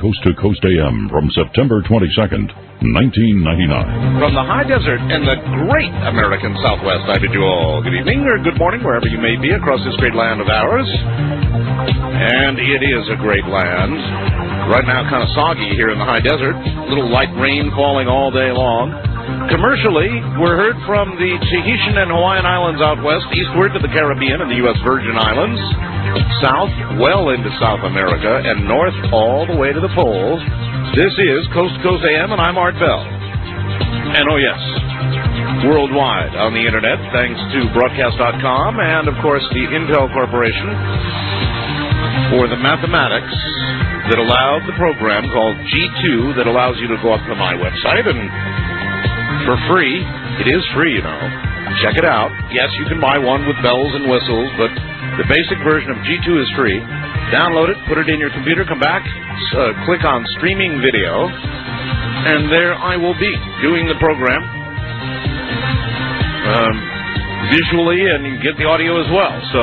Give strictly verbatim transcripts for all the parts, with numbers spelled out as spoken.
Coast to Coast A M from September twenty-second, nineteen ninety-nine. From the high desert in the great American Southwest, I bid you all good evening or good morning, wherever you may be across this great land of ours. And it is a great land. Right now, kind of soggy here in the high desert. A little light rain falling all day long. Commercially, we're heard from the Tahitian and Hawaiian Islands out west, eastward to the Caribbean and the U S Virgin Islands, south well into South America, and north all the way to the poles. This is Coast to Coast A M, and I'm Art Bell. And oh yes, worldwide on the internet, thanks to broadcast dot com and, of course, the Intel Corporation for the mathematics that allowed the program called G two that allows you to go up to my website and for free. It is free, you know. Check it out. Yes, you can buy one with bells and whistles, but the basic version of G two is free. Download it, put it in your computer, come back, uh, click on streaming video, and there I will be doing the program um, visually, and you get the audio as well. So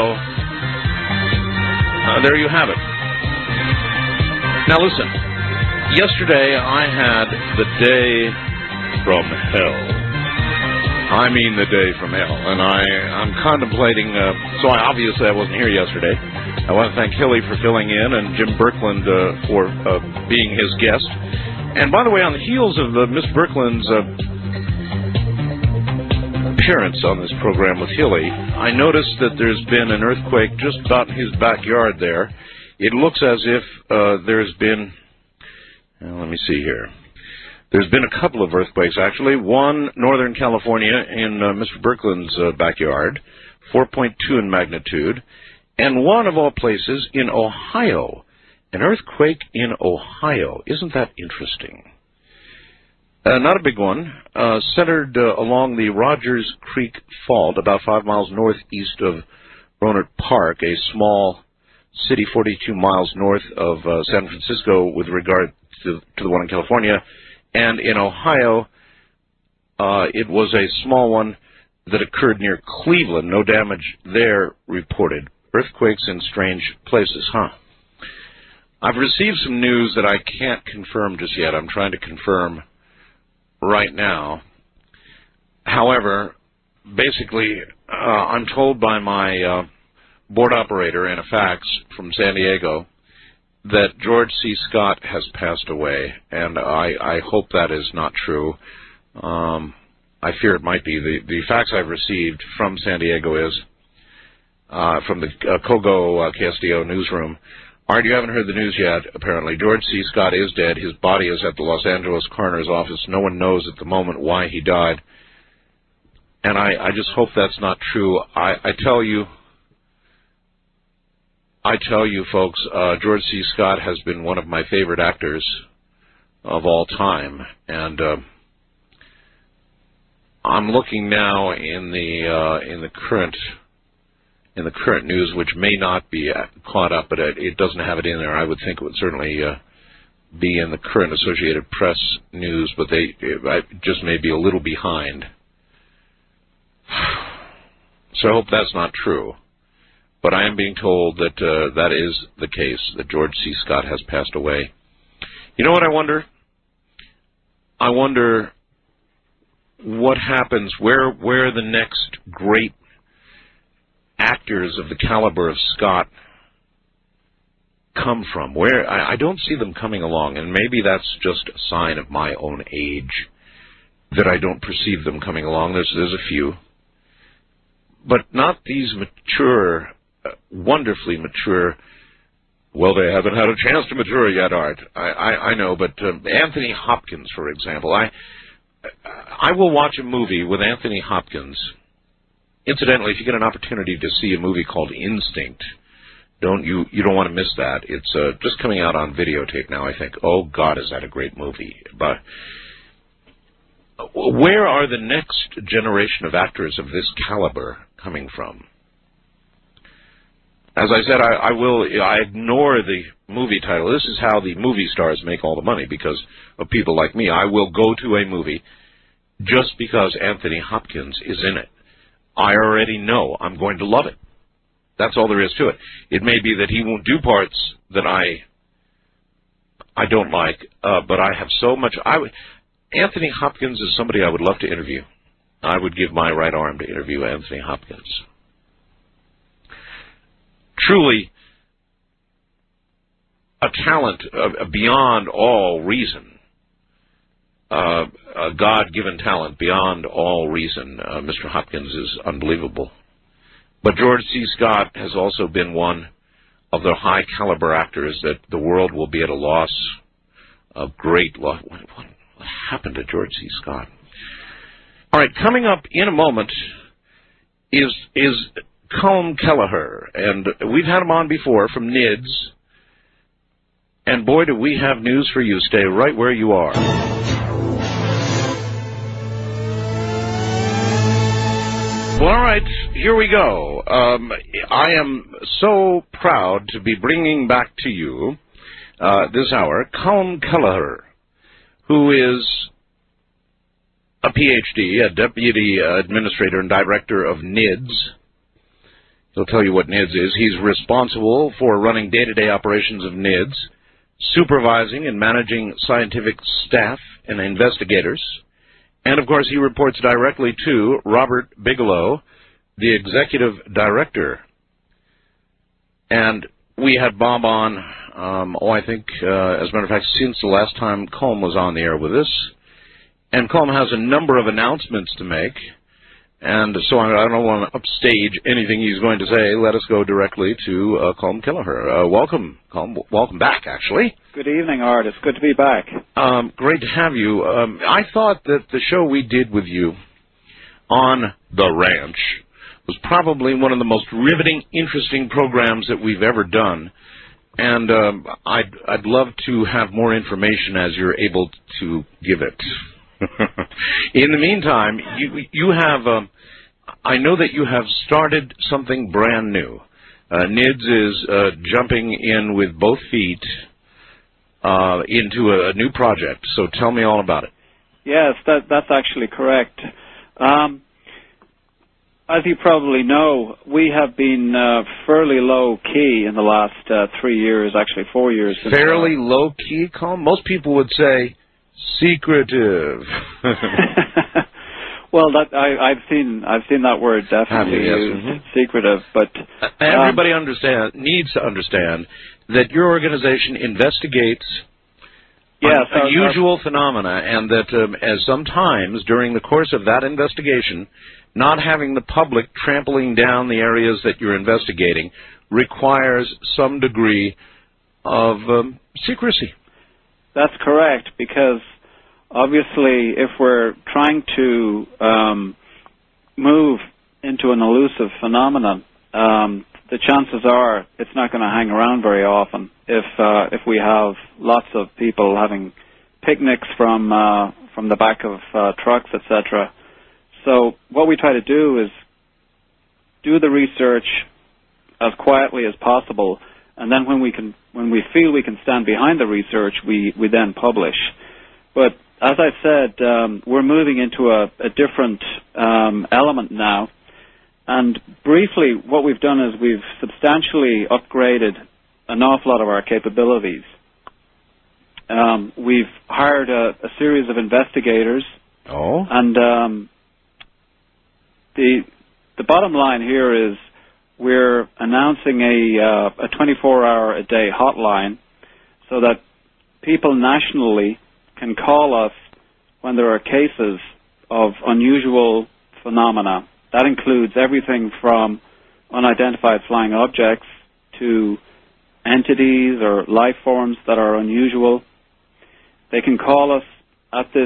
uh, there you have it. Now listen, yesterday I had the day from hell. I mean the day from hell. And I, I'm contemplating, uh, so I, obviously I wasn't here yesterday. I want to thank Hilly for filling in and Jim Birkeland uh, for uh, being his guest. And by the way, on the heels of uh, Miss Birkeland's uh, appearance on this program with Hilly, I noticed that there's been an earthquake just about in his backyard there. It looks as if uh, there's been, well, let me see here. There's been a couple of earthquakes, actually. One, Northern California, in uh, Mister Birkeland's uh, backyard, four point two in magnitude. And one, of all places, in Ohio. An earthquake in Ohio. Isn't that interesting? Uh, not a big one. Uh, centered uh, along the Rogers Creek Fault, about five miles northeast of Rohnert Park, a small city forty-two miles north of uh, San Francisco with regard to, to the one in California. And in Ohio, uh, it was a small one that occurred near Cleveland. No damage there reported. Earthquakes in strange places, huh? I've received some news that I can't confirm just yet. I'm trying to confirm right now. However, basically, uh, I'm told by my uh, board operator in a fax from San Diego that George C. Scott has passed away, and I, I hope that is not true. Um, I fear it might be. The, the fax I've received from San Diego is uh, from the uh, Kogo uh, K S D O newsroom. Art, you haven't heard the news yet, apparently. George C. Scott is dead. His body is at the Los Angeles coroner's office. No one knows at the moment why he died. And I, I just hope that's not true. I, I tell you, I tell you, folks, uh, George C. Scott has been one of my favorite actors of all time, and uh, I'm looking now in the uh, in the current in the current news, which may not be caught up, but it, it doesn't have it in there. I would think it would certainly uh, be in the current Associated Press news, but they it just may be a little behind. So I hope that's not true. But I am being told that uh, that is the case, that George C. Scott has passed away. You know what I wonder? I wonder what happens, where where the next great actors of the caliber of Scott come from. Where I, I don't see them coming along, and maybe that's just a sign of my own age, that I don't perceive them coming along. There's, there's a few. But not these mature... Uh, wonderfully mature. Well, they haven't had a chance to mature yet, Art. I, I, I know, but um, Anthony Hopkins, for example, I I will watch a movie with Anthony Hopkins. Incidentally, if you get an opportunity to see a movie called Instinct, don't you you don't want to miss that. It's uh, just coming out on videotape now, I think. Oh God, is that a great movie? But where are the next generation of actors of this caliber coming from? As I said, I, I will. I ignore the movie title. This is how the movie stars make all the money, because of people like me. I will go to a movie just because Anthony Hopkins is in it. I already know I'm going to love it. That's all there is to it. It may be that he won't do parts that I I don't like, uh, but I have so much. I w- Anthony Hopkins is somebody I would love to interview. I would give my right arm to interview Anthony Hopkins. Truly, a talent uh, beyond all reason, uh, a God-given talent beyond all reason. Uh, Mister Hopkins is unbelievable. But George C. Scott has also been one of the high-caliber actors that the world will be at a loss of great loss. What, what, what happened to George C. Scott? All right, coming up in a moment is is Colm Kelleher, and we've had him on before from N I D S, and boy, do we have news for you. Stay right where you are. Well, all right, here we go. Um, I am so proud to be bringing back to you uh, this hour Colm Kelleher, who is a P H D, a Deputy Administrator and Director of N I D S. He'll tell you what N I D S is. He's responsible for running day-to-day operations of N I D S, supervising and managing scientific staff and investigators. And, of course, he reports directly to Robert Bigelow, the Executive Director. And we had Bob on, um, oh, I think, uh, as a matter of fact, since the last time Colm was on the air with us. And Colm has a number of announcements to make. And so I don't want to upstage anything he's going to say. Let us go directly to uh, Colm Kelleher. Uh, welcome, Colm. Welcome back, actually. Good evening, Art. It's good to be back. Um, great to have you. Um, I thought that the show we did with you on the ranch was probably one of the most riveting, interesting programs that we've ever done. And um, I'd, I'd love to have more information as you're able to give it. In the meantime, you you have, um, I know that you have started something brand new. Uh, N I D S is uh, jumping in with both feet uh, into a, a new project. So tell me all about it. Yes, that, that's actually correct. Um, as you probably know, we have been uh, fairly low-key in the last uh, three years, actually four years. Fairly low-key, Colm? Most people would say secretive. Well, that I, I've seen I've seen that word definitely yes. used, mm-hmm. secretive. But uh, everybody um, understand needs to understand that your organization investigates yes, un- unusual our, phenomena, and that um, as sometimes during the course of that investigation, not having the public trampling down the areas that you're investigating requires some degree of um, secrecy. That's correct, because obviously if we're trying to um, move into an elusive phenomenon, um, the chances are it's not going to hang around very often if uh, if we have lots of people having picnics from uh, from the back of uh, trucks, et cetera. So what we try to do is do the research as quietly as possible, and then when we can, when we feel we can stand behind the research, we, we then publish. But as I said, um, we're moving into a, a different um, element now. And briefly, what we've done is we've substantially upgraded an awful lot of our capabilities. Um, we've hired a, a series of investigators. Oh. And um, the the bottom line here is we're announcing a uh, a twenty-four hour a day hotline so that people nationally can call us when there are cases of unusual phenomena. That includes everything from unidentified flying objects to entities or life forms that are unusual. They can call us at this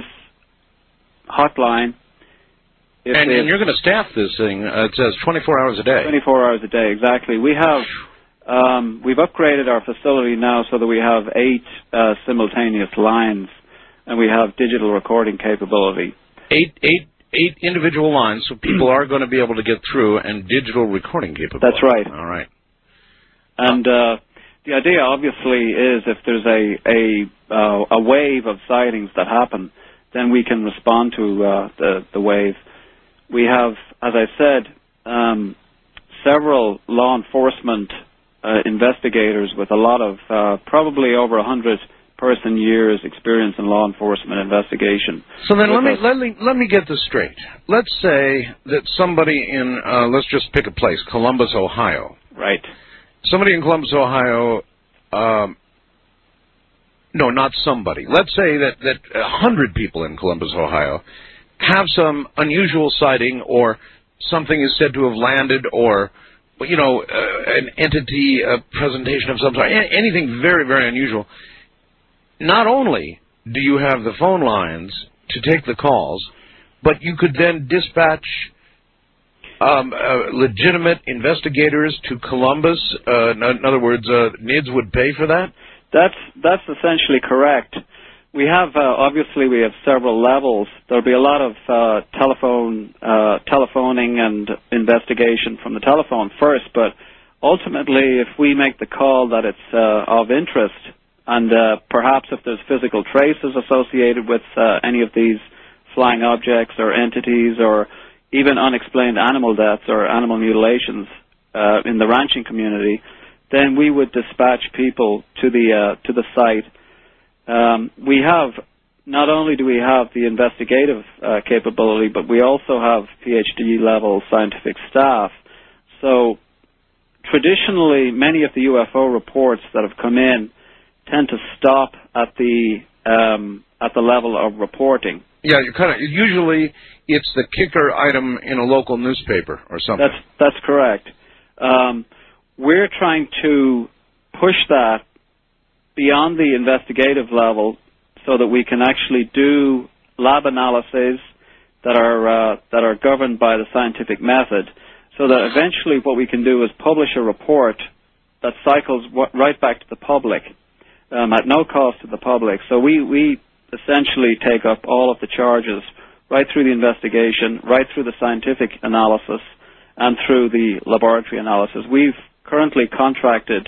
hotline. If and, and you're going to staff this thing. Uh, it says twenty-four hours a day. twenty-four hours a day, exactly. We have um, we've upgraded our facility now so that we have eight uh, simultaneous lines, and we have digital recording capability. Eight, eight, eight individual lines, so people are going to be able to get through, and digital recording capability. That's right. All right. And uh, the idea, obviously, is if there's a a, uh, a wave of sightings that happen, then we can respond to uh, the the wave. We have, as I said, um, several law enforcement uh, investigators with a lot of, uh, probably over one hundred person years experience in law enforcement investigation. So then let me, let me let me get this straight. Let's say that somebody in, uh, let's just pick a place, Columbus, Ohio. Right. Somebody in Columbus, Ohio, um, no, not somebody. Let's say that that a hundred people in Columbus, Ohio, have some unusual sighting, or something is said to have landed, or, you know, uh, an entity, a presentation of some sort, anything very, very unusual. Not only do you have the phone lines to take the calls, but you could then dispatch um, uh, legitimate investigators to Columbus. Uh, in, in other words, uh, N I D S would pay for that? That's that's essentially correct. We have, uh, obviously, we have several levels. There'll be a lot of uh, telephone, uh, telephoning and investigation from the telephone first, but ultimately, if we make the call that it's uh, of interest, and uh, perhaps if there's physical traces associated with uh, any of these flying objects or entities, or even unexplained animal deaths or animal mutilations uh, in the ranching community, then we would dispatch people to the uh, to the site. Um, we have, not only do we have the investigative uh, capability, but we also have PhD level scientific staff. So traditionally, many of the U F O reports that have come in tend to stop at the um, at the level of reporting. Yeah, you kind of usually it's the kicker item in a local newspaper or something. That's that's correct. Um, we're trying to push that beyond the investigative level, so that we can actually do lab analyses that are uh, that are governed by the scientific method, so that eventually what we can do is publish a report that cycles w- right back to the public um, at no cost to the public. So we, we essentially take up all of the charges right through the investigation, right through the scientific analysis, and through the laboratory analysis. We've currently contracted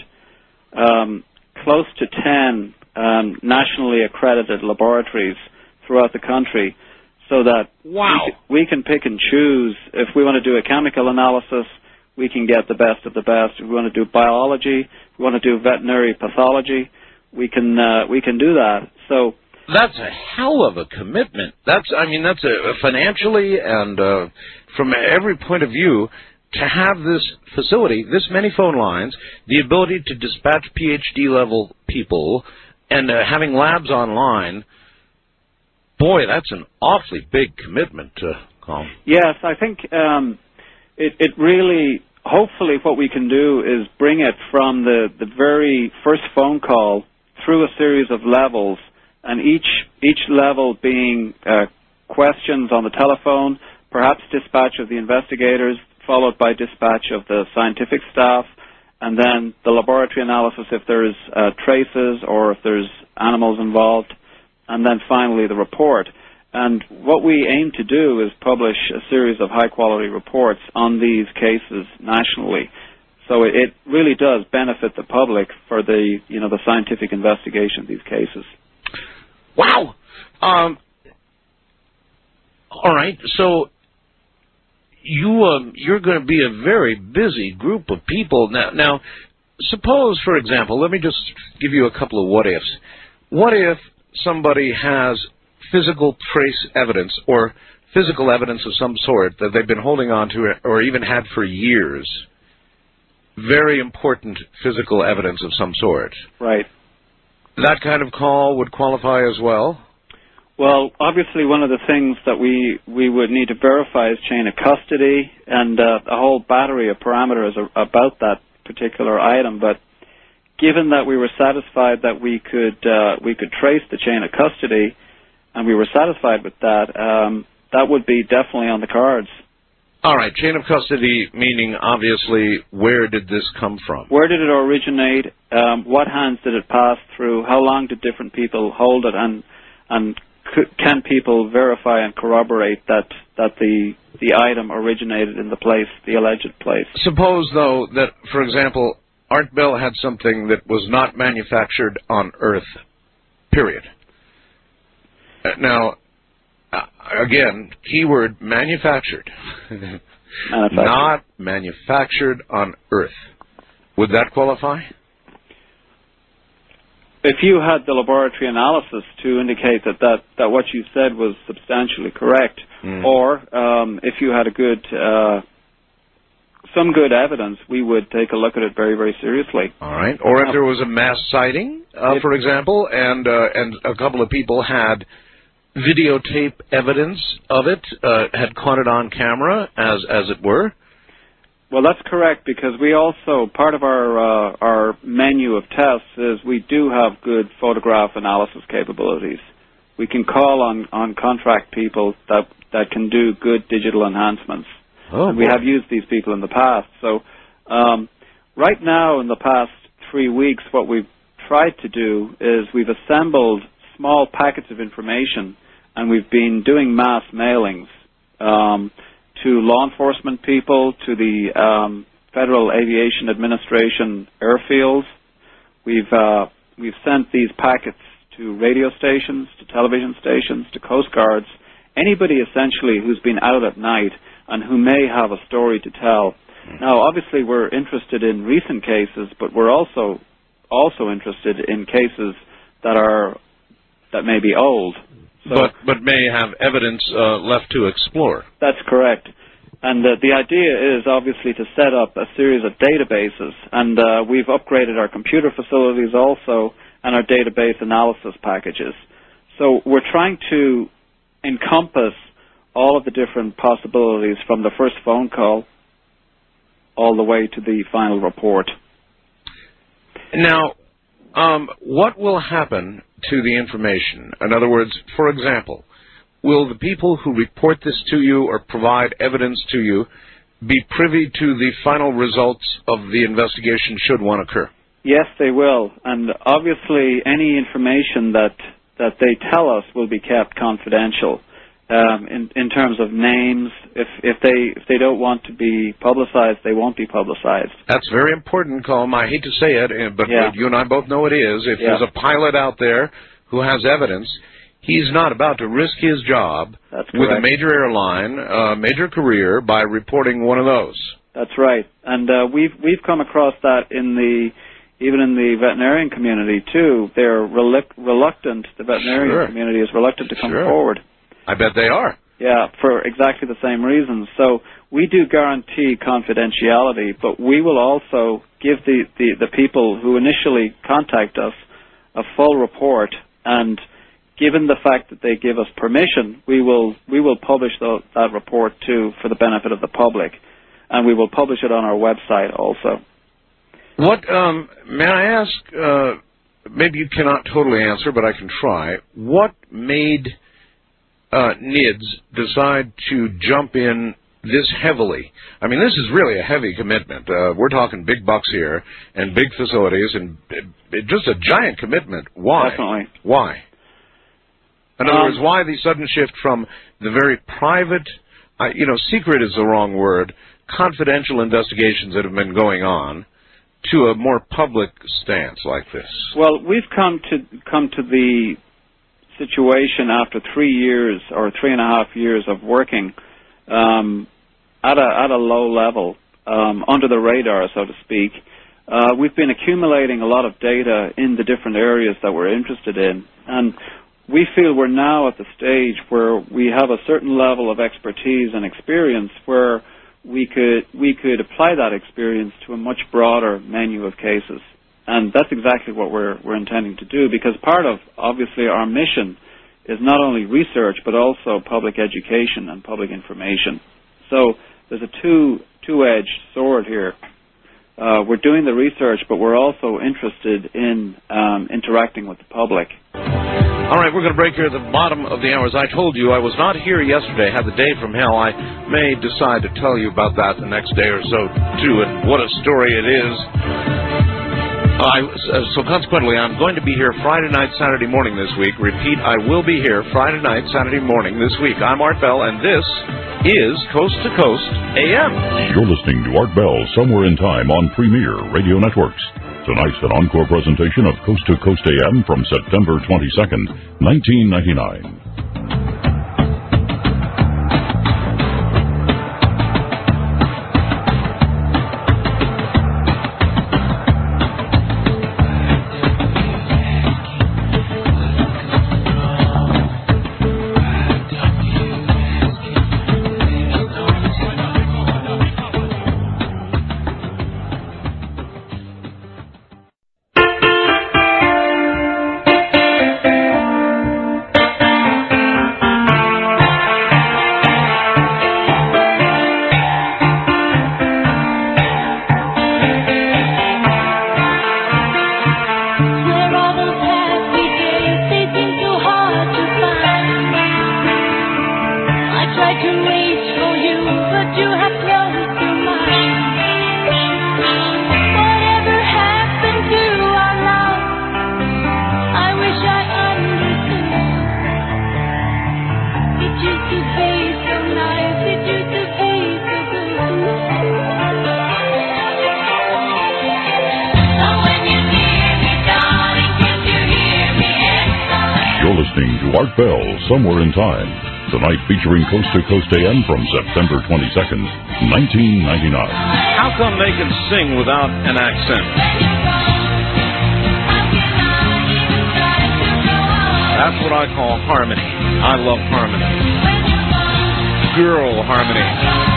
um, close to ten um, nationally accredited laboratories throughout the country, so that wow. we, we can pick and choose. If we want to do a chemical analysis, we can get the best of the best. If we want to do biology, if we want to do veterinary pathology, we can uh, we can do that. So that's a hell of a commitment. That's I mean that's a, financially and uh, from every point of view, to have this facility, this many phone lines, the ability to dispatch PhD level people, and uh, having labs online. Boy, that's an awfully big commitment to Colin. Yes, I think um, it, it really, hopefully what we can do is bring it from the, the very first phone call through a series of levels, and each each level being uh, questions on the telephone, perhaps dispatch of the investigators, followed by dispatch of the scientific staff, and then the laboratory analysis if there's uh, traces or if there's animals involved, and then finally the report. And what we aim to do is publish a series of high-quality reports on these cases nationally. So it really does benefit the public for the, you know, the scientific investigation of these cases. Wow. Um, all right. So you um, you're going to be a very busy group of people now. Now, suppose, for example, let me just give you a couple of what ifs. What if somebody has physical trace evidence or physical evidence of some sort that they've been holding on to or even had for years? Very important physical evidence of some sort. Right. That kind of call would qualify as well? Well, obviously one of the things that we, we would need to verify is chain of custody and uh, a whole battery of parameters about that particular item. But given that we were satisfied that we could uh, we could trace the chain of custody, and we were satisfied with that, um, that would be definitely on the cards. All right, chain of custody meaning, obviously, where did this come from? Where did it originate? Um, what hands did it pass through? How long did different people hold it? And and c- can people verify and corroborate that that the the item originated in the place, the alleged place? Suppose, though, that, for example, Art Bell had something that was not manufactured on Earth, period. Uh, now, uh, again, keyword manufactured. manufactured. Not manufactured on Earth. Would that qualify? if you had the laboratory analysis to indicate that, that, that what you said was substantially correct, mm. or um, if you had a good, uh, some good evidence, we would take a look at it very, very seriously. All right. Or if there was a mass sighting, uh, it, for example, and uh, and a couple of people had videotape evidence of it, uh, had caught it on camera, as as it were. Well, that's correct, because we also, part of our uh, our menu of tests is we do have good photograph analysis capabilities. We can call on, on contract people that that can do good digital enhancements. Oh, and we have used these people in the past. So um, right now, in the past three weeks, what we've tried to do is we've assembled small packets of information, and we've been doing mass mailings um, to law enforcement people, to the um, Federal Aviation Administration airfields. We've uh, we've sent these packets to radio stations, to television stations, to Coast Guards, anybody essentially who's been out at night and who may have a story to tell. Now, obviously, we're interested in recent cases, but we're also also interested in cases that are that may be old. So but but may have evidence uh, left to explore. That's correct. And uh, the idea is obviously to set up a series of databases, and uh, we've upgraded our computer facilities also and our database analysis packages. So we're trying to encompass all of the different possibilities from the first phone call all the way to the final report. Now, um, what will happen to the information? In other words, for example, will the people who report this to you or provide evidence to you be privy to the final results of the investigation should one occur? Yes, they will. And obviously, any information that, that they tell us will be kept confidential. Um, in, in terms of names, if, if they if they don't want to be publicized, they won't be publicized. That's very important, Colm. I hate to say it, but yeah. you and I both know it is. If yeah. there's a pilot out there who has evidence, he's not about to risk his job with a major airline, a major career, by reporting one of those. That's right. And uh, we've we've come across that in the even in the veterinarian community too. They're reluc- reluctant. The veterinarian sure. community is reluctant to come sure. forward. I bet they are. Yeah, for exactly the same reasons. So we do guarantee confidentiality, but we will also give the, the, the people who initially contact us a full report, and given the fact that they give us permission, we will we will publish the, that report too for the benefit of the public, and we will publish it on our website also. What, um, may I ask, uh, maybe you cannot totally answer, but I can try, what made Uh, N I D S decide to jump in this heavily? I mean, this is really a heavy commitment. Uh, we're talking big bucks here and big facilities and it, it, just a giant commitment. Why? Definitely. Why? In other um, words, why the sudden shift from the very private, uh, you know, secret is the wrong word, confidential investigations that have been going on to a more public stance like this? Well, we've come to come to the situation after three years or three and a half years of working um, at a at a low level, um, under the radar, so to speak. Uh, we've been accumulating a lot of data in the different areas that we're interested in, and we feel we're now at the stage where we have a certain level of expertise and experience where we could we could apply that experience to a much broader menu of cases. And that's exactly what we're we're intending to do, because part of, obviously, our mission is not only research, but also public education and public information. So there's a two, two-edged sword here. Uh, we're doing the research, but we're also interested in um, interacting with the public. All right, we're going to break here at the bottom of the hour. As I told you, I was not here yesterday, had the day from hell. I may decide to tell you about that the next day or so, too, and what a story it is. I, so consequently, I'm going to be here Friday night, Saturday morning this week. Repeat, I will be here Friday night, Saturday morning this week. I'm Art Bell, and this is Coast to Coast A M. You're listening to Art Bell, Somewhere in Time on Premier Radio Networks. Tonight's an encore presentation of Coast to Coast A M from September twenty-second, nineteen ninety-nine. listening to Art Bell, Somewhere in Time, tonight featuring Coast to Coast A M from September twenty-second, nineteen ninety-nine. How come they can sing without an accent? That's what I call harmony. I love harmony. Girl harmony.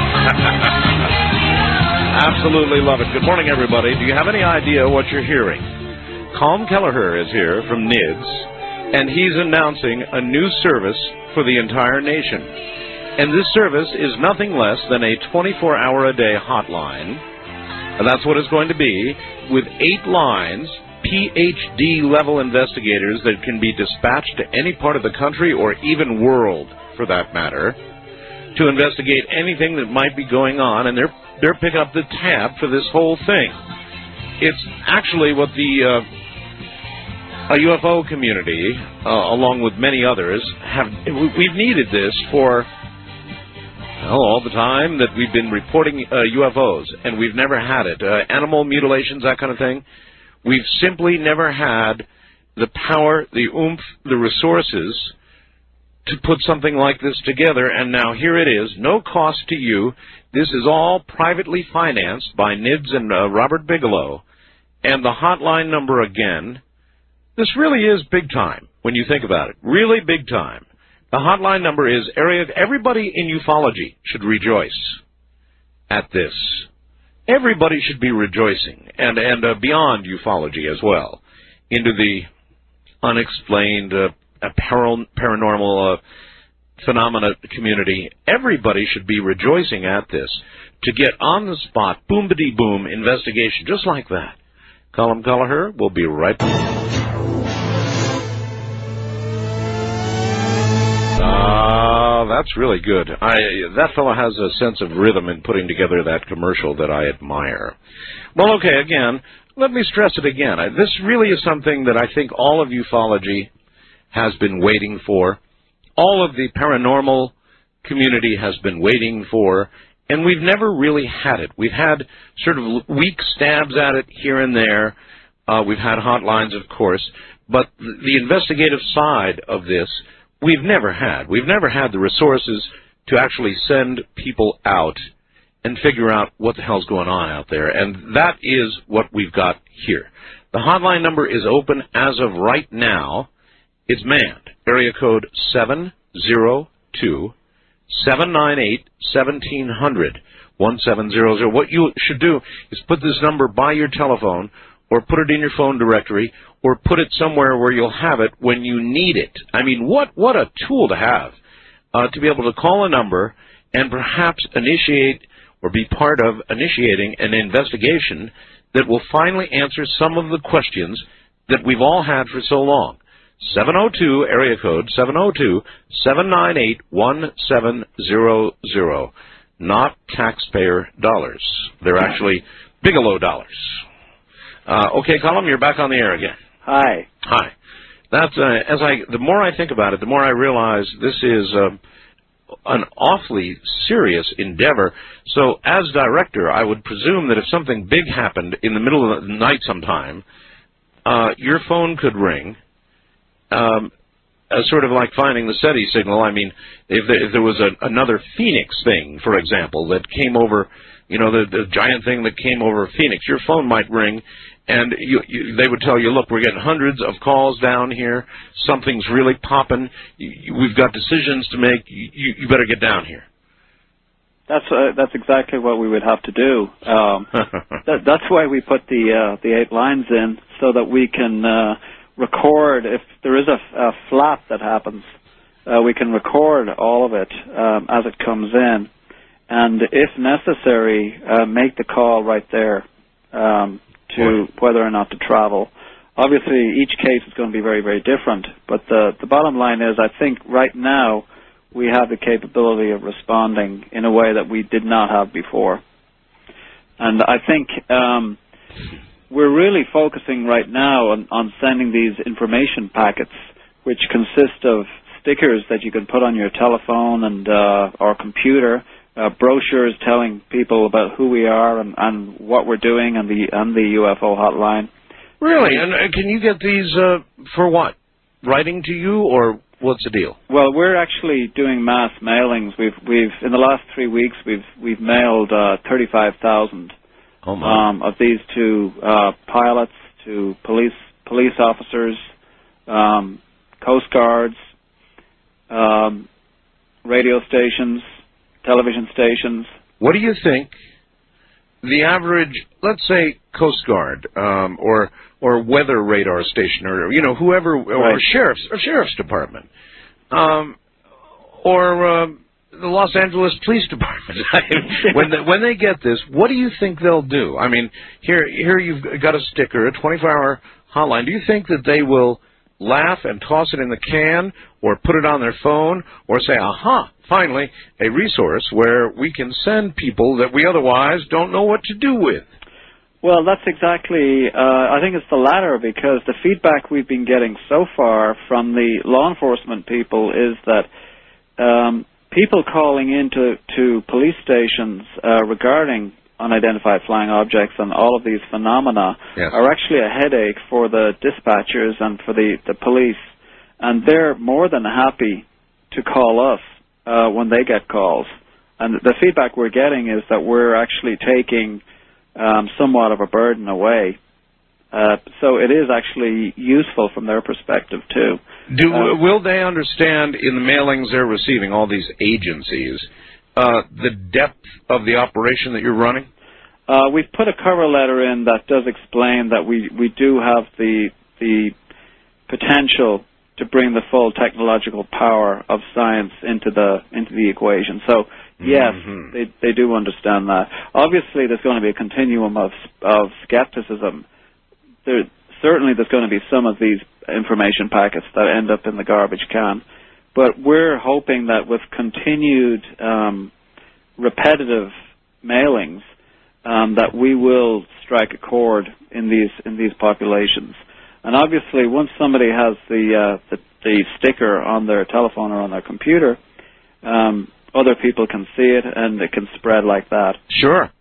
Absolutely love it. Good morning, everybody. Do you have any idea what you're hearing? Colm Kelleher is here from N I D S, and he's announcing a new service for the entire nation. And this service is nothing less than a twenty-four hour a day hotline. And that's what it's going to be, with eight lines, P H D level investigators that can be dispatched to any part of the country or even world, for that matter, to investigate anything that might be going on, and they're they're picking up the tab for this whole thing. It's actually what the uh, a U F O community, uh, along with many others, have. We've needed this for well, all the time that we've been reporting uh, U F Os, and we've never had it. Uh, animal mutilations, that kind of thing. We've simply never had the power, the oomph, the resources to put something like this together, and now here it is, no cost to you. This is all privately financed by N I D S and uh, Robert Bigelow. And the hotline number again, this really is big time when you think about it, really big time. The hotline number is, area, everybody in ufology should rejoice at this. Everybody should be rejoicing, and, and uh, beyond ufology as well, into the unexplained uh, Paral- paranormal uh, phenomena community. Everybody should be rejoicing at this to get on the spot, boom-ba-dee boom investigation, just like that. Colm Kelleher will be right back. Ah, uh, that's really good. I that fellow has a sense of rhythm in putting together that commercial that I admire. Well, okay, again, let me stress it again. I, this really is something that I think all of ufology has been waiting for, all of the paranormal community has been waiting for, and we've never really had it. We've had sort of weak stabs at it here and there. Uh, we've had hotlines, of course, but the investigative side of this, we've never had. We've never had the resources to actually send people out and figure out what the hell's going on out there, and that is what we've got here. The hotline number is open as of right now. It's manned. Area code seven zero two, seven nine eight, one seven zero zero, one seven zero zero. What you should do is put this number by your telephone, or put it in your phone directory, or put it somewhere where you'll have it when you need it. I mean, what, what a tool to have, uh, to be able to call a number and perhaps initiate or be part of initiating an investigation that will finally answer some of the questions that we've all had for so long. seven oh two, area code seven oh two, seven nine eight, one seven zero zero. Not taxpayer dollars. They're actually Bigelow dollars. Uh, okay, Colm, you're back on the air again. Hi. Hi. That's, uh, as I, the more I think about it, the more I realize this is uh, an awfully serious endeavor. So, as director, I would presume that if something big happened in the middle of the night sometime, uh, your phone could ring. Um, uh, sort of like finding the SETI signal. I mean, if there, if there was a, another Phoenix thing, for example, that came over, you know, the, the giant thing that came over Phoenix, your phone might ring, and you, you, they would tell you, look, we're getting hundreds of calls down here. Something's really popping. You, you, we've got decisions to make. You, you better get down here. That's uh, that's exactly what we would have to do. Um, that, that's why we put the uh, the eight lines in, so that we can uh, record if there is a, a flap that happens. Uh, we can record all of it um, as it comes in, and if necessary, uh, make the call right there um, to whether or not to travel. Obviously, each case is going to be very, very different, but the, the bottom line is I think right now we have the capability of responding in a way that we did not have before. And I think um, we're really focusing right now on, on sending these information packets, which consist of stickers that you can put on your telephone and uh, or computer, uh, brochures telling people about who we are and, and what we're doing, and the and the U F O hotline. Really? And uh, can you get these uh, for what? Writing to you, or what's the deal? Well, we're actually doing mass mailings. We've we've in the last three weeks we've we've mailed uh, thirty-five thousand oh my. um, of these to uh, pilots, to police police officers, um, Coast Guards, um, radio stations, television stations. What do you think the average, let's say, Coast Guard um, or or weather radar station, or you know whoever, or right. sheriff's or sheriff's department, um, or uh, the Los Angeles Police Department, when the, when they get this, what do you think they'll do? I mean, here here you've got a sticker, a twenty-four hour hotline. Do you think that they will laugh and toss it in the can, or put it on their phone, or say, aha, finally, a resource where we can send people that we otherwise don't know what to do with? Well, that's exactly, uh, I think it's the latter, because the feedback we've been getting so far from the law enforcement people is that um, people calling into to police stations uh, regarding unidentified flying objects and all of these phenomena yes. are actually a headache for the dispatchers and for the, the police. And they're more than happy to call us uh, when they get calls. And the feedback we're getting is that we're actually taking um, somewhat of a burden away. Uh, so it is actually useful from their perspective, too. Do uh, Will they understand in the mailings they're receiving, all these agencies, uh, the depth of the operation that you're running? Uh, we've put a cover letter in that does explain that we, we do have the the potential to bring the full technological power of science into the into the equation. So yes, mm-hmm. they they do understand that. Obviously, there's going to be a continuum of of skepticism. There certainly there's going to be some of these information packets that end up in the garbage can, but we're hoping that with continued um, repetitive mailings, um, that we will strike a chord in these in these populations. And obviously, once somebody has the, uh, the the sticker on their telephone or on their computer, um, other people can see it, and it can spread like that. Sure,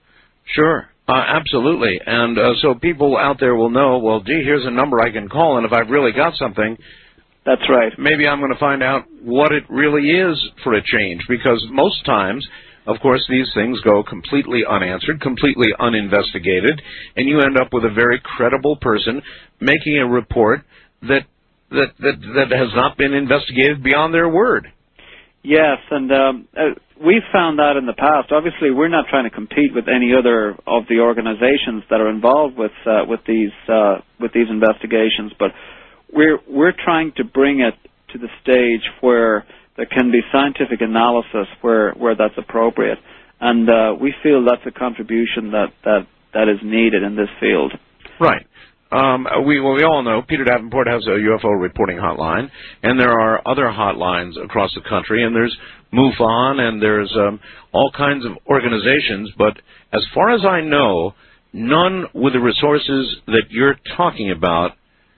sure, uh, absolutely. And uh, so people out there will know, well, gee, here's a number I can call, and if I've really got something, that's right. Maybe I'm going to find out what it really is for a change, because most times, of course, these things go completely unanswered, completely uninvestigated, and you end up with a very credible person making a report that that that, that has not been investigated beyond their word. Yes, and um, uh, we've found that in the past. Obviously, we're not trying to compete with any other of the organizations that are involved with uh, with these uh, with these investigations, but we're we're trying to bring it to the stage where there can be scientific analysis where, where that's appropriate. And uh, we feel that's a contribution that, that, that is needed in this field. Right. Um, we, well, we all know Peter Davenport has a U F O reporting hotline, and there are other hotlines across the country, and there's MUFON, and there's um, all kinds of organizations. But as far as I know, none with the resources that you're talking about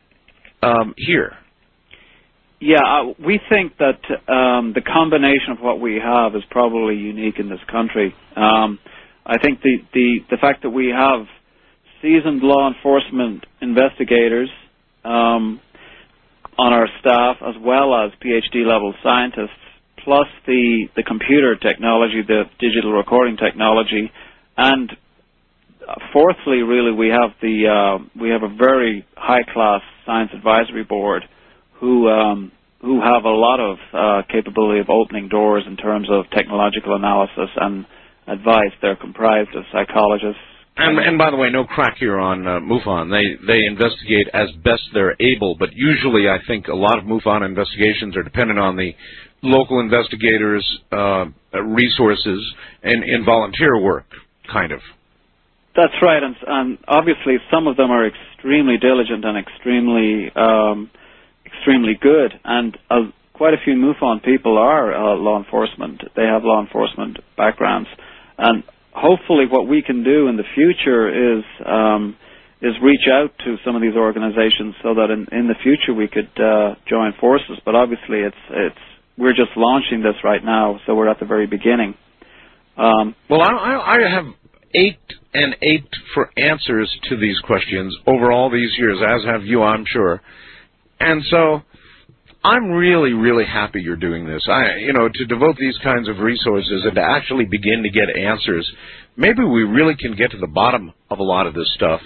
um, here. Yeah, uh, we think that um, the combination of what we have is probably unique in this country. Um, I think the, the, the fact that we have seasoned law enforcement investigators um, on our staff, as well as PhD level scientists, plus the, the computer technology, the digital recording technology, and fourthly, really, we have the uh, we have a very high class science advisory board who um, who have a lot of uh, capability of opening doors in terms of technological analysis and advice. They're comprised of psychologists. And, and by the way, no crack here on uh, MUFON. They they investigate as best they're able, but usually I think a lot of MUFON investigations are dependent on the local investigators' uh, resources and in volunteer work, kind of. That's right, and, and obviously some of them are extremely diligent and extremely um, extremely good, and uh, quite a few MUFON people are uh, law enforcement. They have law enforcement backgrounds, and hopefully what we can do in the future is um, is reach out to some of these organizations so that in, in the future we could uh, join forces. But obviously it's it's we're just launching this right now, so we're at the very beginning. Um, well, I, I have ached and ached for answers to these questions over all these years, as have you, I'm sure. And so I'm really, really happy you're doing this. I, you know, to devote these kinds of resources and to actually begin to get answers, maybe we really can get to the bottom of a lot of this stuff.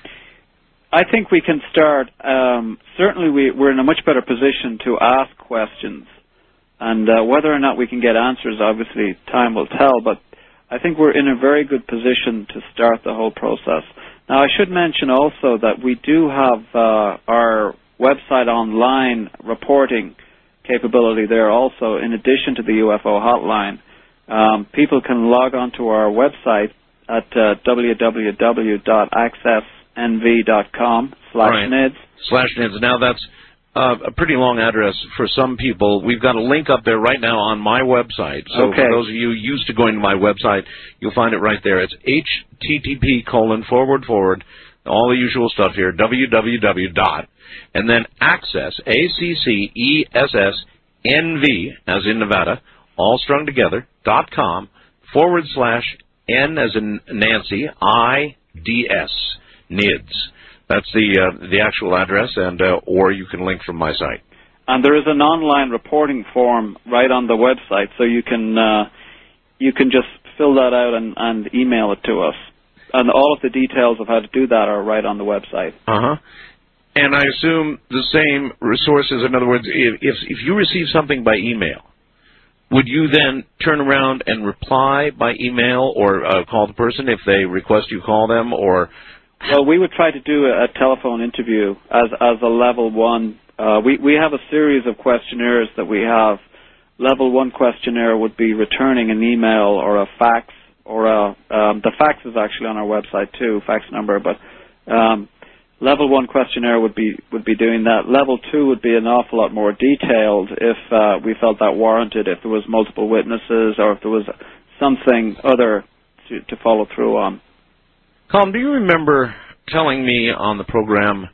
I think we can start. Um, certainly, we, we're in a much better position to ask questions. And uh, whether or not we can get answers, obviously, time will tell. But I think we're in a very good position to start the whole process. Now, I should mention also that we do have uh, our website online reporting capability there also, in addition to the U F O hotline. Um, people can log on to our website at uh, w w w dot access n v dot com slash nids. Slash nids. Now, that's uh, a pretty long address for some people. We've got a link up there right now on my website. So okay. For those of you used to going to my website, you'll find it right there. It's H T T P colon forward forward, all the usual stuff here, w w w dot, and then access, A C C E S S N V, as in Nevada, all strung together, dot com, forward slash N as in Nancy, I D S, nids. That's the uh, the actual address, and uh, or you can link from my site. And there is an online reporting form right on the website, so you can uh, you can just fill that out and, and email it to us. And all of the details of how to do that are right on the website. Uh-huh. And I assume the same resources. In other words, if if you receive something by email, would you then turn around and reply by email or uh, call the person if they request you call them? Or well, we would try to do a, a telephone interview as as a level one. Uh, we we have a series of questionnaires that we have. Level one questionnaire would be returning an email or a fax, or a um, the fax is actually on our website too, fax number. But um, level one questionnaire would be would be doing that. Level two would be an awful lot more detailed if uh, we felt that warranted, if there was multiple witnesses or if there was something other to, to follow through on. Colm, do you remember telling me on the program,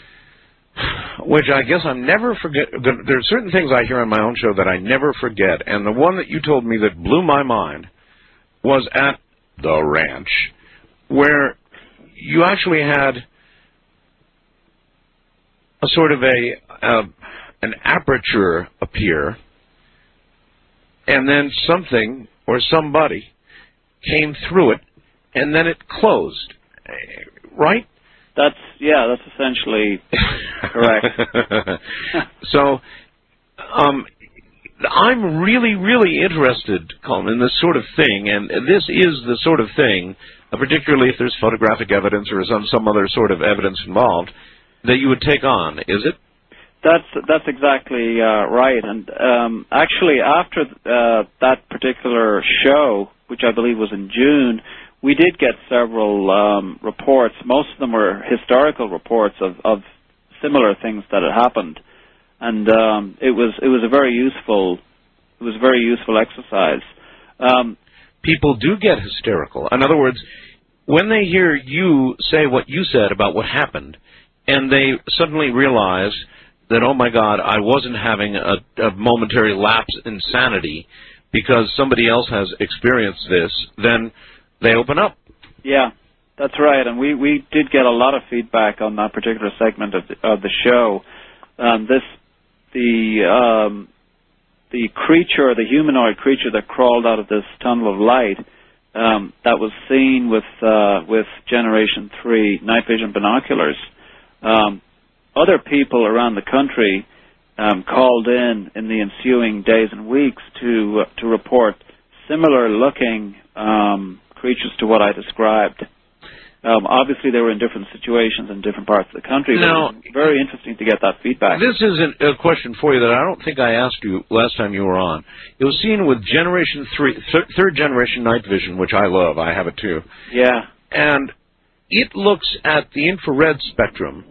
which I guess I'm never forget, there are certain things I hear on my own show that I never forget, and the one that you told me that blew my mind was at the ranch, where you actually had a sort of a uh, an aperture appear, and then something or somebody came through it, and then it closed, right? That's, yeah, that's essentially correct. So, um, I'm really, really interested, Colm, in this sort of thing, and this is the sort of thing, uh, particularly if there's photographic evidence or some, some other sort of evidence involved, that you would take on, is it? That's that's exactly uh, right. And um, actually, after uh, that particular show, which I believe was in June, we did get several um, reports. Most of them were historical reports of, of similar things that had happened, and um, it was it was a very useful it was a very useful exercise. Um, People do get hysterical. In other words, when they hear you say what you said about what happened, and they suddenly realize that, oh my God, I wasn't having a, a momentary lapse in sanity because somebody else has experienced this, then they open up. Yeah, that's right. And we, we did get a lot of feedback on that particular segment of the, of the show. Um, this the um, the creature, the humanoid creature that crawled out of this tunnel of light, um, that was seen with uh, with Generation three night vision binoculars. Um, other people around the country um, called in in the ensuing days and weeks to uh, to report similar-looking um, creatures to what I described. Um, obviously, they were in different situations in different parts of the country. Now, but it was very interesting to get that feedback. This is a question for you that I don't think I asked you last time you were on. It was seen with Generation three, th- third generation night vision, which I love. I have it too. Yeah. And it looks at the infrared spectrum,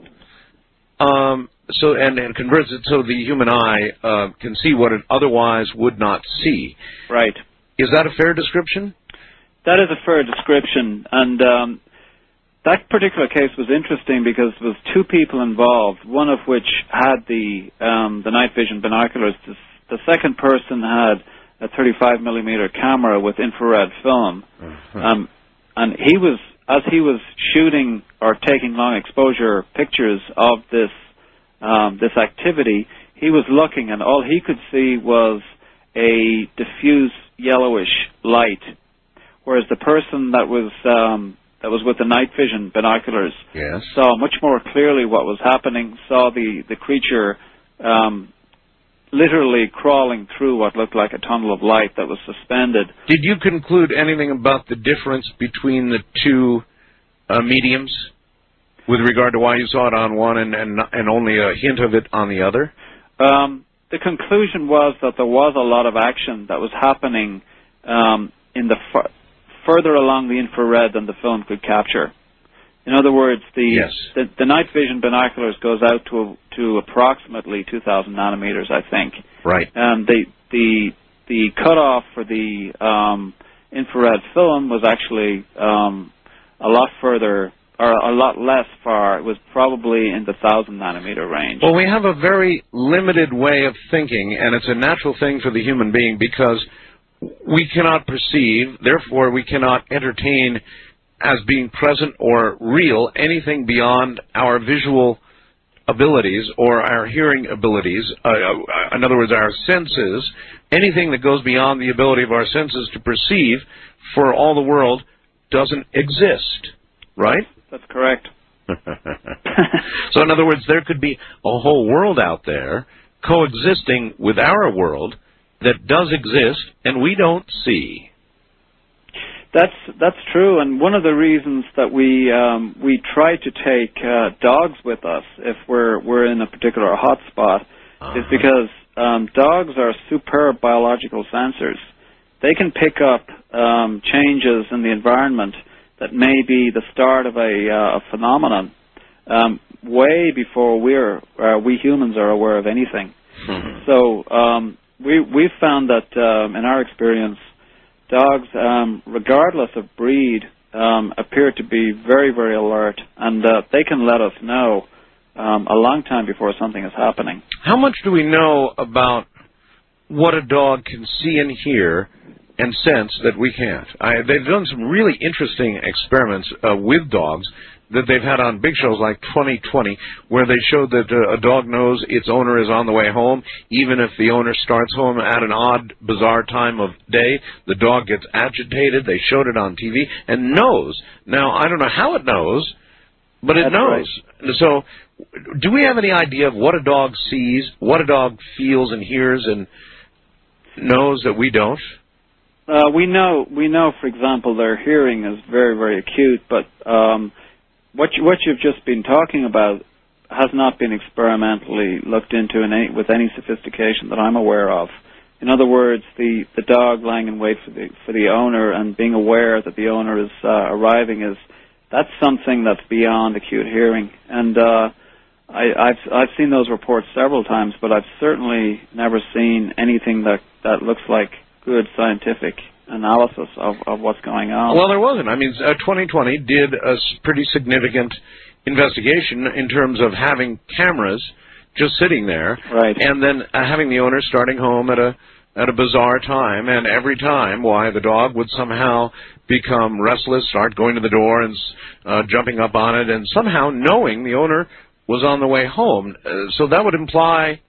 um, so and, and converts it so the human eye uh, can see what it otherwise would not see. Right. Is that a fair description? That is a fair description, and um, that particular case was interesting because there was two people involved, one of which had the um, the night vision binoculars. The, the second person had a thirty-five millimeter camera with infrared film, uh-huh. um, and he was, as he was shooting or taking long exposure pictures of this um, this activity, he was looking, and all he could see was a diffuse yellowish light, whereas the person that was um, that was with the night vision binoculars yes. saw much more clearly what was happening, saw the, the creature um, literally crawling through what looked like a tunnel of light that was suspended. Did you conclude anything about the difference between the two uh, mediums with regard to why you saw it on one and, and, and only a hint of it on the other? Um, the conclusion was that there was a lot of action that was happening um, in the f- further along the infrared than the film could capture. In other words, the, yes. the the night vision binoculars goes out to to approximately two thousand nanometers, I think. Right. And the the the cutoff for the um, infrared film was actually um, a lot further, or a lot less far. It was probably in the thousand nanometer range. Well, we have a very limited way of thinking, and it's a natural thing for the human being because we cannot perceive, therefore we cannot entertain as being present or real anything beyond our visual abilities or our hearing abilities. Uh, in other words, our senses. Anything that goes beyond the ability of our senses to perceive for all the world doesn't exist, right? That's correct. So in other words, there could be a whole world out there coexisting with our world that does exist and we don't see. That's that's true, and one of the reasons that we um, we try to take uh, dogs with us if we're we're in a particular hotspot uh-huh. is because um, dogs are superb biological sensors. They can pick up um, changes in the environment that may be the start of a, uh, a phenomenon um, way before we're uh, we humans are aware of anything. Mm-hmm. So um, we we've found that um, in our experience, dogs, um, regardless of breed, um, appear to be very, very alert, and uh, they can let us know um, a long time before something is happening. How much do we know about what a dog can see and hear and sense that we can't? I, they've done some really interesting experiments uh, with dogs that they've had on big shows like twenty twenty, where they showed that uh, a dog knows its owner is on the way home, even if the owner starts home at an odd, bizarre time of day. The dog gets agitated. They showed it on T V and knows. Now, I don't know how it knows, but it That's knows. Right. So, do we have any idea of what a dog sees, what a dog feels and hears and knows that we don't? Uh, we know, we know, for example, their hearing is very, very acute, but um, What, you, what you've just been talking about has not been experimentally looked into in any, with any sophistication that I'm aware of. In other words, the, the dog lying in wait for the for the owner and being aware that the owner is uh, arriving is that's something that's beyond acute hearing. And uh, I, I've I've seen those reports several times, but I've certainly never seen anything that that looks like good scientific analysis of, of what's going on. Well, there wasn't. I mean, uh, twenty twenty did a pretty significant investigation in terms of having cameras just sitting there, right, and then uh, having the owner starting home at a at a bizarre time, and every time, why the dog would somehow become restless, start going to the door and uh, jumping up on it, and somehow knowing the owner was on the way home. Uh, so that would imply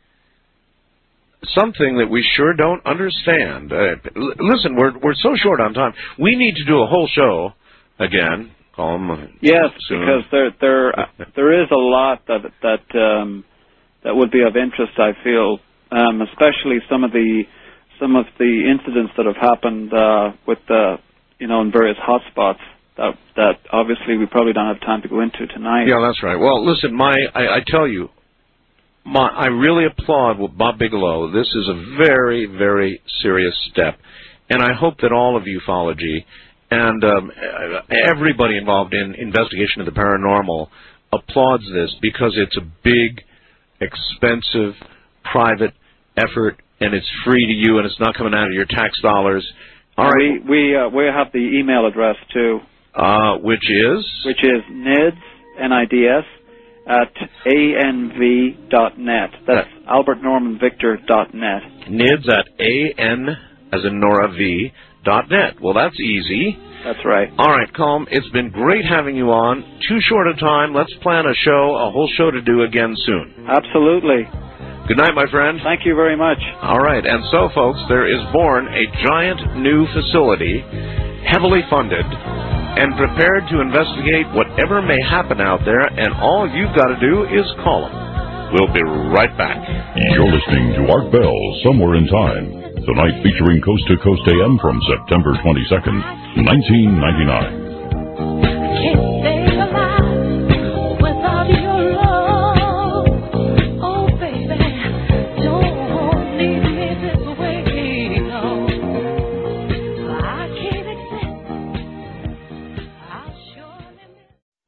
something that we sure don't understand. Uh, l- listen, we're we're so short on time. We need to do a whole show again. Call them yes, soon. Because there there there is a lot that that um, that would be of interest. I feel, um, especially some of the some of the incidents that have happened uh, with the you know in various hotspots. That that obviously we probably don't have time to go into tonight. Yeah, that's right. Well, listen, my I, I tell you. My, I really applaud Bob Bigelow. This is a very, very serious step, and I hope that all of ufology and um, everybody involved in investigation of the paranormal applauds this, because it's a big, expensive, private effort, and it's free to you, and it's not coming out of your tax dollars. All right. We we uh, we have the email address too, uh, which is which is N I D S N I D S. at A N V dot net. That's uh, Albert Norman Victor dot net. N I D S at A N, as in Nora V, dot net. Well, that's easy. That's right. All right, Colm, it's been great having you on. Too short a time. Let's plan a show, a whole show to do again soon. Absolutely. Good night, my friend. Thank you very much. All right, and so, folks, there is born a giant new facility, heavily funded, and prepared to investigate whatever may happen out there, and all you've got to do is call them. We'll be right back. You're listening to Art Bell, Somewhere in Time, tonight featuring Coast to Coast A M from September twenty-second, nineteen ninety-nine. Can't stay alive without your love. Oh, baby, don't leave me this way, no. I can't accept. I'll surely miss.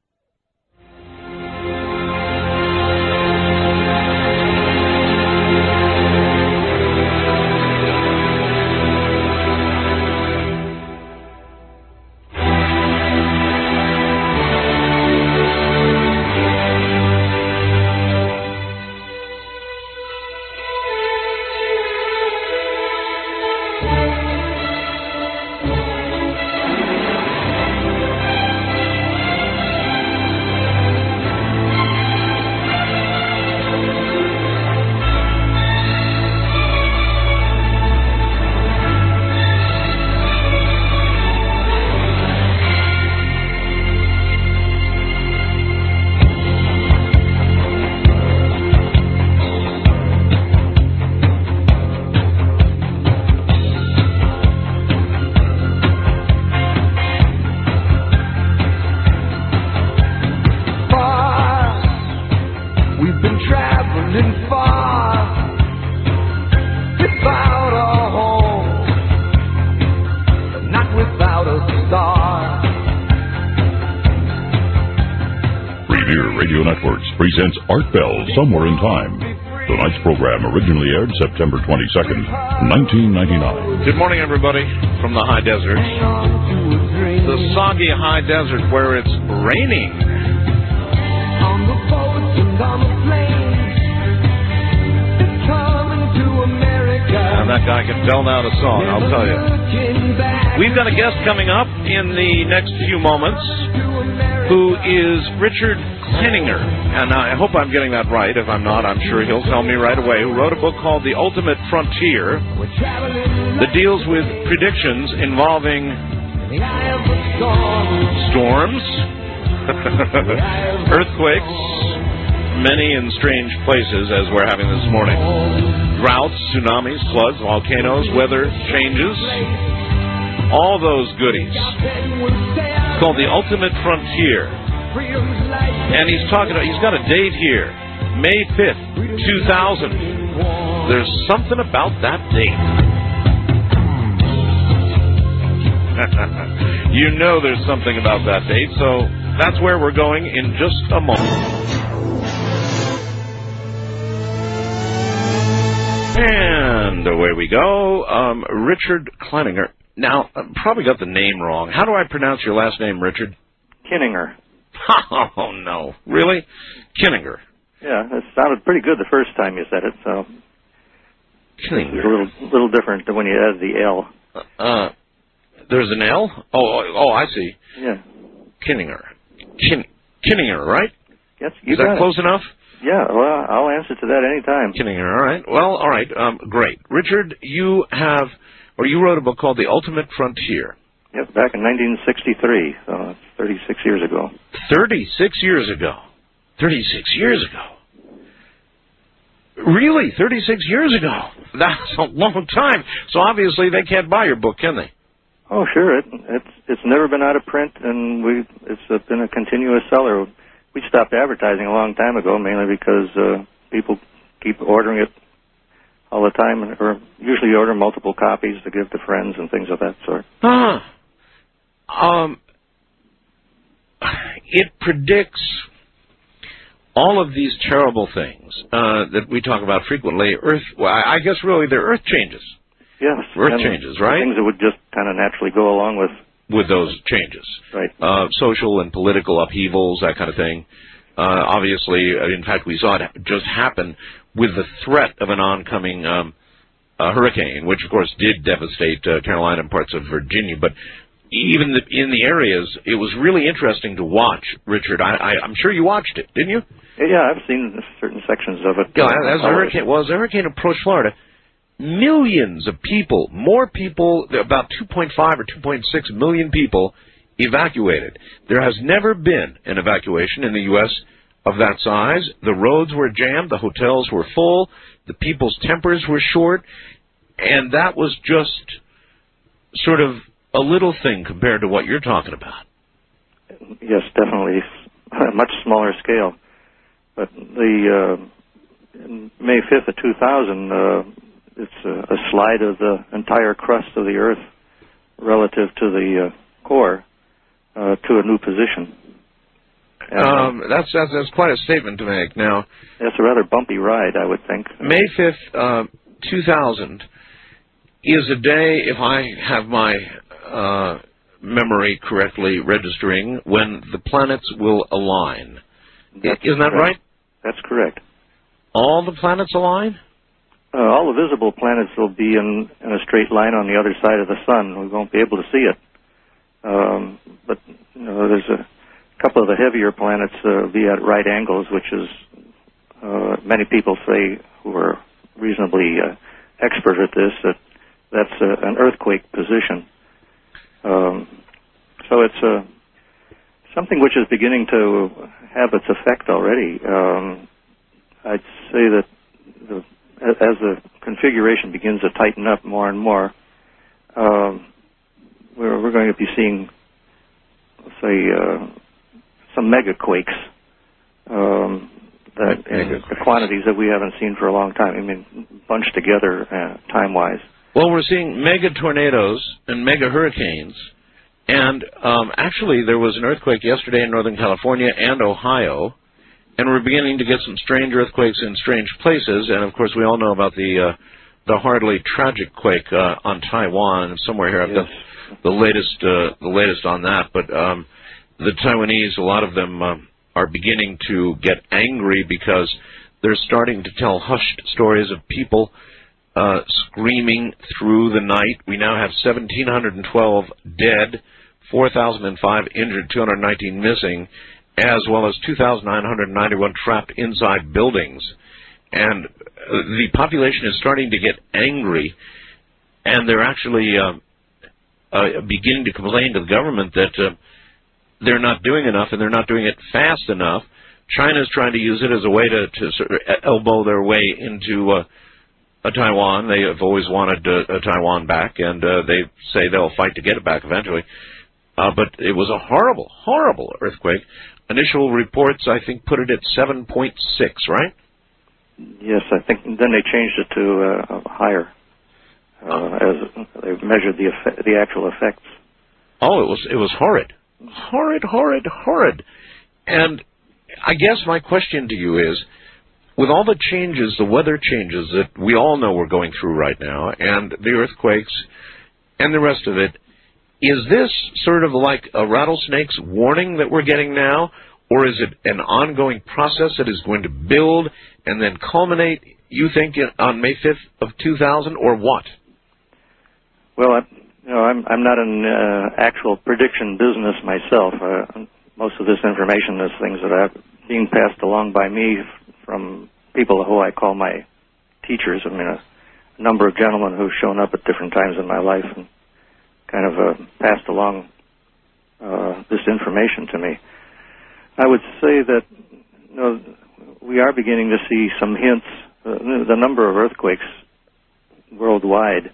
Presents Art Bell, Somewhere in Time. Tonight's program originally aired September twenty-second, nineteen ninety-nine. Good morning, everybody, from the high desert. The soggy high desert where it's raining. On the boats and on the planes, it's coming to America. And that guy can belt out a song, I'll tell you. We've got a guest coming up in the next few moments who is Richard Klinninger, and I hope I'm getting that right. If I'm not, I'm sure he'll tell me right away, who wrote a book called The Ultimate Frontier that deals with predictions involving storms, earthquakes, many in strange places, as we're having this morning, droughts, tsunamis, floods, volcanoes, weather changes, all those goodies. It's called The Ultimate Frontier. And he's talking about, he's got a date here, May fifth, two thousand. There's something about that date. You know there's something about that date, so that's where we're going in just a moment. And away we go. Um, Richard Klinninger. Now, I probably got the name wrong. How do I pronounce your last name, Richard? Kinninger. Oh, no. Really? Kinninger. Yeah, it sounded pretty good the first time you said it, so Kinninger. It's a little, little different than when you add the L. Uh, there's an L? Oh, oh, oh I see. Yeah. Kinninger. Kin- Kinninger, right? Yes, you Is that got close it. enough? Yeah, well, I'll answer to that any time. Kinninger, all right. Well, all right, um, great. Richard, you have, or you wrote a book called The Ultimate Frontier. Yep, back in nineteen sixty-three, so that's thirty-six years ago. thirty-six years ago. thirty-six years ago. Really? thirty-six years ago? That's a long time. So obviously they can't buy your book, can they? Oh, sure. It, it's it's never been out of print, and we it's uh, been a continuous seller. We stopped advertising a long time ago, mainly because uh, people keep ordering it all the time, or usually order multiple copies to give to friends and things of that sort. Huh. Um, it predicts all of these terrible things uh, that we talk about frequently. Earth, well, I guess really they're earth changes. Yes. Earth changes, right? Things that would just kind of naturally go along with with those changes. Right. Uh, social and political upheavals, that kind of thing. Uh, obviously, in fact, we saw it just happen with the threat of an oncoming um, uh, hurricane, which, of course, did devastate uh, Carolina and parts of Virginia. But even the, in the areas, it was really interesting to watch, Richard. I, I, I'm sure you watched it, didn't you? Yeah, I've seen certain sections of it. Yeah, uh, as the hurricane, well, as the hurricane approached Florida, millions of people, more people, about two point five or two point six million people evacuated. There has never been an evacuation in the U S of that size. The roads were jammed, the hotels were full, the people's tempers were short, and that was just sort of a little thing compared to what you're talking about. Yes, definitely. A much smaller scale. But the uh, May fifth of two thousand, uh, it's a, a slide of the entire crust of the Earth relative to the uh, core uh, to a new position. And, um, that's, that's that's quite a statement to make. Now, it's a rather bumpy ride, I would think. May fifth, uh, two thousand is a day, if I have my uh, memory correctly registering, when the planets will align. That's Isn't that correct. right? That's correct. All the planets align? Uh, all the visible planets will be in, in a straight line on the other side of the sun. We won't be able to see it. Um, but you know, there's a couple of the heavier planets uh, be at right angles, which is, uh, many people say, who are reasonably uh, expert at this, that that's a, an earthquake position. Um, so it's uh, something which is beginning to have its effect already. Um, I'd say that the, as the configuration begins to tighten up more and more, um, we're, we're going to be seeing, let's say, uh, some mega quakes. Um, that in the quantities that we haven't seen for a long time. I mean, bunched together uh, time-wise. Well, we're seeing mega tornadoes and mega hurricanes, and um, actually there was an earthquake yesterday in Northern California and Ohio, and we're beginning to get some strange earthquakes in strange places, and of course we all know about the uh, the hardly tragic quake uh, on Taiwan somewhere here. I've Yes. got the latest uh, the latest on that, but um, the Taiwanese, a lot of them uh, are beginning to get angry because they're starting to tell hushed stories of people Uh, screaming through the night. We now have one thousand seven hundred twelve dead, four thousand five injured, two hundred nineteen missing, as well as two thousand nine hundred ninety-one trapped inside buildings. And uh, the population is starting to get angry, and they're actually uh, uh, beginning to complain to the government that uh, they're not doing enough, and they're not doing it fast enough. China's trying to use it as a way to, to sort of elbow their way into uh, Uh, Taiwan. They have always wanted uh, uh, Taiwan back, and uh, they say they'll fight to get it back eventually. Uh, but it was a horrible, horrible earthquake. Initial reports, I think, put it at seven point six, right? Yes, I think then they changed it to uh, higher uh, as they measured the effect, the actual effects. Oh, it was it was horrid, horrid, horrid, horrid. And I guess my question to you is, with all the changes, the weather changes that we all know we're going through right now, and the earthquakes and the rest of it, is this sort of like a rattlesnake's warning that we're getting now, or is it an ongoing process that is going to build and then culminate, you think, on May fifth of two thousand, or what? Well, I, you know, I'm I'm not in uh, actual prediction business myself. Uh, most of this information is things that are being passed along by me from people who I call my teachers. I mean, a number of gentlemen who've shown up at different times in my life and kind of uh, passed along uh, this information to me. I would say that, you know, we are beginning to see some hints. Uh, the number of earthquakes worldwide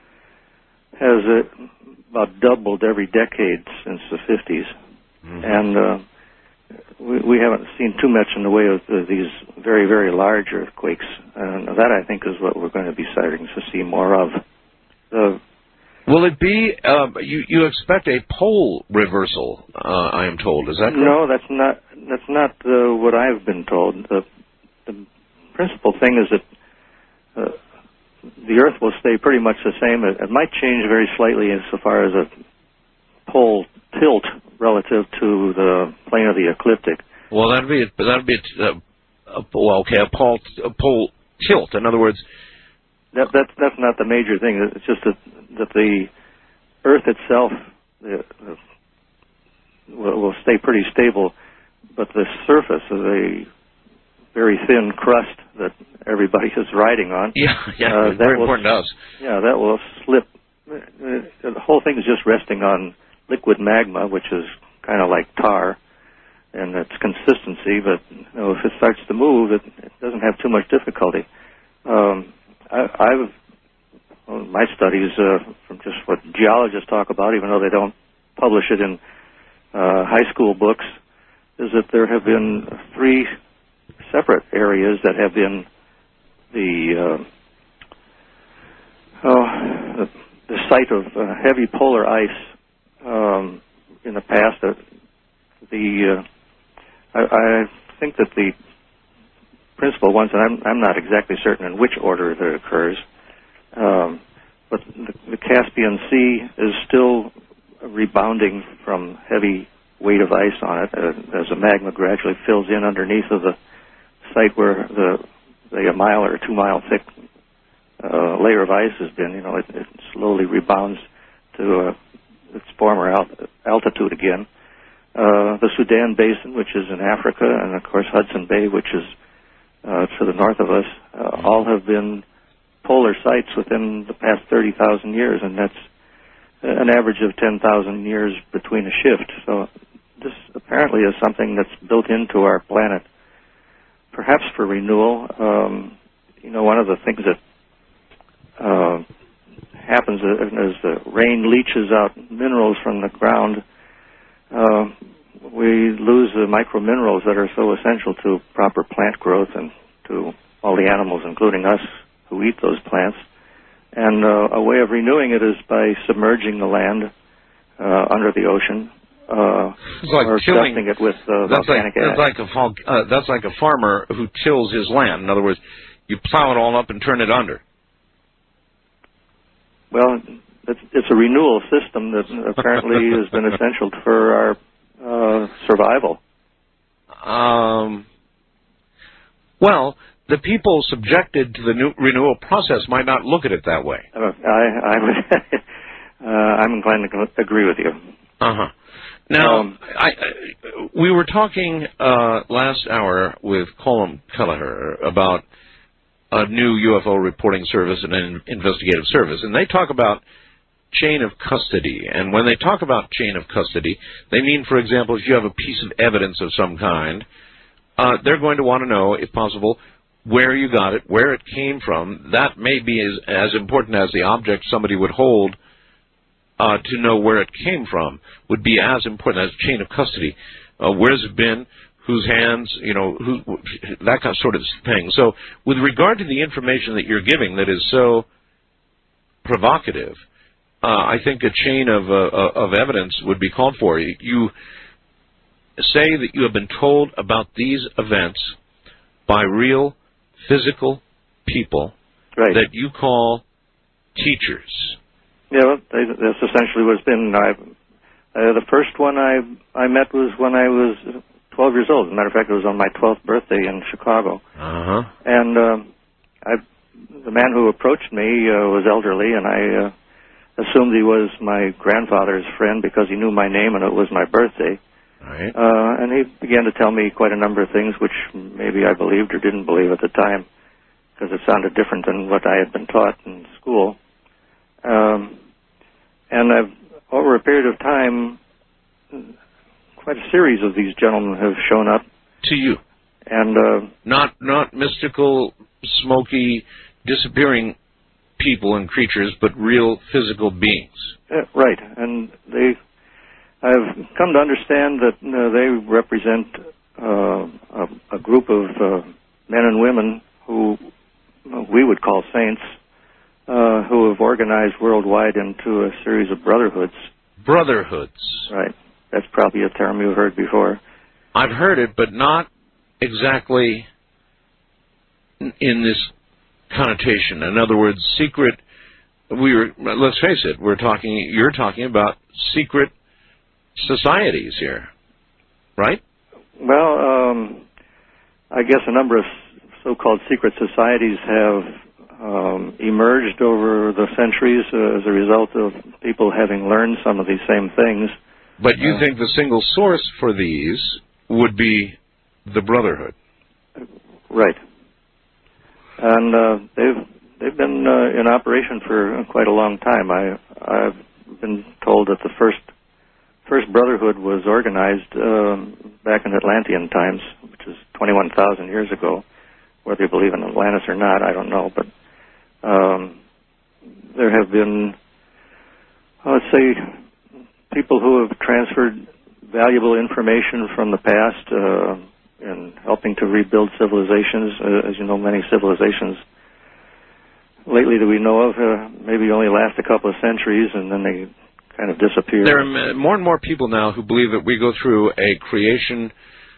has uh, about doubled every decade since the fifties. Mm-hmm. And uh, We, we haven't seen too much in the way of uh, these very, very large earthquakes. And that, I think, is what we're going to be starting to see more of. Uh, Will it be, uh, you, you expect a pole reversal, uh, I am told. Is that correct? No, that's not, that's not uh, what I've been told. The, the principal thing is that uh, the Earth will stay pretty much the same. It, it might change very slightly insofar as a pole tilt relative to the plane of the ecliptic. Well, that'd be that'd be a, a, well, okay, a pole a pole tilt. In other words, that that's that's not the major thing. It's just that that the Earth itself the, the will, will stay pretty stable, but the surface is a very thin crust that everybody is riding on. Yeah, yeah, uh, that very will, important to us. Yeah, that will slip. The whole thing is just resting on liquid magma, which is kind of like tar, and its consistency. But you know, if it starts to move, it, it doesn't have too much difficulty. Um, I, I've well, my studies uh, from just what geologists talk about, even though they don't publish it in uh, high school books, is that there have been three separate areas that have been the uh, oh, the, the site of uh, heavy polar ice um, in the past. Uh, the uh, I, I think that the principal ones, and I'm, I'm not exactly certain in which order that occurs, um, but the, the Caspian Sea is still rebounding from heavy weight of ice on it uh, as the magma gradually fills in underneath of the site where the, the a mile or two mile thick uh, layer of ice has been. You know, it, it slowly rebounds to uh, its former alt- altitude again. Uh, the Sudan Basin, which is in Africa, and of course Hudson Bay, which is uh, to the north of us, uh, all have been polar sites within the past thirty thousand years, and that's an average of ten thousand years between a shift. So this apparently is something that's built into our planet, perhaps for renewal. Um, you know, one of the things that uh, happens as the rain leaches out minerals from the ground, uh, we lose the microminerals that are so essential to proper plant growth and to all the animals, including us, who eat those plants. And uh, a way of renewing it is by submerging the land uh, under the ocean, uh, it's like or tilling, dusting it with uh, that's volcanic like, ash. That's like, a, fal- uh, that's like a farmer who tills his land. In other words, you plow it all up and turn it under. Well, it's, it's a renewal system that apparently has been essential for our uh, survival. Um, well, the people subjected to the new renewal process might not look at it that way. Uh, I, I would, uh, I'm inclined to agree with you. Uh-huh. Now, Um, I, I, we were talking uh, last hour with Colin Kelleher about a new U F O reporting service and an investigative service, and they talk about chain of custody. And when they talk about chain of custody, they mean, for example, if you have a piece of evidence of some kind, uh, they're going to want to know, if possible, where you got it, where it came from. That may be as, as important as the object somebody would hold. Uh, to know where it came from would be as important as chain of custody. Uh, where's it been? Whose hands? You know, who, that kind of sort of thing. So, with regard to the information that you're giving that is so provocative, uh, I think a chain of uh, of evidence would be called for. You say that you have been told about these events by real physical people right. that you call teachers. Yeah, well, that's essentially what it's been. I, uh, the first one I I met was when I was twelve years old. As a matter of fact, it was on my twelfth birthday in Chicago. Uh-huh. And um, I, the man who approached me uh, was elderly, and I uh, assumed he was my grandfather's friend because he knew my name and it was my birthday. Right. Uh, and he began to tell me quite a number of things which maybe I believed or didn't believe at the time because it sounded different than what I had been taught in school. Um, and I've, over a period of time, quite a series of these gentlemen have shown up. To you. And, uh, not, not mystical, smoky, disappearing people and creatures, but real physical beings. Yeah, right. And they, I've come to understand that uh, they represent uh, a, a group of uh, men and women who uh, we would call saints, Uh, who have organized worldwide into a series of brotherhoods. Brotherhoods. Right. That's probably a term you've heard before. I've heard it, but not exactly in this connotation. In other words, secret. We were. Let's face it. We're talking. You're talking about secret societies here, right? Well, um, I guess a number of so-called secret societies have um, emerged over the centuries uh, as a result of people having learned some of these same things. But you uh, think the single source for these would be the Brotherhood? Right. And uh, they've they've been uh, in operation for quite a long time. I I've been told that the first first Brotherhood was organized um, back in Atlantean times, which is twenty-one thousand years ago. Whether you believe in Atlantis or not, I don't know. But um, there have been, let's say, people who have transferred valuable information from the past uh, in helping to rebuild civilizations. Uh, as you know, many civilizations lately that we know of uh, maybe only last a couple of centuries, and then they kind of disappear. There are more and more people now who believe that we go through a creation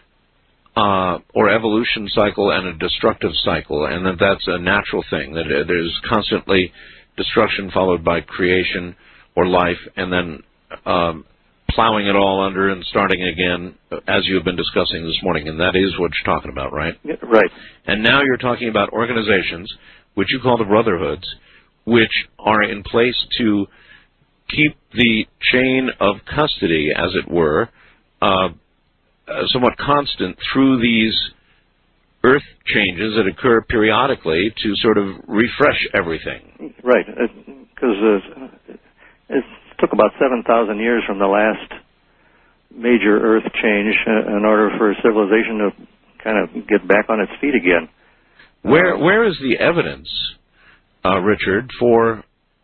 uh, or evolution cycle and a destructive cycle, and that that's a natural thing, that uh, there's constantly destruction followed by creation or life, and then um, plowing it all under and starting again, as you have been discussing this morning, and that is what you're talking about, right? Yeah, right. And now you're talking about organizations, which you call the Brotherhoods, which are in place to keep the chain of custody, as it were, uh, somewhat constant through these earth changes that occur periodically to sort of refresh everything. Right, because uh, it took about seven thousand years from the last major earth change uh, in order for civilization to kind of get back on its feet again. Where Where is the evidence, uh, Richard, for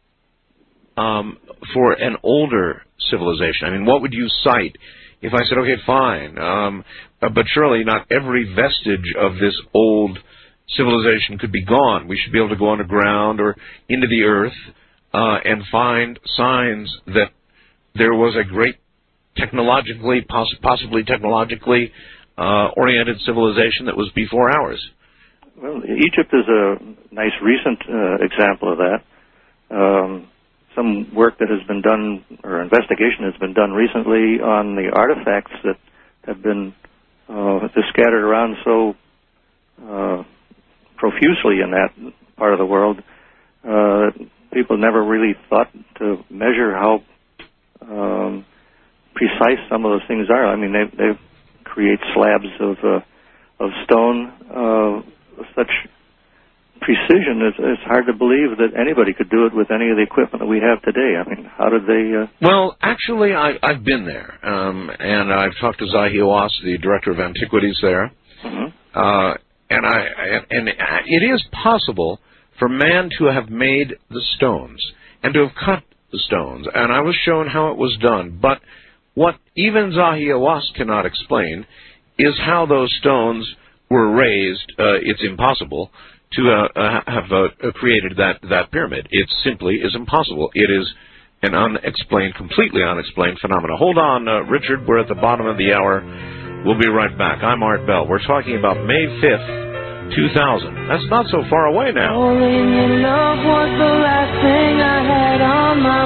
um, for an older civilization? I mean, what would you cite if I said, okay, fine, um, but surely not every vestige of this old civilization could be gone. We should be able to go underground or into the earth uh, and find signs that there was a great technologically, poss- possibly technologically uh, oriented civilization that was before ours. Well, Egypt is a nice recent uh, example of that. Um, some work that has been done, or investigation has been done recently on the artifacts that have been uh, scattered around so uh, profusely in that part of the world. Uh, people never really thought to measure how um, precise some of those things are. I mean, they they create slabs of uh, of stone uh, with such precision. It's, it's hard to believe that anybody could do it with any of the equipment that we have today. I mean, how did they... Uh... Well, actually, I, I've been there, um, and I've talked to Zahi Hawass, the director of antiquities there, Mm-hmm. uh, and I and it is possible for man to have made the stones and to have cut the stones, and I was shown how it was done. But what even Zahi Hawass cannot explain is how those stones were raised. Uh, it's impossible to uh, uh, have uh, created that, that pyramid. It simply is impossible. It is an unexplained, completely unexplained phenomenon. Hold on, uh, Richard. We're at the bottom of the hour. We'll be right back. I'm Art Bell. We're talking about May fifth, two thousand. That's not so far away now. Falling in love was the last thing I had on my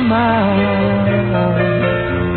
mind.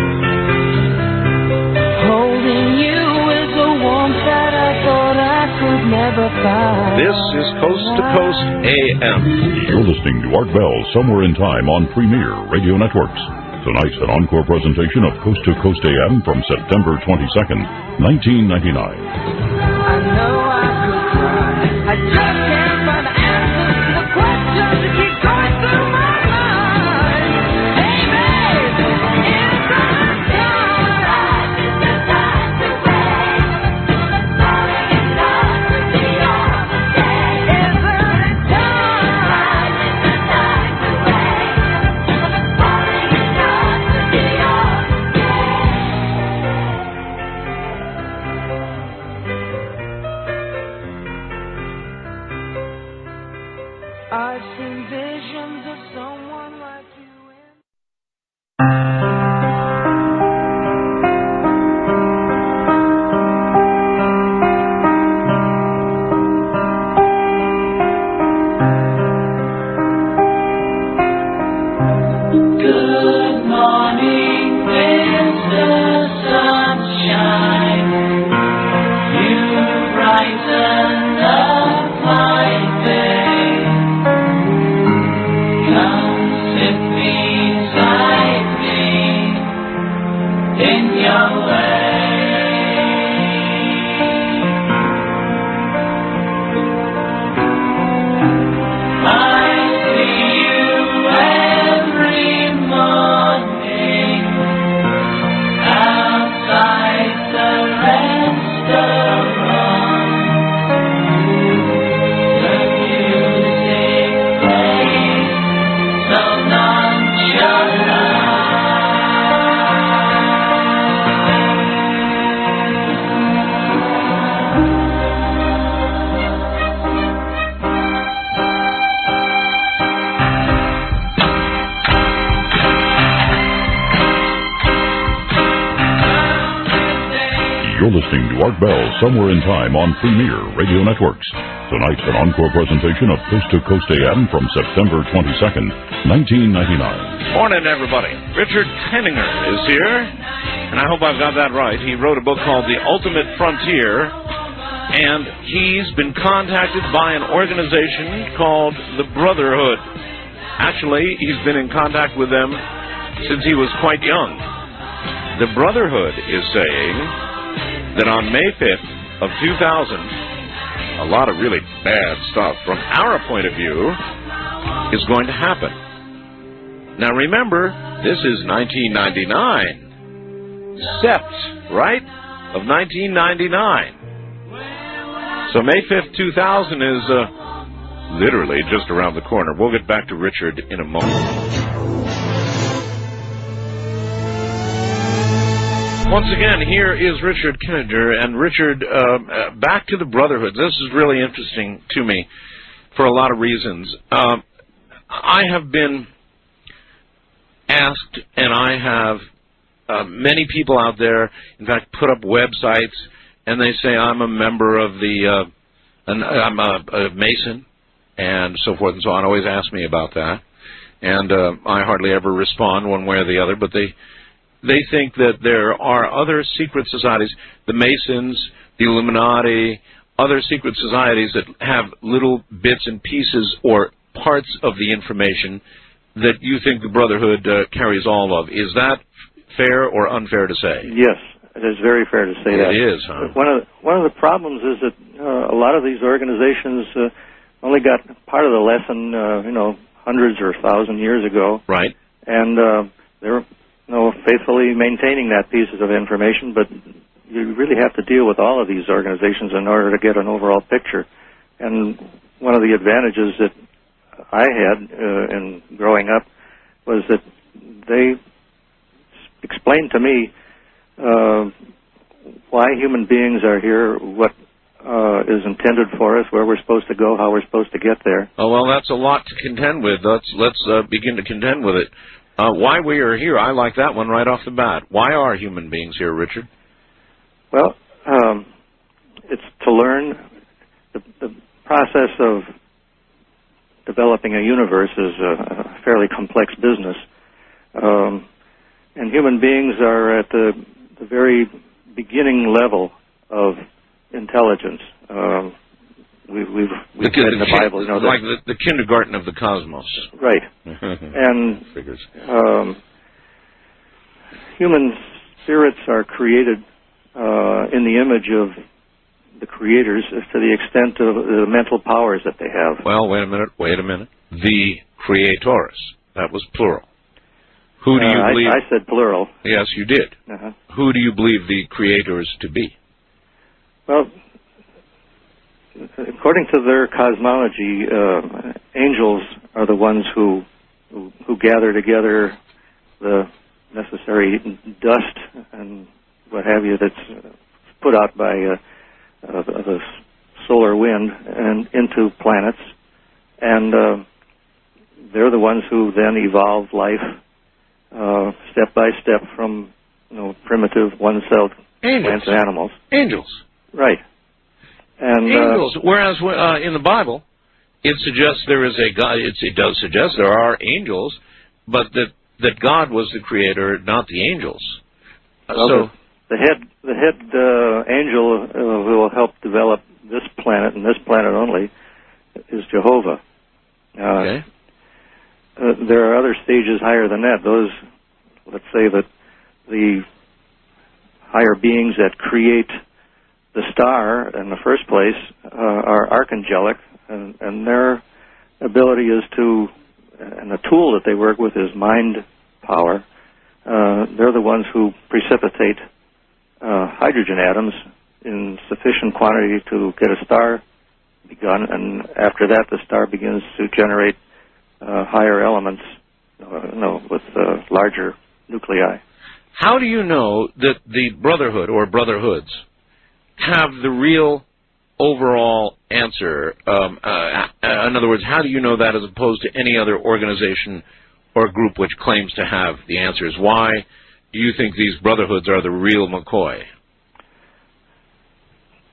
Holding you is a warmth that I thought I could never find. This is Coast to Coast A M. You're listening to Art Bell Somewhere in Time on Premier Radio Networks. Tonight's an encore presentation of Coast to Coast A M from September twenty-second, nineteen ninety-nine. I know I could cry. I just can't find the answers to the questions that keep going through my mind. Hey, babe, it's our time. It's the time to wait. Falling in love with the opposite. It's our time. It's the time to wait. Falling in love with the opposite. I've seen visions of someone like you in Good morning, Mister Sunshine. You brighten up my day. listening to Art Bell Somewhere in Time on Premier Radio Networks. Tonight's an encore presentation of Coast to Coast A M from September twenty-second, nineteen ninety-nine. Morning, everybody. Richard Penninger is here, and I hope I've got that right. He wrote a book called The Ultimate Frontier, and he's been contacted by an organization called the Brotherhood. Actually, he's been in contact with them since he was quite young. The Brotherhood is saying that on May fifth of two thousand, a lot of really bad stuff from our point of view is going to happen. Now remember, this is nineteen ninety-nine. Sept, right, of nineteen ninety-nine. So May fifth, two thousand is uh, literally just around the corner. We'll get back to Richard in a moment. Once again, here is Richard Penninger, and Richard, uh, uh, back to the Brotherhood. This is really interesting to me for a lot of reasons. Um, I have been asked, and I have uh, many people out there, in fact, put up websites, and they say I'm a member of the, uh, an, I'm a, a Mason, and so forth and so on. Always ask me about that, and uh, I hardly ever respond one way or the other, but they... They think that there are other secret societies, the Masons, the Illuminati, other secret societies that have little bits and pieces or parts of the information that you think the Brotherhood uh, carries all of. Is that fair or unfair to say? Yes, it is very fair to say that. It is, huh? One of the, one of the problems is that uh, a lot of these organizations uh, only got part of the lesson, uh, you know, hundreds or a thousand years ago. Right. And uh, they're... No, faithfully maintaining that pieces of information, but you really have to deal with all of these organizations in order to get an overall picture. And one of the advantages that I had uh, in growing up was that they explained to me uh, why human beings are here, what uh, is intended for us, where we're supposed to go, how we're supposed to get there. Oh, well, that's a lot to contend with. Let's, let's uh, begin to contend with it. Uh, why we are here, I like that one right off the bat. Why are human beings here, Richard? Well, um, it's to learn. The, the process of developing a universe is a, a fairly complex business. Um, and human beings are at the, the very beginning level of intelligence. Um, We, we've we've the, read in the the, Bible, you know, like the, the kindergarten of the cosmos. Right. And Figures. Um, human spirits are created uh, in the image of the creators to the extent of the mental powers that they have. Well, wait a minute, wait a minute. The creators. That was plural. Who do you uh, believe? I, I said plural. Yes, you did. Uh-huh. Who do you believe the creators to be? Well, according to their cosmology, uh, angels are the ones who, who who gather together the necessary dust and what have you that's put out by uh, uh, the solar wind and into planets, and uh, they're the ones who then evolve life uh, step by step from you know primitive one-celled plants and animals. Angels. Right. And, angels. Uh, Whereas uh, in the Bible, it suggests there is a God. It's, it does suggest there are angels, but that that God was the creator, not the angels. Uh, well, so the, the head the head uh, angel uh, who will help develop this planet and this planet only is Jehovah. Uh, okay. Uh, there are other stages higher than that. Those, let's say that the higher beings that create the star in the first place uh, are archangelic, and, and their ability is to, and the tool that they work with is mind power. Uh, they're the ones who precipitate uh, hydrogen atoms in sufficient quantity to get a star begun, and after that the star begins to generate uh, higher elements, uh, no, with uh, larger nuclei. How do you know that the Brotherhood or Brotherhoods have the real overall answer? Um, uh, in other words, how do you know that as opposed to any other organization or group which claims to have the answers? Why do you think these Brotherhoods are the real McCoy?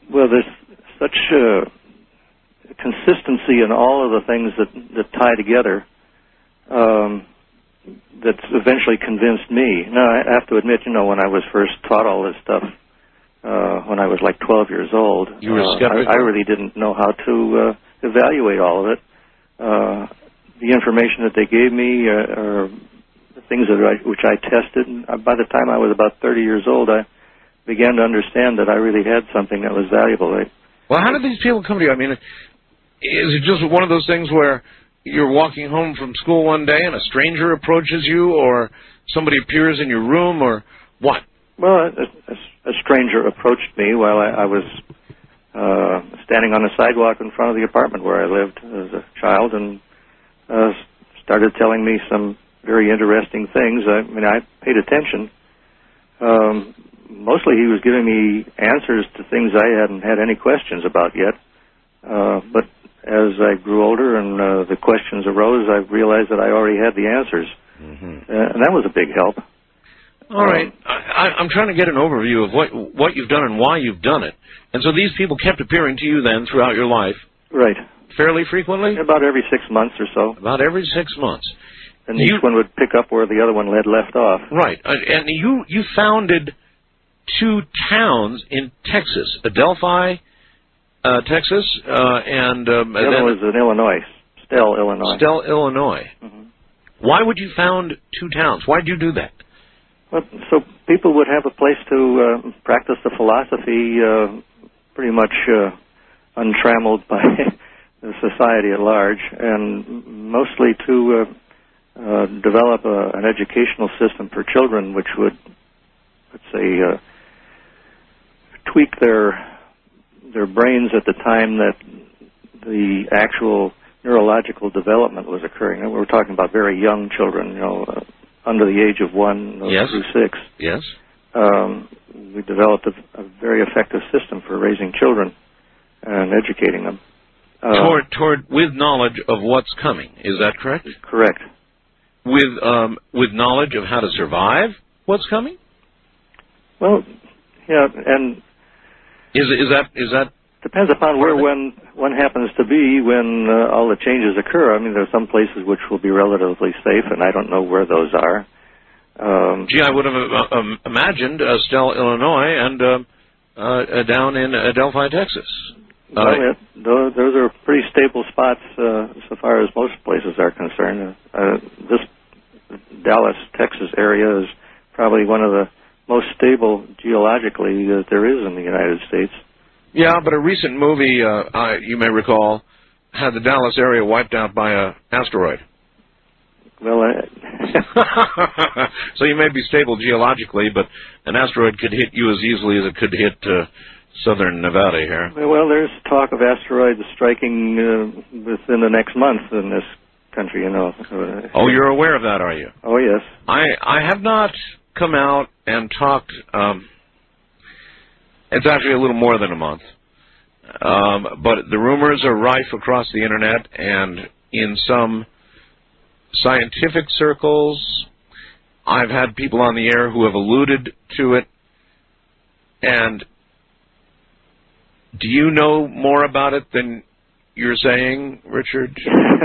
Well, there's such uh, consistency in all of the things that, that tie together um, that's eventually convinced me. Now, I have to admit, you know, when I was first taught all this stuff, uh, when I was like twelve years old, you were uh, skeptical. I, I really didn't know how to uh, evaluate all of it. Uh, the information that they gave me, uh, or the things that I, which I tested, and by the time I was about thirty years old, I began to understand that I really had something that was valuable. I, well, how did these people come to you? I mean, is it just one of those things where you're walking home from school one day and a stranger approaches you, or somebody appears in your room, or what? Well, a, a, a stranger approached me while I, I was uh, standing on the sidewalk in front of the apartment where I lived as a child, and uh, started telling me some very interesting things. I mean, I paid attention. Um, mostly he was giving me answers to things I hadn't had any questions about yet. Uh, but as I grew older and uh, the questions arose, I realized that I already had the answers. Mm-hmm. Uh, and that was a big help. All right. Um, I, I'm trying to get an overview of what what you've done and why you've done it. And so these people kept appearing to you then throughout your life? Right. Fairly frequently? About every six months or so. About every six months. And you, each one would pick up where the other one had left off. Right. And you, you founded two towns in Texas, Adelphi, uh, Texas, uh, and... Um, the other was in Illinois, Stell, Illinois. Stell, Illinois. Mm-hmm. Why would you found two towns? Why did you do that? Well, so people would have a place to uh, practice the philosophy uh, pretty much uh, untrammeled by the society at large, and mostly to uh, uh, develop a, an educational system for children which would, let's say, uh, tweak their their brains at the time that the actual neurological development was occurring. And we were talking about very young children, you know, uh, under the age of one yes. through six. Yes. Um, we developed a, a very effective system for raising children and educating them. Uh, toward, toward, with knowledge of what's coming. Is that correct? Correct. With, um, with knowledge of how to survive what's coming? Well, yeah, and is is that is that depends upon where one one happens to be when uh, all the changes occur. I mean, there are some places which will be relatively safe, and I don't know where those are. Um, Gee, I would have uh, um, imagined uh, Stell, Illinois, and uh, uh, down in Adelphi, Texas. Well, uh, it, those, those are pretty stable spots uh, so far as most places are concerned. Uh, this Dallas, Texas area is probably one of the most stable geologically that there is in the United States. Yeah, but a recent movie, uh, I, you may recall, had the Dallas area wiped out by an asteroid. Well, I so you may be stable geologically, but an asteroid could hit you as easily as it could hit uh, southern Nevada here. Well, there's talk of asteroids striking uh, within the next month in this country, you know. Oh, you're aware of that, are you? Oh, yes. I, I have not come out and talked... Um, It's actually a little more than a month. Um, but the rumors are rife across the Internet, and in some scientific circles, I've had people on the air who have alluded to it. And do you know more about it than you're saying, Richard?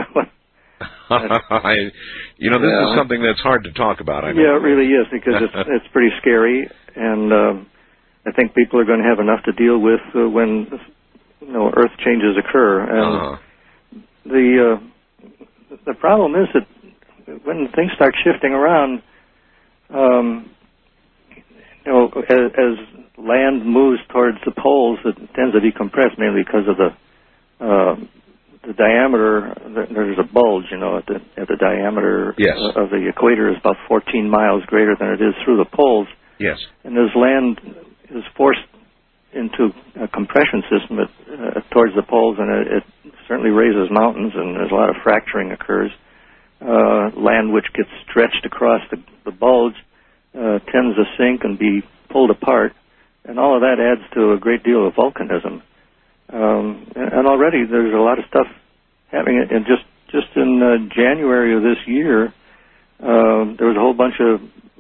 I, you know, this yeah. is something that's hard to talk about. I know. Yeah, it really is, because it's, it's pretty scary, and... Um, I think people are going to have enough to deal with uh, when, you know, Earth changes occur. And uh-huh. the uh, the problem is that when things start shifting around, um, you know, as, as land moves towards the poles, it tends to decompress mainly because of the uh, the diameter. There's a bulge, you know, at the at the diameter yes. of the equator is about fourteen miles greater than it is through the poles. Yes. And as land is forced into a compression system at, uh, towards the poles, and it, it certainly raises mountains, and there's a lot of fracturing occurs. Uh, land which gets stretched across the, the bulge uh, tends to sink and be pulled apart, and all of that adds to a great deal of volcanism. Um, and, and already there's a lot of stuff happening. And just just in uh, January of this year, uh, there was a whole bunch of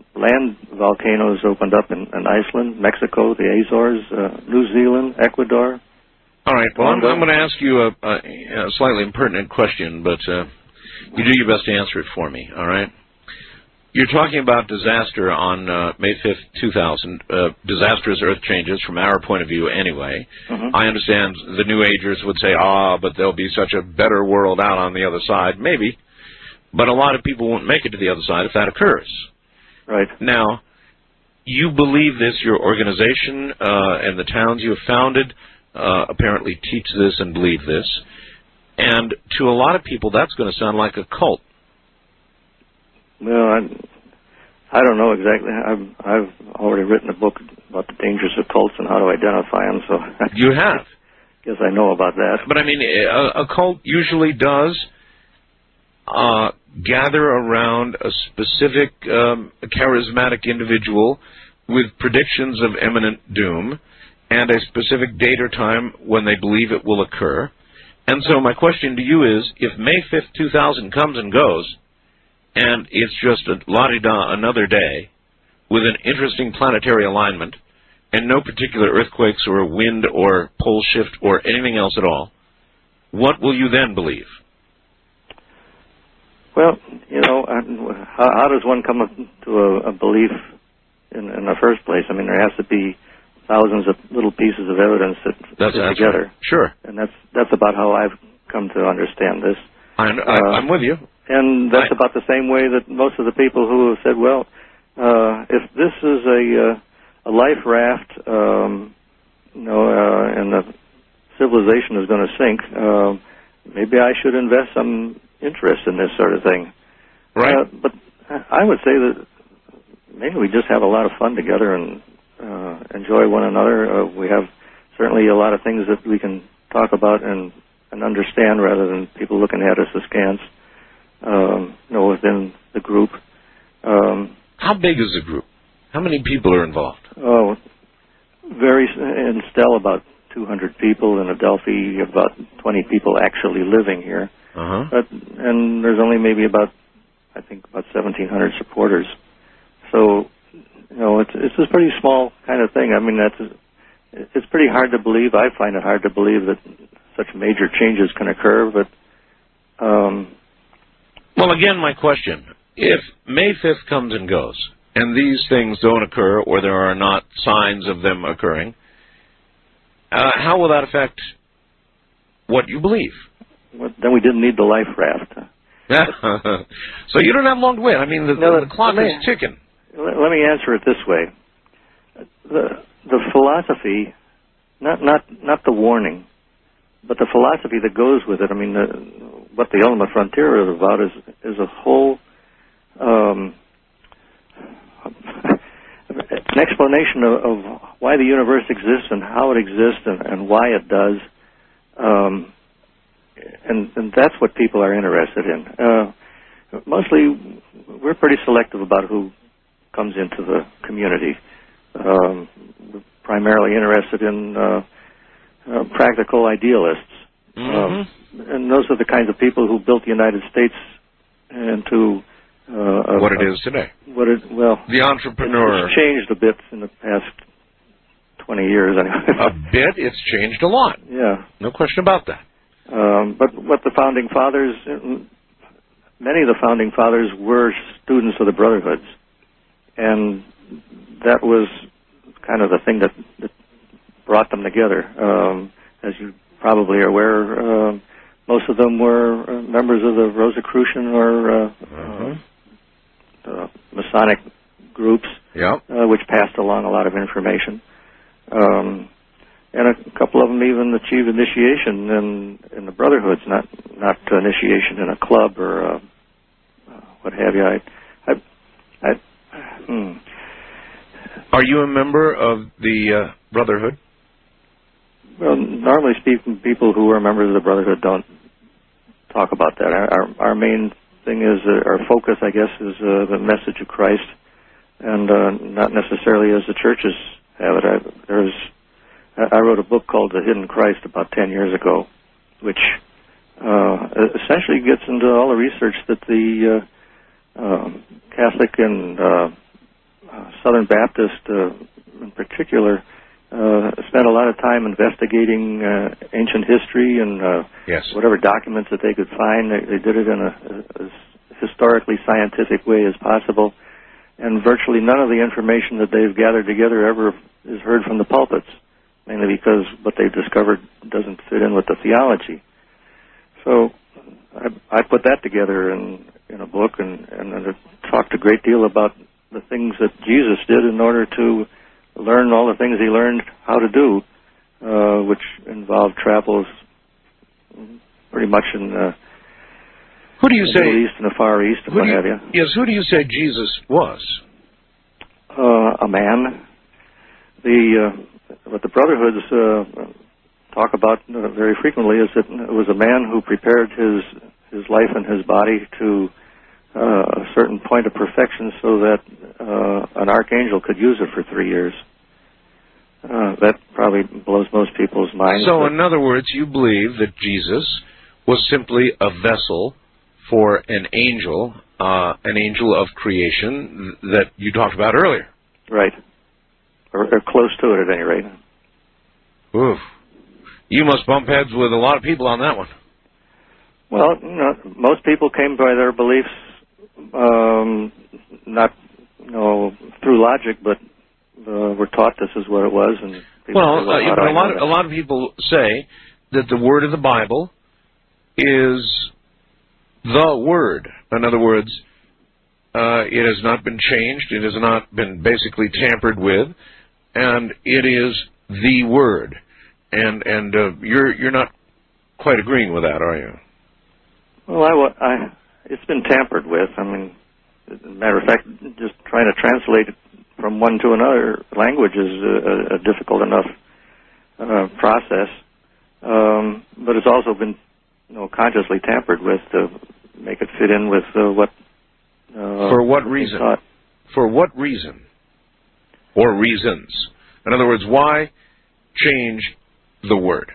land volcanoes opened up in, in Iceland, Mexico, the Azores, uh, New Zealand, Ecuador. All right. Well, I'm, I'm going to ask you a, a, a slightly impertinent question, but uh, you do your best to answer it for me. All right. You're talking about disaster on uh, May fifth, two thousand, uh, disastrous earth changes from our point of view anyway. Mm-hmm. I understand the New Agers would say, ah, but there'll be such a better world out on the other side. Maybe. But a lot of people won't make it to the other side if that occurs. Right. Now, you believe this, your organization uh, and the towns you have founded uh, apparently teach this and believe this. And to a lot of people, that's going to sound like a cult. Well, I, I don't know exactly. I've, I've already written a book about the dangers of cults and how to identify them. So you have. Guess I know about that. But I mean, a, a cult usually does uh, gather around a specific um, charismatic individual with predictions of imminent doom and a specific date or time when they believe it will occur. And so my question to you is, if May fifth, two thousand comes and goes, and it's just a la-di-da another day with an interesting planetary alignment and no particular earthquakes or wind or pole shift or anything else at all, what will you then believe? Well, you know, how, how does one come to a, a belief in, in the first place? I mean, there has to be thousands of little pieces of evidence that that's, fit that's together. Right. Sure. And that's that's about how I've come to understand this. I, I, I'm with you. And that's I, about the same way that most of the people who have said, well, uh, if this is a, uh, a life raft, um, you know, uh, and the civilization is going to sink, uh, maybe I should invest some interest in this sort of thing. Right. Uh, but I would say that maybe we just have a lot of fun together and uh, enjoy one another. Uh, we have certainly a lot of things that we can talk about and, and understand rather than people looking at us askance. Um, you know, within the group. Um, How big is the group? How many people are involved? Oh, very. In Stell, about two hundred people. In Adelphi, about twenty people actually living here. Uh-huh. But, and there's only maybe about, I think, about seventeen hundred supporters. So, you know, it's it's a pretty small kind of thing. I mean, that's it's pretty hard to believe. I find it hard to believe that such major changes can occur. But um, well, again, my question: if May fifth comes and goes, and these things don't occur, or there are not signs of them occurring, uh, how will that affect what you believe? Well, then we didn't need the life raft. So you don't have long to wait. I mean, the, no, the, the clock me, is ticking. Let me answer it this way: the the philosophy, not not not the warning, but the philosophy that goes with it. I mean, the, what the Ultima Frontier is about is is a whole um, an explanation of, of why the universe exists and how it exists and, and why it does. Um, and, and that's what people are interested in. Uh, mostly, we're pretty selective about who comes into the community. Um, we're primarily interested in uh, uh, practical idealists. Mm-hmm. Um, and those are the kinds of people who built the United States into uh, what a, it is today. What it well, the entrepreneur. It's changed a bit in the past twenty years. Anyway. A bit. It's changed a lot. Yeah, no question about that. Um, but what the founding fathers, many of the founding fathers were students of the Brotherhoods, and that was kind of the thing that, that brought them together. Um, as you probably are aware, uh, most of them were uh, members of the Rosicrucian or uh, uh-huh. uh, Masonic groups, yep. uh, which passed along a lot of information. Um, and a couple of them even achieved initiation in, in the Brotherhoods, not not initiation in a club or uh, what have you. I, I, I, hmm. Are you a member of the uh, Brotherhood? Well, normally speaking, people who are members of the Brotherhood don't talk about that. Our our main thing is, uh, our focus, I guess, is uh, the message of Christ, and uh, not necessarily as the churches have it. I, there's, I wrote a book called The Hidden Christ about ten years ago, which uh, essentially gets into all the research that the uh, uh, Catholic and uh, uh, Southern Baptist uh, in particular uh, spent a lot of time investigating uh, ancient history and uh, Yes. whatever documents that they could find. They, they did it in a, a, a historically scientific way as possible, and virtually none of the information that they've gathered together ever is heard from the pulpits, mainly because what they've discovered doesn't fit in with the theology. So I, I put that together in, in a book, and, and I talked a great deal about the things that Jesus did in order to learn all the things he learned how to do, uh, which involved travels pretty much in uh, Who do you the say? Middle East and the Far East and Who what do you, have you. yes, who do you say Jesus was? Uh, a man. The uh, what the Brotherhoods uh, talk about uh, very frequently is that it was a man who prepared his his life and his body to uh, a certain point of perfection, so that uh, an archangel could use it for three years. Uh, that probably blows most people's minds. So, in other words, you believe that Jesus was simply a vessel for an angel, uh, an angel of creation that you talked about earlier. Right. Or, or close to it, at any rate. Oof. You must bump heads with a lot of people on that one. Well, you know, most people came by their beliefs um, not, you know, through logic, but uh, were taught this is what it was. And people Well, say, well uh, how but do I a lot know of, that? a lot of people say that the word of the Bible is the word. In other words, uh, it has not been changed. It has not been basically tampered with, and it is the word. And and uh, you're you're not quite agreeing with that, are you? Well, I, wa- I, it's been tampered with. I mean, as a matter of fact, just trying to translate it from one to another language is a, a difficult enough uh, process. Um, but it's also been, you know, consciously tampered with to make it fit in with uh, what. Uh, For what reason? Thought. For what reason? Or reasons? In other words, why change the word?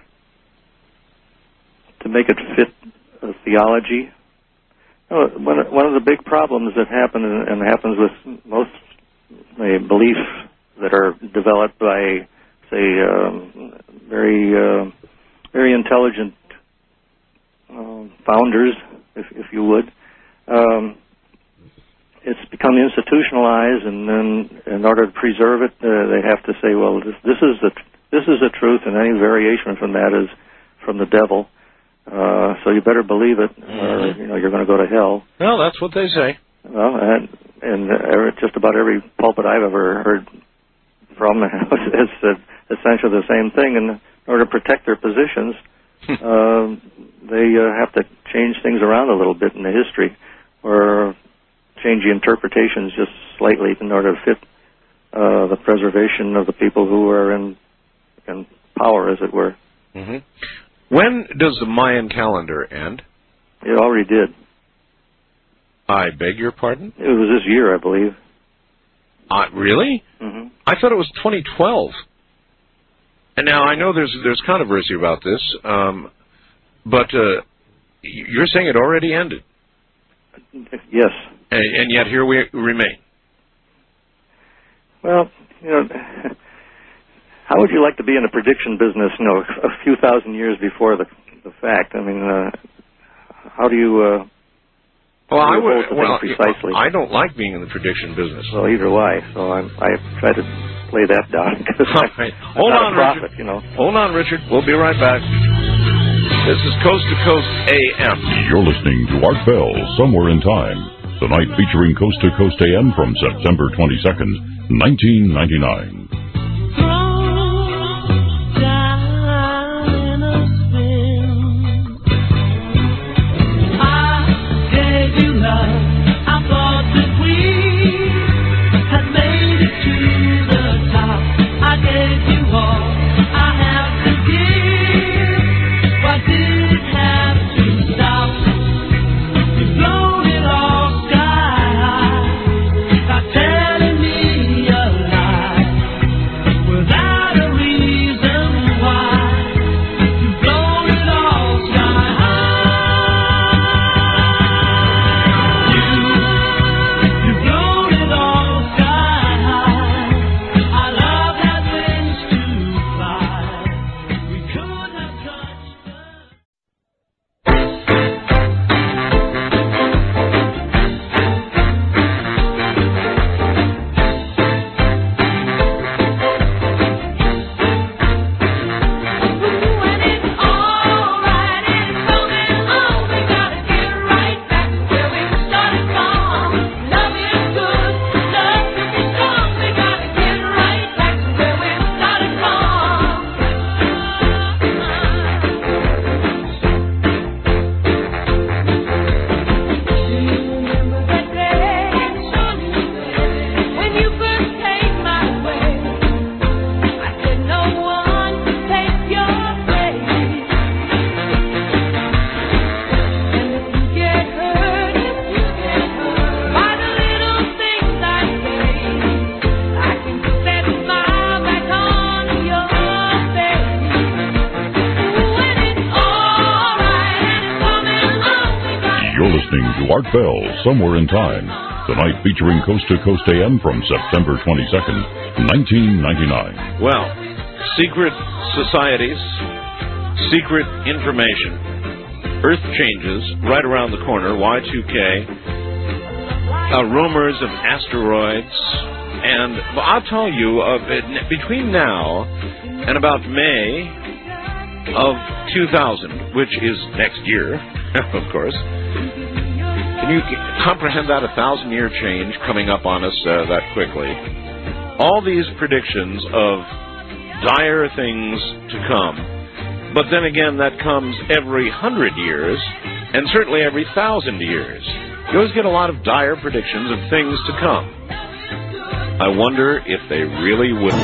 To make it fit a theology. You know, one, one of the big problems that happen and, and happens with most uh, beliefs that are developed by, say, um, very uh, very intelligent uh, founders, if, if you would. Um, it's become institutionalized, and then in order to preserve it, uh, they have to say, well, this, this is the this is the truth, and any variation from that is from the devil. Uh, so you better believe it, or you know you're going to go to hell. Well, that's what they say. Well, and, and every, just about every pulpit I've ever heard from has said essentially the same thing. And in order to protect their positions, uh, they uh, have to change things around a little bit in the history, or change the interpretations just slightly in order to fit uh, the preservation of the people who are in in power, as it were. Mm-hmm. When does the Mayan calendar end? It already did. I beg your pardon? It was this year, I believe. Uh, really? Mm-hmm. I thought it was twenty twelve. And now I know there's there's controversy about this, um, but uh, you're saying it already ended, Yes. and, and yet here we remain. Well, you know, how would you like to be in the prediction business, you know, a few thousand years before the the fact? I mean, uh, how do you... Uh, Well, I you would. hold the Well, thing precisely? I don't like being in the prediction business. Well, either way, so I'm, I try to play that down. Because All I'm, right. I'm Hold not on, a prophet, Richard. you know. Hold on, Richard. We'll be right back. This is Coast to Coast A M. You're listening to Art Bell, Somewhere in Time. Tonight featuring Coast to Coast A M from September twenty-second, nineteen ninety-nine. Telling me a lie. to Art Bell, Somewhere in Time, tonight featuring Coast to Coast A M from September twenty-second, nineteen ninety-nine. Well, secret societies, secret information, Earth changes right around the corner, Y two K, uh, rumors of asteroids, and well, I'll tell you, uh, between now and about May of two thousand, which is next year, of course, can you comprehend that, a thousand-year change coming up on us uh, that quickly? All these predictions of dire things to come. But then again, that comes every hundred years, and certainly every thousand years. You always get a lot of dire predictions of things to come. I wonder if they really would.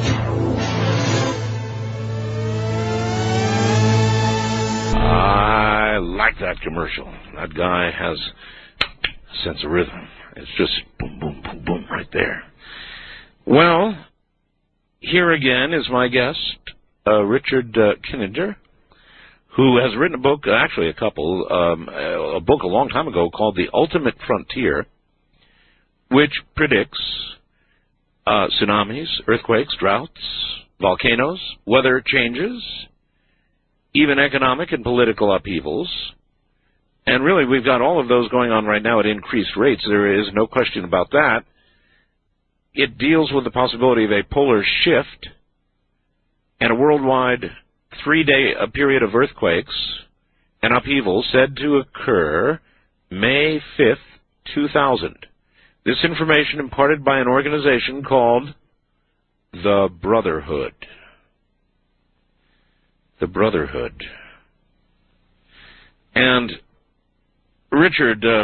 I like that commercial. That guy has a sense of rhythm. It's just boom, boom, boom, boom right there. Well, here again is my guest, uh, Richard uh, Kinninger, who has written a book, actually a couple, um, a book a long time ago called The Ultimate Frontier, which predicts uh, tsunamis, earthquakes, droughts, volcanoes, weather changes, even economic and political upheavals. And really, we've got all of those going on right now at increased rates. There is no question about that. It deals with the possibility of a polar shift and a worldwide three-day a period of earthquakes and upheaval said to occur May fifth, two thousand. This information imparted by an organization called the Brotherhood. The Brotherhood. And, Richard, uh,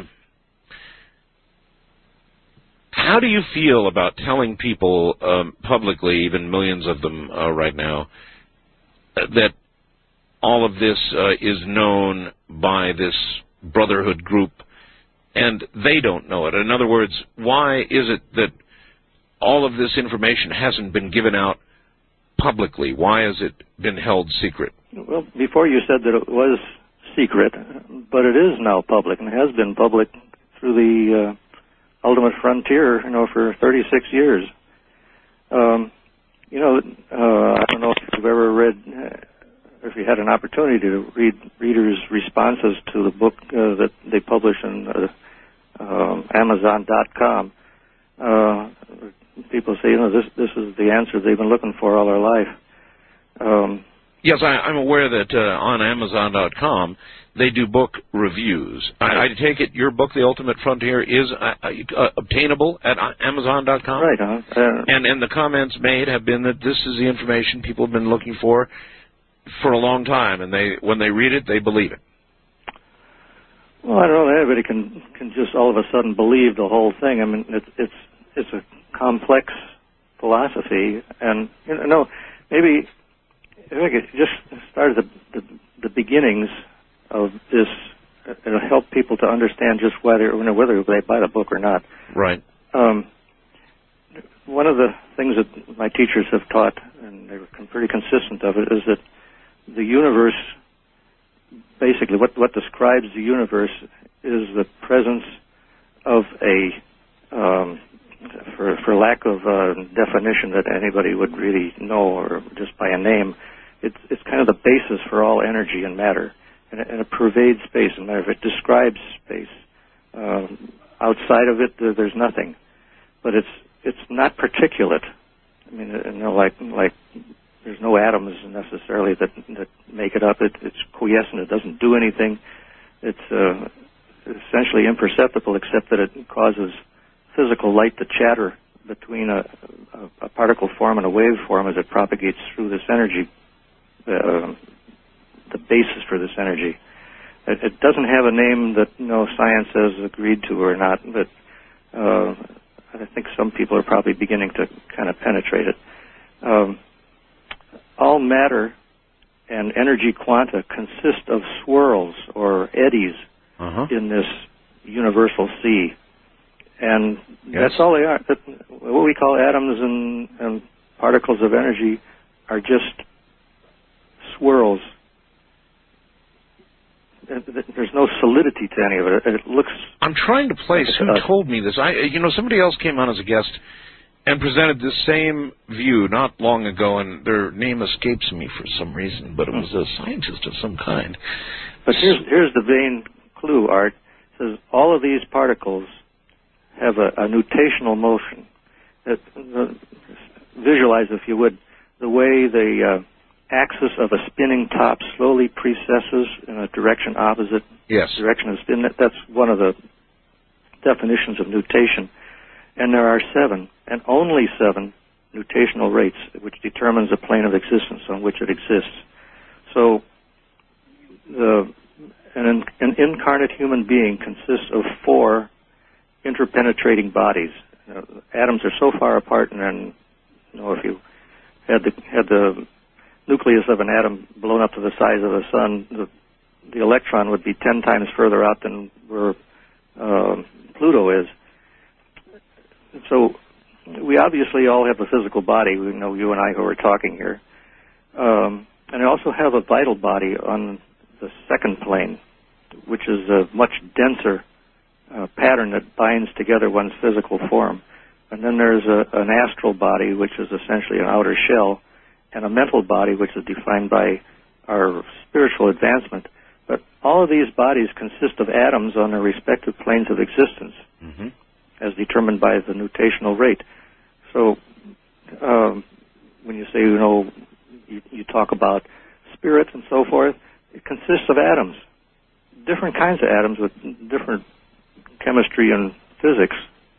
how do you feel about telling people um, publicly, even millions of them uh, right now, that all of this uh, is known by this Brotherhood group and they don't know it? In other words, why is it that all of this information hasn't been given out publicly? Why has it been held secret? Well, before you said that it was secret, but it is now public and has been public through the uh, Ultimate Frontier, you know, for thirty-six years. Um, you know, uh, I don't know if you've ever read, uh, if you had an opportunity to read readers' responses to the book uh, that they publish on uh, uh, Amazon dot com. Uh, people say, you know, this this is the answer they've been looking for all their life. Um, yes, I, I'm aware that uh, on Amazon dot com they do book reviews. I, I take it your book, The Ultimate Frontier, is uh, uh, obtainable at Amazon dot com? Right. Uh, uh, and, and the comments made have been that this is the information people have been looking for for a long time, and they when they read it, they believe it. Well, I don't know. Everybody can can just all of a sudden believe the whole thing. I mean, it's it's it's a complex philosophy, and you know, maybe if I could just start at the the, the beginnings of this, it'll help people to understand just whether you know, whether they buy the book or not. Right. Um, one of the things that my teachers have taught, and they were pretty consistent of it, is that the universe, basically, what what describes the universe is the presence of a, um, for for lack of a definition that anybody would really know, or just by a name, it's it's kind of the basis for all energy and matter. And it, and it pervades space and matter. It describes space. Um, outside of it, there, there's nothing. But it's it's not particulate. I mean, you know, like like there's no atoms necessarily that that make it up. It, it's quiescent. It doesn't do anything. It's uh, essentially imperceptible, except that it causes physical light to chatter between a, a, a particle form and a wave form as it propagates through this energy. Uh, the basis for this energy. It, it doesn't have a name that you know science has agreed to or not, but uh, I think some people are probably beginning to kind of penetrate it. Um, all matter and energy quanta consist of swirls or eddies uh-huh. in this universal sea, and yes. that's all they are. That, what we call atoms and, and particles of energy are just swirls there's no solidity to any of it. It looks. I'm trying to place who told me this. I, you know, somebody else came on as a guest and presented the same view not long ago, and their name escapes me for some reason, but it was a scientist of some kind. But here's here's the main clue, Art. It says all of these particles have a, a nutational motion. That, uh, visualize, if you would, the way the uh, axis of a spinning top slowly precesses in a direction opposite yes. the direction of spin. That's one of the definitions of nutation. And there are seven, and only seven, nutational rates, which determines the plane of existence on which it exists. So the, an, an incarnate human being consists of four interpenetrating bodies. Uh, atoms are so far apart, and then, you know, if you had the, had the nucleus of an atom blown up to the size of the sun, the, the electron would be ten times further out than where uh, Pluto is. So we obviously all have a physical body. We know you and I who are talking here. Um, and I also have a vital body on the second plane, which is a much denser uh, pattern that binds together one's physical form. And then there's a, an astral body, which is essentially an outer shell, and a mental body, which is defined by our spiritual advancement. But all of these bodies consist of atoms on their respective planes of existence. Mm-hmm. As determined by the nutational rate. So um, when you say, you know, you, you talk about spirit and so forth, it consists of atoms, different kinds of atoms with different chemistry and physics.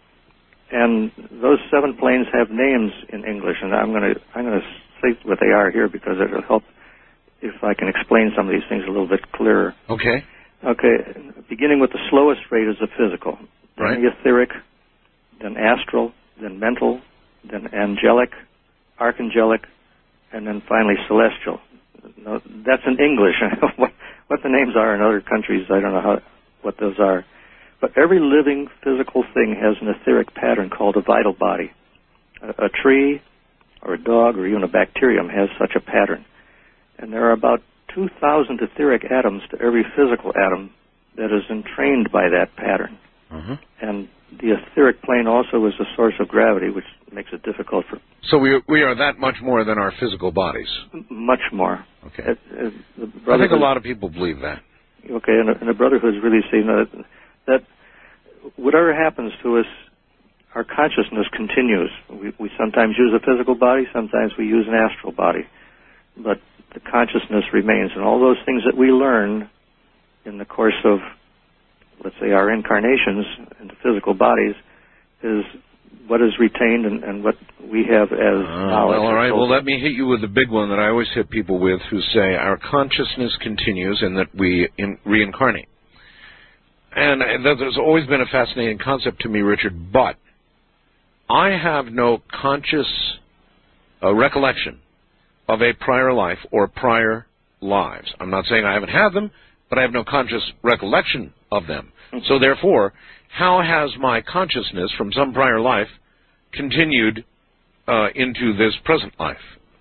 And those seven planes have names in English, and I'm going to I'm going to say what they are here because it will help if I can explain some of these things a little bit clearer. Okay. Okay. Beginning with the slowest rate is the physical, then right. the etheric, then astral, then mental, then angelic, archangelic, and then finally celestial. Now, that's in English. what, what the names are in other countries, I don't know how what those are. But every living physical thing has an etheric pattern called a vital body. A, a tree or a dog or even a bacterium has such a pattern. And there are about two thousand etheric atoms to every physical atom that is entrained by that pattern. Mm-hmm. And the etheric plane also is the source of gravity, which makes it difficult for... So we we are that much more than our physical bodies? Much more. Okay. It, it, I think a lot of people believe that. Okay, and, and the Brotherhood is really saying that, that whatever happens to us, our consciousness continues. We, we sometimes use a physical body, sometimes we use an astral body. But the consciousness remains. And all those things that we learn in the course of, let's say, our incarnations into physical bodies is what is retained and, and what we have as uh, knowledge. Well, all right. Well, let me hit you with the big one that I always hit people with who say our consciousness continues and that we in, reincarnate. And that has always been a fascinating concept to me, Richard, but I have no conscious uh, recollection of a prior life or prior lives. I'm not saying I haven't had them, but I have no conscious recollection of them. So therefore, how has my consciousness from some prior life continued uh, into this present life?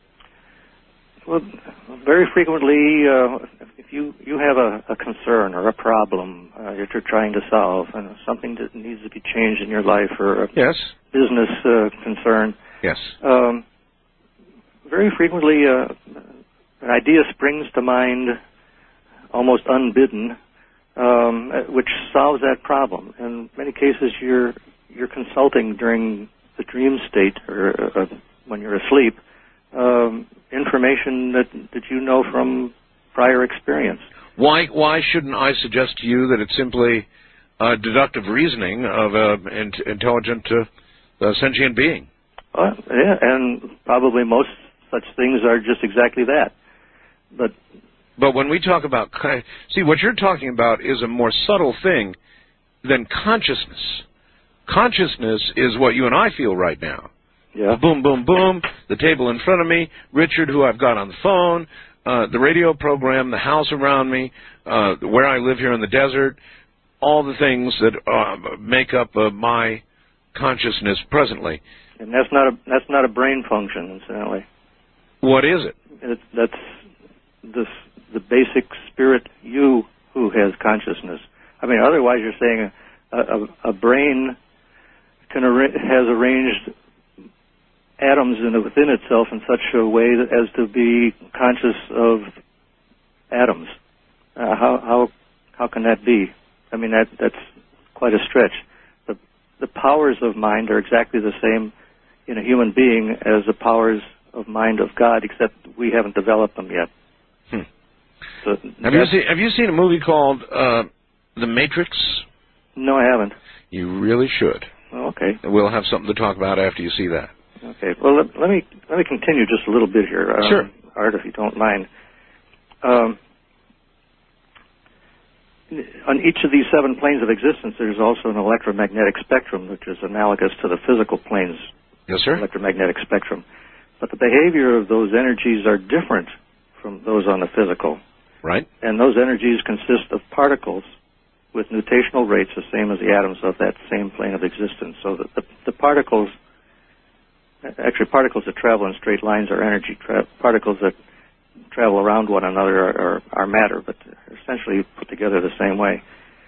Well, very frequently, uh, if you, you have a, a concern or a problem uh, that you're trying to solve, and something that needs to be changed in your life or a yes. business uh, concern, yes. Um, very frequently uh, an idea springs to mind almost unbidden, um, which solves that problem. In many cases, you're you're consulting during the dream state or uh, when you're asleep um, information that that you know from prior experience. Why why shouldn't I suggest to you that it's simply uh, deductive reasoning of an intelligent uh, sentient being? Uh, yeah, and probably most such things are just exactly that. But But when we talk about, see, what you're talking about is a more subtle thing than consciousness. Consciousness is what you and I feel right now. Yeah. Boom, boom, boom, the table in front of me, Richard, who I've got on the phone, uh, the radio program, the house around me, uh, where I live here in the desert, all the things that uh, make up uh, my consciousness presently. And that's not a that's not a brain function, incidentally. What is it? It that's the the basic spirit you who has consciousness. I mean, otherwise you're saying a, a, a brain can arra- has arranged atoms in, within itself in such a way that, as to be conscious of atoms. Uh, how how how can that be? I mean, that that's quite a stretch. The the powers of mind are exactly the same in a human being as the powers of mind of God, except we haven't developed them yet. Hmm. So have you seen Have you seen a movie called uh, The Matrix? No, I haven't. You really should. Oh, okay. We'll have something to talk about after you see that. Okay. Well, let, let me let me continue just a little bit here, um, sure, Art, if you don't mind. Um, on each of these seven planes of existence, there's also an electromagnetic spectrum, which is analogous to the physical planes. Yes, sir. Electromagnetic spectrum. But the behavior of those energies are different from those on the physical. Right. And those energies consist of particles with nutational rates the same as the atoms of that same plane of existence. So that the, the particles, actually particles that travel in straight lines are energy. Tra- particles that travel around one another are, are, are matter, but essentially put together the same way.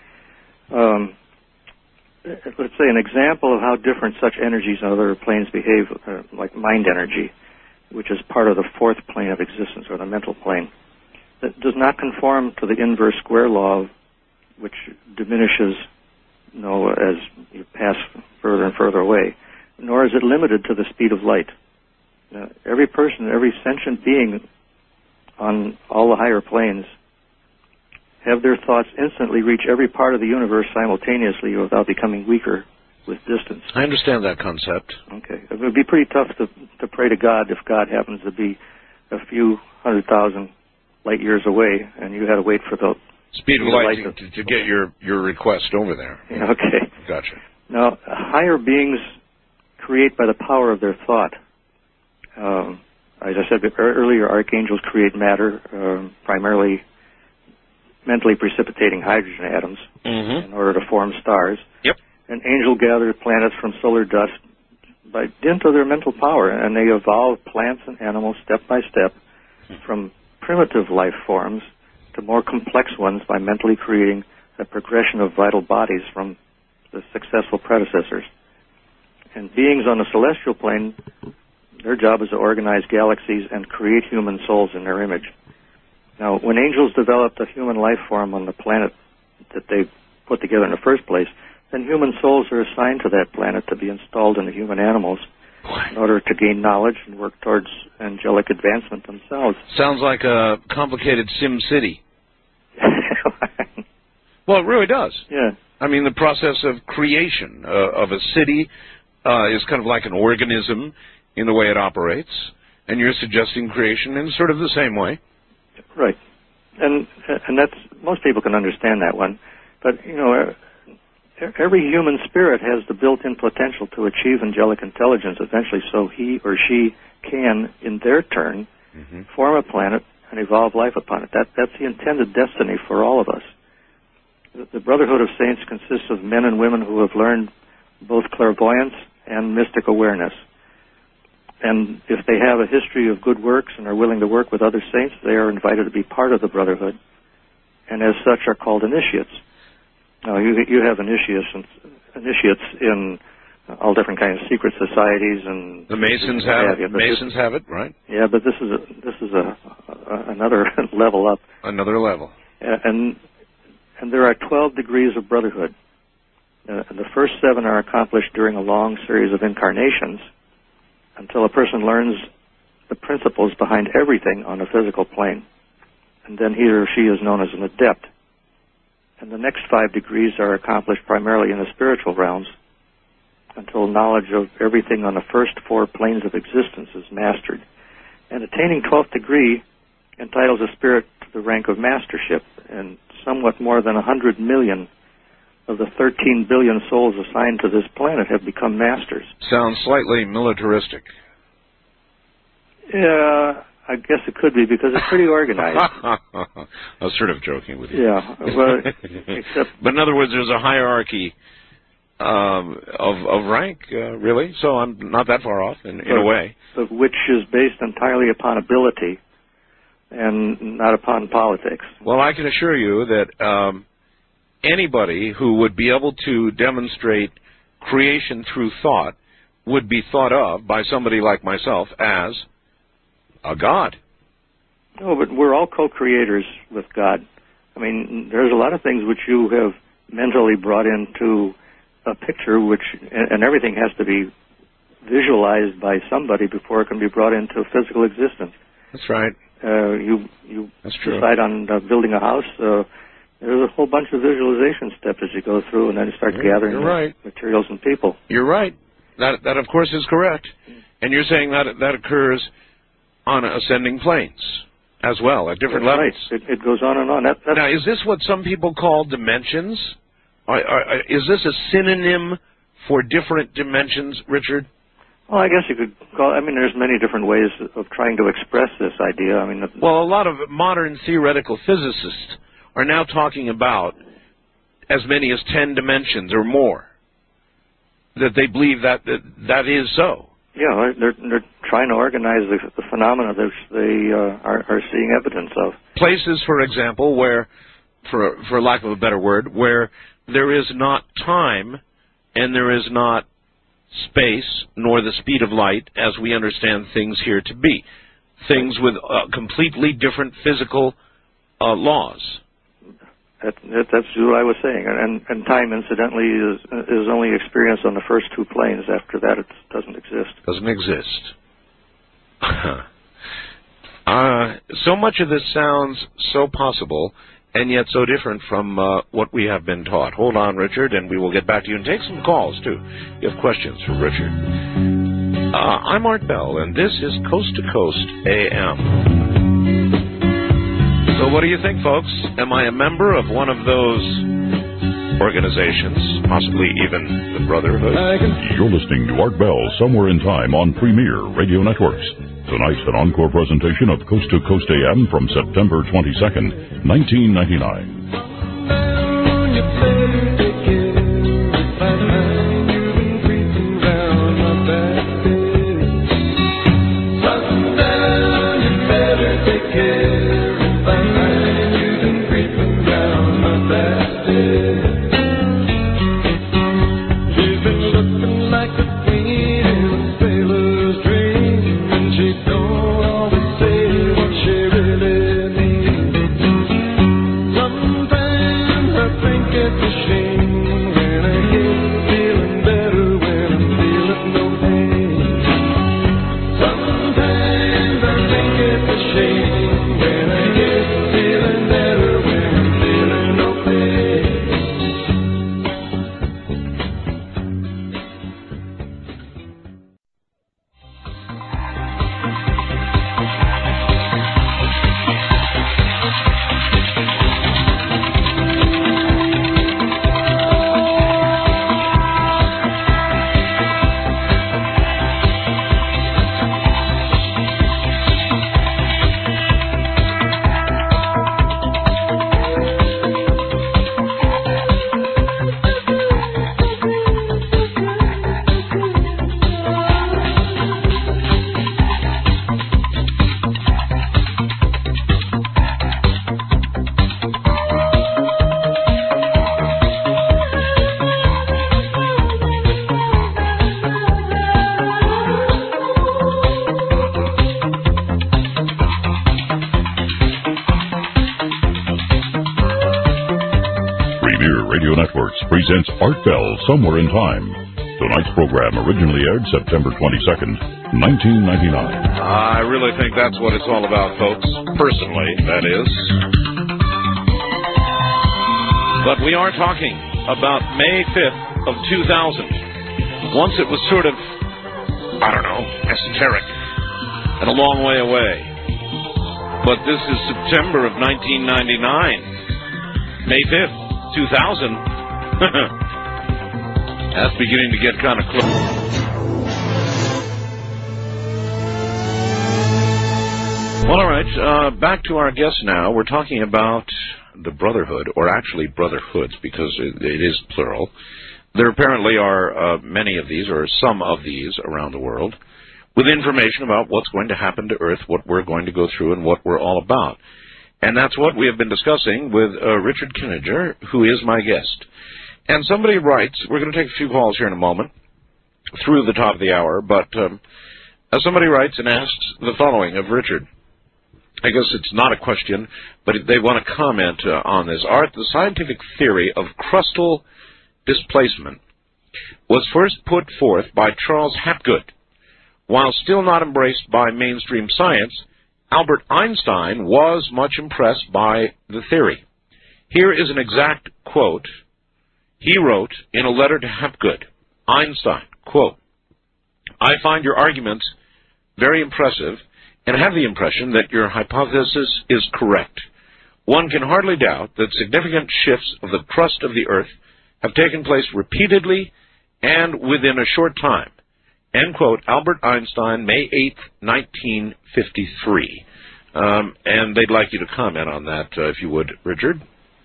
Um, let's say an example of how different such energies on other planes behave, uh, like mind energy, which is part of the fourth plane of existence, or the mental plane, that does not conform to the inverse square law, which diminishes, you know, as you pass further and further away, nor is it limited to the speed of light. Uh, every person, every sentient being on all the higher planes have their thoughts instantly reach every part of the universe simultaneously without becoming weaker with distance. I understand that concept. Okay. It would be pretty tough to, to pray to God if God happens to be a few hundred thousand light years away and you had to wait for the speed of light, light to, to, to get your, your request over there. Yeah, okay. Gotcha. Now, higher beings create by the power of their thought. Um, as I said earlier, archangels create matter, um, primarily mentally precipitating hydrogen atoms mm-hmm. in order to form stars. Yep. And angels gather planets from solar dust by dint of their mental power, and they evolve plants and animals step by step from primitive life forms to more complex ones by mentally creating a progression of vital bodies from the successful predecessors. And beings on the celestial plane, their job is to organize galaxies and create human souls in their image. Now, when angels developed a human life form on the planet that they put together in the first place, then human souls are assigned to that planet to be installed in the human animals in order to gain knowledge and work towards angelic advancement themselves. Sounds like a complicated Sim City. Well, it really does. Yeah. I mean, the process of creation uh, of a city uh, is kind of like an organism in the way it operates, and you're suggesting creation in sort of the same way. Right. And and that's, most people can understand that one. But, you know, every human spirit has the built-in potential to achieve angelic intelligence eventually, so he or she can, in their turn, mm-hmm. form a planet and evolve life upon it. That That's the intended destiny for all of us. The Brotherhood of Saints consists of men and women who have learned both clairvoyance and mystic awareness. And if they have a history of good works and are willing to work with other saints, they are invited to be part of the Brotherhood, and as such are called initiates. Now, you, you have initiates, initiates in all different kinds of secret societies, and the Masons have it. Masons this, have it, right? Yeah, but this is a, this is a, a another level up. Another level. And and there are twelve degrees of Brotherhood. Uh, and the first seven are accomplished during a long series of incarnations, until a person learns the principles behind everything on the physical plane. And then he or she is known as an adept. And the next five degrees are accomplished primarily in the spiritual realms until knowledge of everything on the first four planes of existence is mastered. And attaining twelfth degree entitles a spirit to the rank of mastership, and somewhat more than one hundred million of the thirteen billion souls assigned to this planet have become masters. Sounds slightly militaristic. Yeah, I guess it could be, because it's pretty organized. I was sort of joking with you. Yeah, well, except... But in other words, there's a hierarchy um, of, of rank, uh, really, so I'm not that far off in, in but, a way. But which is based entirely upon ability, and not upon politics. Well, I can assure you that um, anybody who would be able to demonstrate creation through thought would be thought of by somebody like myself as a god. No, but we're all co-creators with God. I mean, there's a lot of things which you have mentally brought into a picture, which, and everything has to be visualized by somebody before it can be brought into physical existence. That's right. Uh, you you That's true. decide on uh, building a house. Uh, there's a whole bunch of visualization steps as you go through, and then you start You're, gathering you're right. materials and people. You're right. That that of course is correct, and you're saying that that occurs on ascending planes as well at different That's levels. Right. It, it goes on and on. That, that's Now, is this what some people call dimensions? Are, are, is this a synonym for different dimensions, Richard? Well, I guess you could call. I mean, there's many different ways of trying to express this idea. I mean, the, Well, a lot of modern theoretical physicists are now talking about as many as ten dimensions or more. That they believe that that, that is so. yeah, they're they're trying to organize the, the phenomena that they uh, are, are seeing evidence of. Places, for example, where, for for lack of a better word, where there is not time and there is not space nor the speed of light as we understand things here to be. Things with uh, completely different physical uh, laws. That, that, that's what I was saying. And, and time, incidentally, is is only experienced on the first two planes. After that, it doesn't exist. Doesn't exist. uh, so much of this sounds so possible and yet so different from uh, what we have been taught. Hold on, Richard, and we will get back to you and take some calls, too. You have questions for Richard. Uh, I'm Art Bell, and this is Coast to Coast A M. So what do you think, folks? Am I a member of one of those organizations, possibly even the Brotherhood? You're listening to Art Bell, Somewhere in Time on Premier Radio Networks. Tonight's an encore presentation of Coast to Coast A M from September twenty-second, nineteen ninety-nine. Presents Art Bell, Somewhere in Time. Tonight's program originally aired September twenty-second, nineteen ninety-nine. I really think that's what it's all about, folks. Personally, that is. But we are talking about May fifth of two thousand. Once it was sort of, I don't know, esoteric and a long way away. But this is September of nineteen ninety-nine. May fifth, two thousand. That's beginning to get kind of close. Well, all right, uh, back to our guest now. We're talking about the Brotherhood, or actually Brotherhoods, because it, it is plural. There apparently are uh, many of these, or some of these, around the world. with information about what's going to happen to Earth, what we're going to go through, and what we're all about. And that's what we have been discussing with uh, Richard Kinninger, who is my guest. And somebody writes, we're going to take a few calls here in a moment, through the top of the hour, but um, uh, somebody writes and asks the following of Richard. I guess it's not a question, but they want to comment uh, on this. Art, the scientific theory of crustal displacement was first put forth by Charles Hapgood. While still not embraced by mainstream science, Albert Einstein was much impressed by the theory. Here is an exact quote he wrote in a letter to Hapgood. Einstein, quote, I find your arguments very impressive and have the impression that your hypothesis is correct. One can hardly doubt that significant shifts of the crust of the Earth have taken place repeatedly and within a short time. End quote, Albert Einstein, May eighth, nineteen fifty-three. Um, and they'd like you to comment on that, uh, if you would, Richard.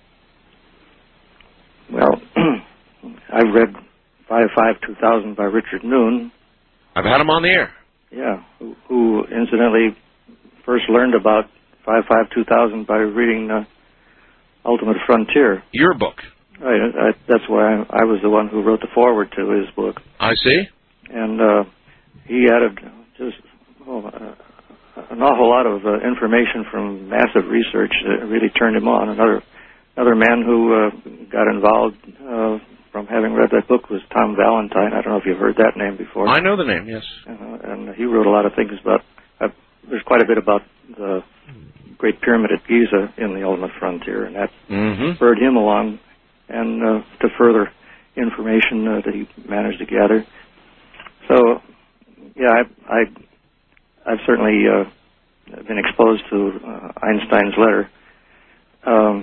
Well, I've read five five two thousand by Richard Noon. I've had him on the air. Yeah, who, who incidentally first learned about five five two thousand by reading uh, Ultimate Frontier. Your book. Right, I, that's why I, I was the one who wrote the foreword to his book. I see. And uh, he added just oh, uh, an awful lot of uh, information from massive research that really turned him on. Another another man who uh, got involved uh, from having read that book was Tom Valentine. I don't know if you've heard that name before. I know the name, yes. Uh, and he wrote a lot of things about, uh, there's quite a bit about the Great Pyramid at Giza in the Ultimate Frontier, and that mm-hmm. spurred him along and uh, to further information uh, that he managed to gather. So, yeah, I, I, I've certainly uh, been exposed to uh, Einstein's letter. Um,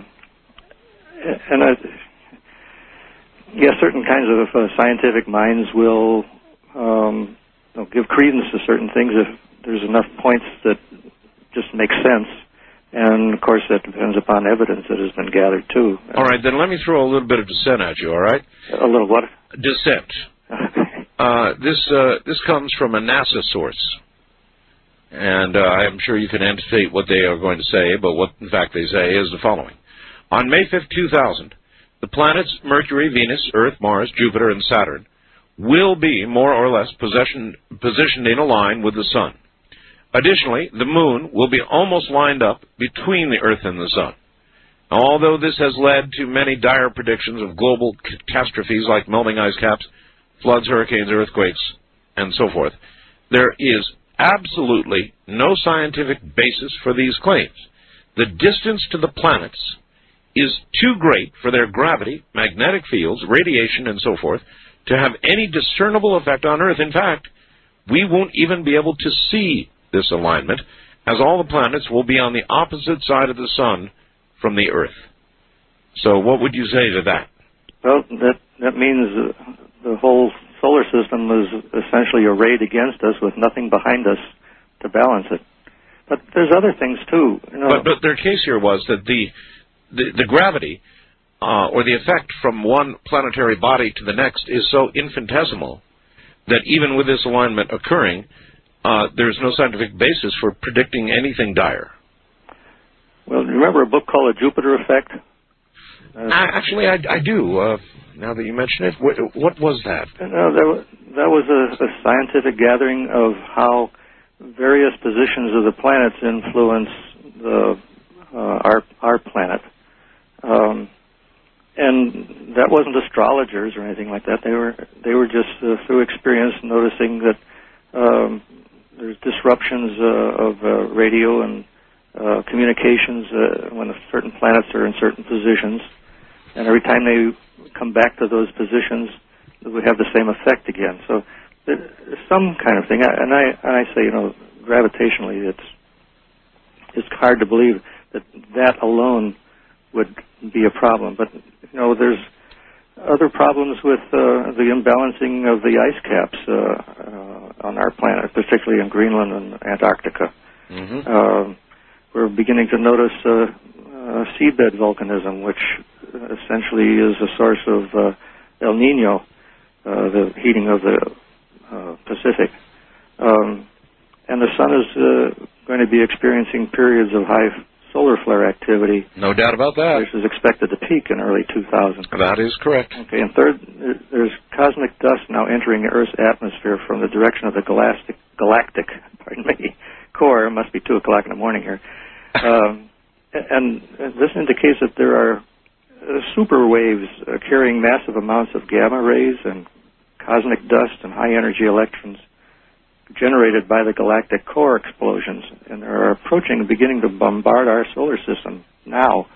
and I, yeah, certain kinds of uh, scientific minds will um, you know, give credence to certain things if there's enough points that just make sense. And, of course, that depends upon evidence that has been gathered, too. All right, then let me throw a little bit of dissent at you, all right? A little what? Dissent. uh, this uh, this comes from a NASA source. And uh, I'm sure you can anticipate what they are going to say, but what, in fact, they say is the following. On May fifth, two thousand, the planets Mercury, Venus, Earth, Mars, Jupiter, and Saturn will be more or less positioned, positioned in a line with the Sun. Additionally, the Moon will be almost lined up between the Earth and the Sun. Now, although this has led to many dire predictions of global catastrophes like melting ice caps, floods, hurricanes, earthquakes, and so forth, there is absolutely no scientific basis for these claims. The distance to the planets is too great for their gravity, magnetic fields, radiation, and so forth to have any discernible effect on Earth. In fact, we won't even be able to see this alignment, as all the planets will be on the opposite side of the Sun from the Earth. So what would you say to that? Well, that, that means uh, the whole solar system is essentially arrayed against us with nothing behind us to balance it. But there's other things, too. You know. But, but their case here was that the The, the gravity uh, or the effect from one planetary body to the next is so infinitesimal that even with this alignment occurring, uh, there's no scientific basis for predicting anything dire. Well, do you remember a book called The Jupiter Effect? Uh, Actually, I, I do. Uh, now that you mention it, what, what was that? No, that was, that was a, a scientific gathering of how various positions of the planets influence the uh, our our planet. Um, and that wasn't astrologers or anything like that. They were they were just uh, through experience noticing that um, there's disruptions uh, of uh, radio and uh, communications uh, when certain planets are in certain positions, and every time they come back to those positions, we have the same effect again. So there's some kind of thing, and I and I say, you know, gravitationally, it's it's hard to believe that that alone would be a problem. But, you know, there's other problems with uh, the imbalancing of the ice caps uh, uh, on our planet, particularly in Greenland and Antarctica. Mm-hmm. Uh, we're beginning to notice uh, uh, seabed volcanism, which essentially is a source of uh, El Nino, uh, the heating of the uh, Pacific. Um, sun is uh, going to be experiencing periods of high solar flare activity. No doubt about that. Which is expected to peak in early two thousand. That is correct. Okay, and third, there's cosmic dust now entering the Earth's atmosphere from the direction of the galactic, galactic pardon me, core. It must be two o'clock in the morning here. Um, and this indicates that there are uh, super waves uh, carrying massive amounts of gamma rays and cosmic dust and high-energy electrons generated by the galactic core explosions, and they're approaching and beginning to bombard our solar system now.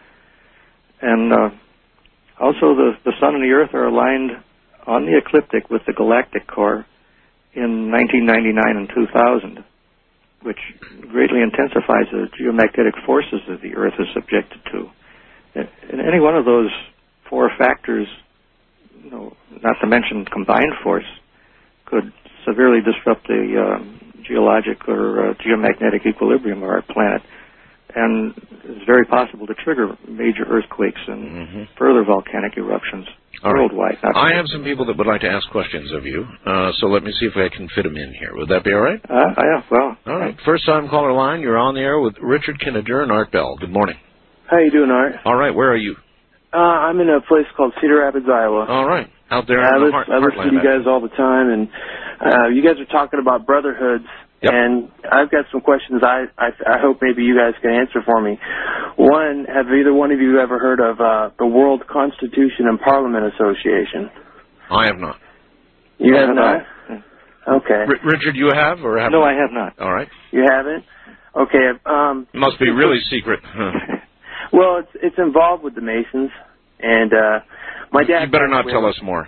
And uh, also the, the Sun and the Earth are aligned on the ecliptic with the galactic core in nineteen ninety-nine and two thousand, which greatly intensifies the geomagnetic forces that the Earth is subjected to. And any one of those four factors, you know, not to mention combined force, could severely disrupt the uh, geologic or uh, geomagnetic equilibrium of our planet, and it's very possible to trigger major earthquakes and mm-hmm. further volcanic eruptions All worldwide. Right. I have some people that would like to ask questions of you, uh, so let me see if I can fit them in here. Would that be all right? Uh, yeah, well. All right. First time caller line, you're on the air with Richard Kinneder and Art Bell. Good morning. How you doing, Art? All right. Where are you? Uh, I'm in a place called Cedar Rapids, Iowa. All right. Out there yeah, in I the heart, I listen to you guys all the time, and uh, you guys are talking about brotherhoods, yep. and I've got some questions I, I I hope maybe you guys can answer for me. One, have either one of you ever heard of uh, the World Constitution and Parliament Association? I have not. You I have not? not? Okay. R- Richard, you have or have No, not? I have not. All right. You haven't? Okay. Um, it must be really secret. Huh. Well, it's it's involved with the Masons, and uh, my dad... You better not tell us more.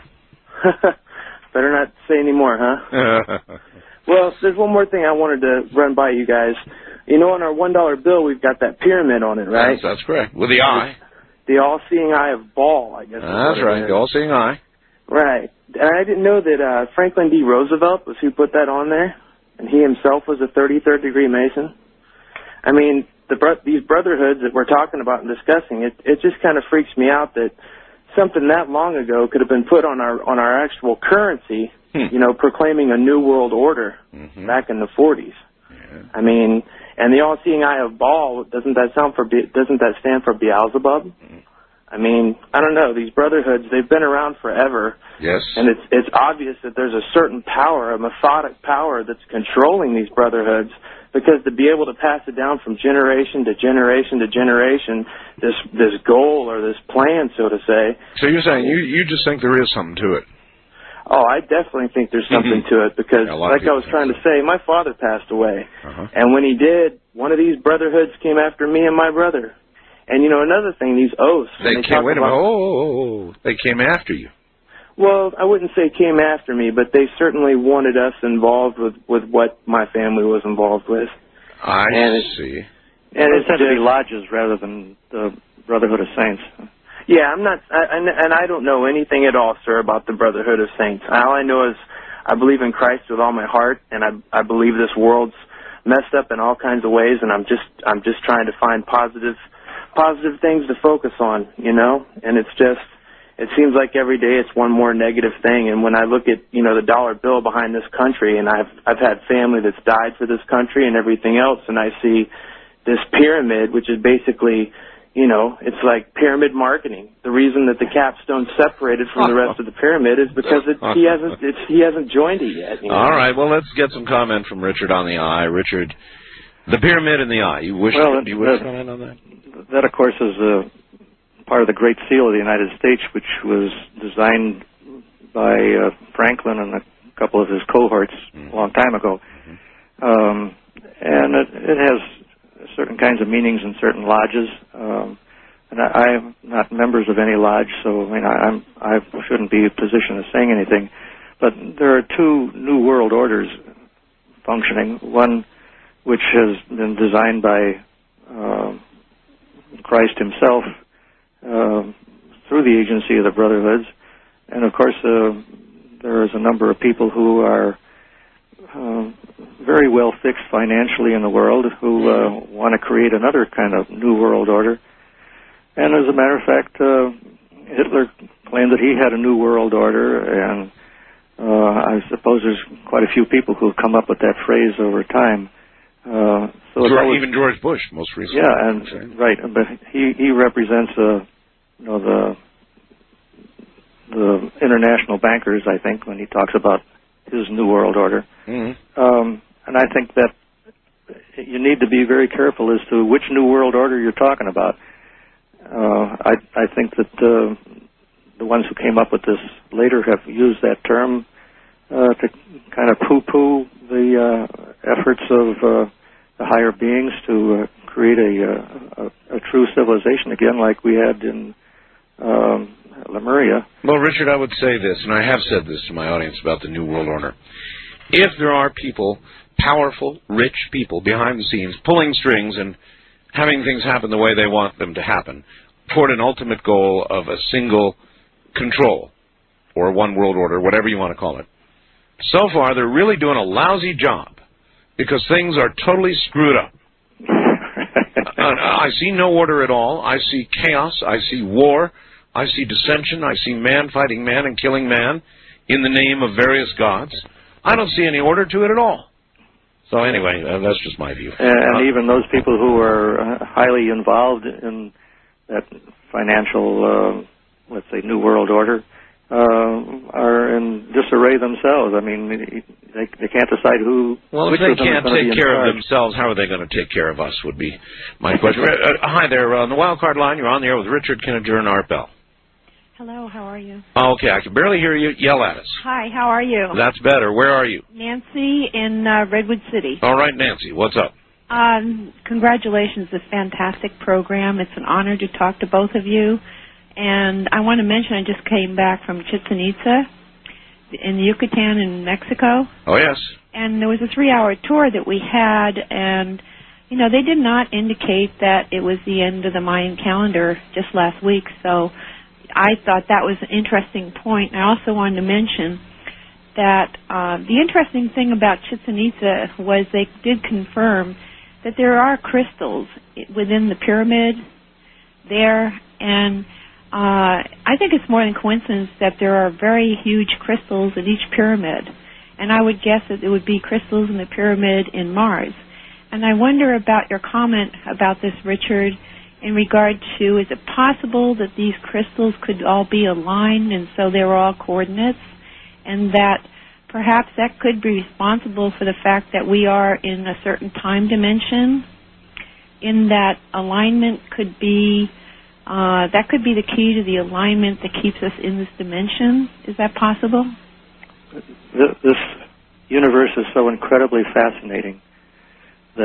Better not say any more, huh? Well, there's one more thing I wanted to run by you guys. You know, on our one dollar bill, we've got that pyramid on it, right? That's, that's correct. With the eye. The all-seeing eye of Baal, I guess. That's right, the all-seeing eye. Right. And I didn't know that uh, Franklin D. Roosevelt was who put that on there, and he himself was a thirty-third degree Mason. I mean, the bro- these brotherhoods that we're talking about and discussing, it, it just kind of freaks me out that something that long ago could have been put on our on our actual currency, hmm. you know, proclaiming a new world order mm-hmm. back in the forties. Yeah. I mean, and the all-seeing eye of Baal, doesn't that sound for doesn't that stand for Beelzebub? Mm-hmm. I mean, I don't know. These brotherhoods, they've been around forever. Yes. And it's it's obvious that there's a certain power, a methodic power that's controlling these brotherhoods, because to be able to pass it down from generation to generation to generation, this this goal or this plan, so to say. So you're saying you, you just think there is something to it? Oh, I definitely think there's something mm-hmm. to it, because yeah, like I was trying so. to say, my father passed away. Uh-huh. And when he did, one of these brotherhoods came after me and my brother. And, you know, another thing, these oaths. They, they came, wait a minute, about, oh, oh, oh, they came after you. Well, I wouldn't say came after me, but they certainly wanted us involved with, with what my family was involved with. I and see. And well, it's tend to be just, lodges rather than the Brotherhood of Saints. Yeah, I'm not, I, and, and I don't know anything at all, sir, about the Brotherhood of Saints. All I know is I believe in Christ with all my heart, and I, I believe this world's messed up in all kinds of ways, and I'm just, I'm just trying to find positive, positive things to focus on, you know. And it's just, it seems like every day it's one more negative thing. And when I look at, you know, the dollar bill behind this country, and I've, I've had family that's died for this country and everything else, and I see this pyramid, which is basically, you know, it's like pyramid marketing. The reason that the capstone's separated from the rest of the pyramid is because it, he hasn't it's, he hasn't joined it yet. You know? All right. Well, let's get some comment from Richard on the eye. Richard, the pyramid in the eye. You wish well, to, you wish that, to comment on that? That, of course, is a part of the Great Seal of the United States, which was designed by uh, Franklin and a couple of his cohorts mm-hmm. a long time ago. Mm-hmm. Um, and it, it has certain kinds of meanings in certain lodges, um, and I, I'm not members of any lodge, so I mean I, I'm I shouldn't be in a position of saying anything. But there are two New World Orders functioning. One which has been designed by uh, Christ Himself uh, through the agency of the Brotherhoods, and of course uh, there is a number of people who are Uh, very well fixed financially in the world who uh, want to create another kind of new world order. And as a matter of fact, uh, Hitler claimed that he had a new world order, and uh, I suppose there's quite a few people who have come up with that phrase over time. Uh, so George, always, even George Bush, most recently. Yeah, and right, but he he represents uh, you know the the international bankers, I think, when he talks about his New World Order. Mm-hmm. Um, and I think that you need to be very careful as to which New World Order you're talking about. Uh, I, I think that uh, the ones who came up with this later have used that term uh, to kind of poo-poo the uh, efforts of uh, the higher beings to uh, create a, a, a true civilization again, like we had in um, Lemuria. Well, Richard, I would say this, and I have said this to my audience about the New World Order. If there are people, powerful, rich people behind the scenes, pulling strings and having things happen the way they want them to happen, toward an ultimate goal of a single control, or one world order, whatever you want to call it, so far they're really doing a lousy job, because things are totally screwed up. I see no order at all. I see chaos. I see war. I see dissension. I see man fighting man and killing man in the name of various gods. I don't see any order to it at all. So anyway, uh, that's just my view. And, and uh, even those people who are uh, highly involved in that financial, uh, let's say, New World Order, uh, are in disarray themselves. I mean, they, they can't decide who. Well, if which they of them can't is take care charge. of themselves, how are they going to take care of us, would be my question. uh, hi there. Uh, on the wild card line, you're on the air with Richard Kinninger and Art Bell. Hello, how are you? Oh, okay, I can barely hear you. Yell at us. Hi, how are you? That's better. Where are you? Nancy in uh, Redwood City. All right, Nancy, what's up? Um, congratulations, this fantastic program. It's an honor to talk to both of you. And I want to mention I just came back from Chichen Itza in Yucatan in Mexico. Oh, yes. And there was a three-hour tour that we had, and, you know, they did not indicate that it was the end of the Mayan calendar just last week, so I thought that was an interesting point. I also wanted to mention that uh, the interesting thing about Chichen Itza was they did confirm that there are crystals within the pyramid there, and uh, I think it's more than coincidence that there are very huge crystals in each pyramid, and I would guess that there would be crystals in the pyramid in Mars. And I wonder about your comment about this, Richard, in regard to, is it possible that these crystals could all be aligned and so they were all coordinates, and that perhaps that could be responsible for the fact that we are in a certain time dimension, in that alignment could be, uh, that could be the key to the alignment that keeps us in this dimension? Is that possible? This universe is so incredibly fascinating that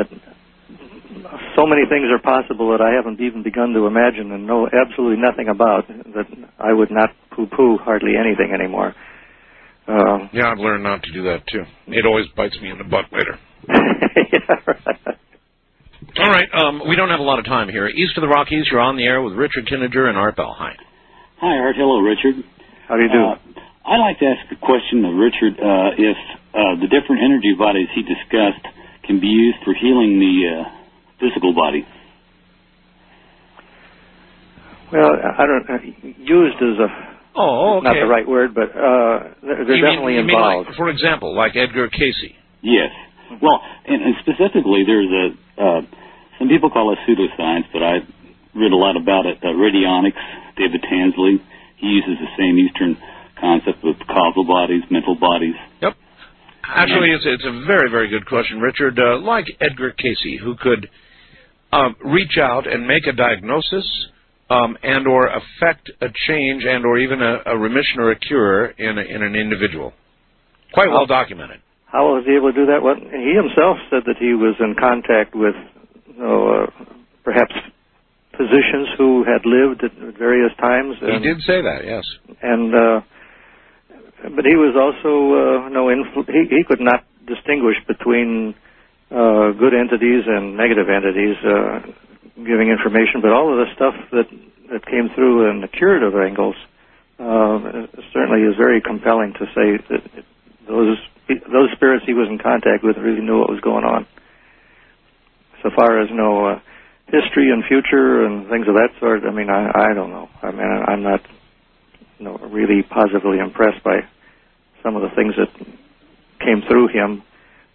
so many things are possible that I haven't even begun to imagine and know absolutely nothing about, that I would not poo-poo hardly anything anymore. Uh, yeah, I've learned not to do that, too. It always bites me in the butt later. yeah, right. All right, um, we don't have a lot of time here. East of the Rockies, you're on the air with Richard Kinninger and Art Bell. Hi. Hi, Art. Hello, Richard. How do you do? Uh, I'd like to ask a question of Richard. Uh, if uh, the different energy bodies he discussed can be used for healing the uh, physical body. Well, I don't. Uh, used is a oh, okay. not the right word, but uh, they're, they're you definitely mean, you involved. mean like, for example, like Edgar Casey. Yes. Well, and, and specifically, there's a uh, some people call it pseudoscience, but I read a lot about it. Uh, radionics. David Tansley. He uses the same Eastern concept with causal bodies, mental bodies. Yep. Actually, it's, it's a very, very good question, Richard. Uh, like Edgar Casey, who could um, reach out and make a diagnosis um, and or affect a change and or even a, a remission or a cure in, a, in an individual. Quite well documented. How was he able to do that? Well, he himself said that he was in contact with, you know, uh, perhaps physicians who had lived at various times. And, he did say that, yes. And uh, but he was also uh, no influ- he he could not distinguish between uh, good entities and negative entities uh, giving information. But all of the stuff that that came through in the curative angles uh, certainly is very compelling to say that those those spirits he was in contact with really knew what was going on. So far as no uh, history and future and things of that sort, I mean, I, I don't know. I mean, I'm not you know, really positively impressed by some of the things that came through him.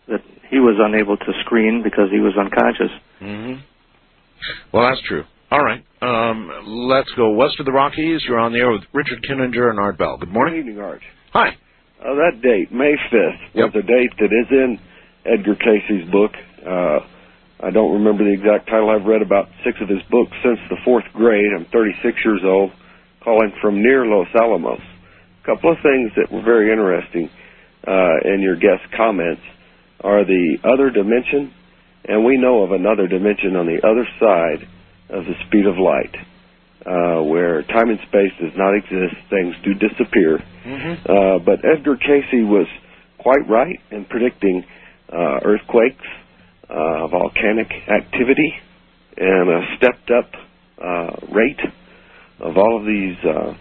that he was unable to screen because he was unconscious. Mm-hmm. Well, that's true. All right. Um, let's go west of the Rockies. You're on the air with Richard Kinninger and Art Bell. Good morning. Good evening, Art. Hi. Uh, that date, May fifth, was Yep. a date that is in Edgar Casey's book. Uh, I don't remember the exact title. I've read about six of his books since the fourth grade. I'm thirty-six years old, calling from near Los Alamos. A couple of things that were very interesting uh, in your guest comments are the other dimension, and we know of another dimension on the other side of the speed of light, uh, where time and space does not exist, things do disappear. Mm-hmm. Uh, but Edgar Casey was quite right in predicting uh, earthquakes, uh, volcanic activity, and a stepped-up uh, rate of all of these, uh,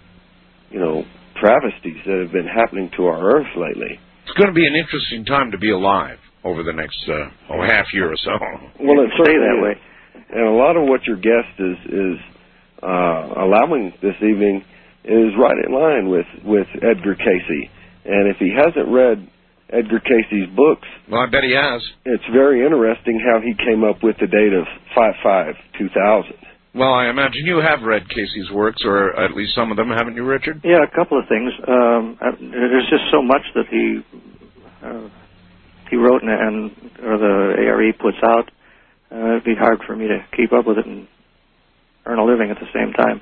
you know, travesties that have been happening to our Earth lately. It's going to be an interesting time to be alive over the next uh, oh, half year or so. Well, it Stay certainly that is. way. And a lot of what your guest is is uh, allowing this evening is right in line with, with Edgar Casey. And if he hasn't read Edgar Casey's books, Well, I bet he has. it's very interesting how he came up with the date of five five two thousand. Well, I imagine you have read Casey's works, or at least some of them, haven't you, Richard? Yeah, a couple of things. Um, I- there's just so much that he uh, he wrote and, and or the A R E puts out. Uh, it'd be hard for me to keep up with it and earn a living at the same time.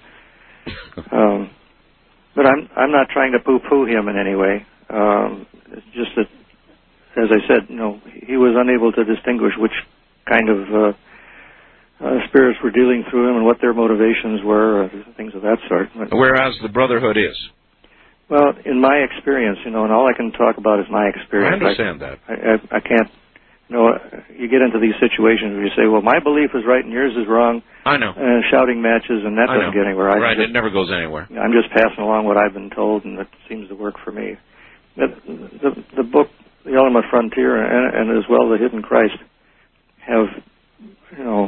Um, but I'm I'm not trying to poo-poo him in any way. Um, it's just that, as I said, you know, he was unable to distinguish which kind of uh, uh, spirits were dealing through him and what their motivations were, or things of that sort. But, Whereas the Brotherhood is. well, in my experience, you know, and all I can talk about is my I experience. understand that. I, I, I can't, you know, you get into these situations where you say, well, my belief is right and yours is wrong, I know. uh, shouting matches, and that I doesn't know. get anywhere. I Right, just, it never goes anywhere. I'm just passing along what I've been told, and it seems to work for me. The, the, the book, The Ultimate Frontier, and, and as well The Hidden Christ, have, you know,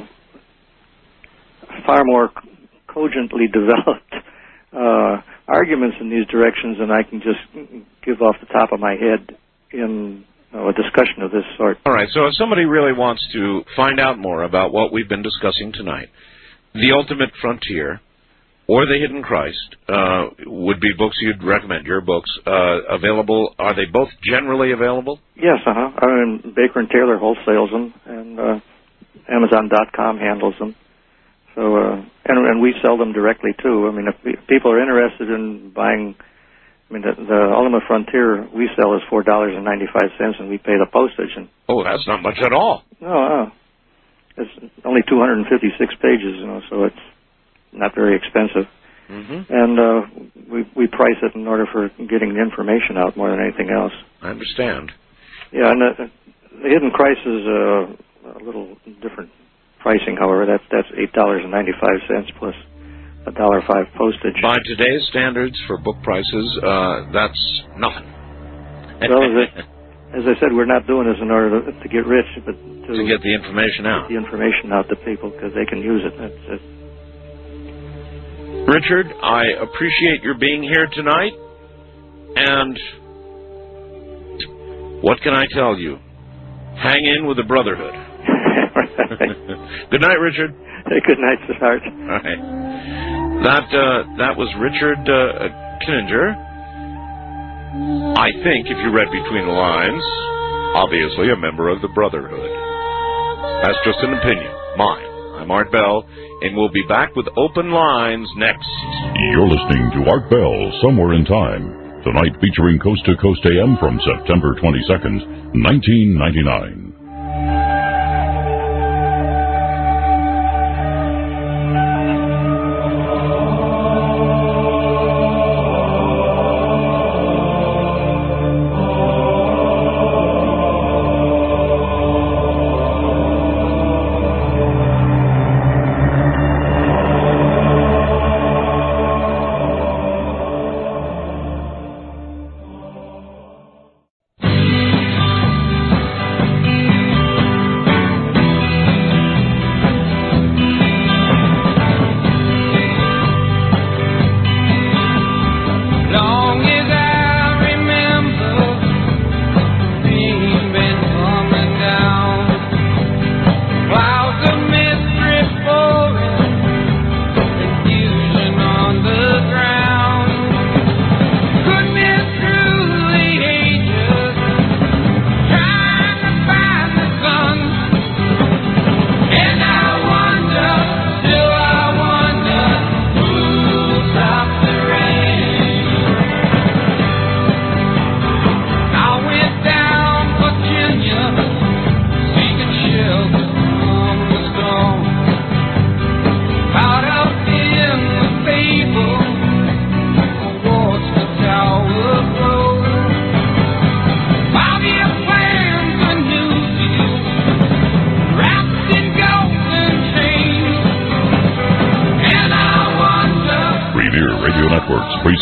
far more cogently developed uh, arguments in these directions than I can just give off the top of my head in you know, a discussion of this sort. All right, so if somebody really wants to find out more about what we've been discussing tonight, The Ultimate Frontier or The Hidden Christ uh, would be books you'd recommend, your books, uh, available. Are they both generally available? Yes, uh-huh. I mean, Baker and Taylor wholesales them, and uh, Amazon dot com handles them. So, uh, and, and we sell them directly, too. I mean, if pe- people are interested in buying, I mean, the, the Ultimate Frontier we sell is four dollars and ninety-five cents, and we pay the postage. And Oh, that's not much at all. no, no. It's only two hundred fifty-six pages, you know, so it's not very expensive. Mm-hmm. And uh, we we price it in order for getting the information out more than anything else. I understand. Yeah, and the, the Hidden Christ is uh, a little different pricing. However, that's that's eight dollars and ninety-five cents plus a dollar five postage. By today's standards for book prices, uh, that's nothing. Well, as I, as I said, we're not doing this in order to, to get rich, but to, to get the information out. get the information out to people because they can use it. That's it. Richard, I appreciate your being here tonight, and what can I tell you? Hang in with the Brotherhood. Good night, Richard. Hey, good night, sweetheart. All right. That, uh, that was Richard uh, Kinninger. I think, if you read between the lines, obviously a member of the Brotherhood. That's just an opinion, mine. I'm Art Bell, and we'll be back with open lines next. You're listening to Art Bell, Somewhere in Time. Tonight featuring Coast to Coast A M from September twenty-second, nineteen ninety-nine.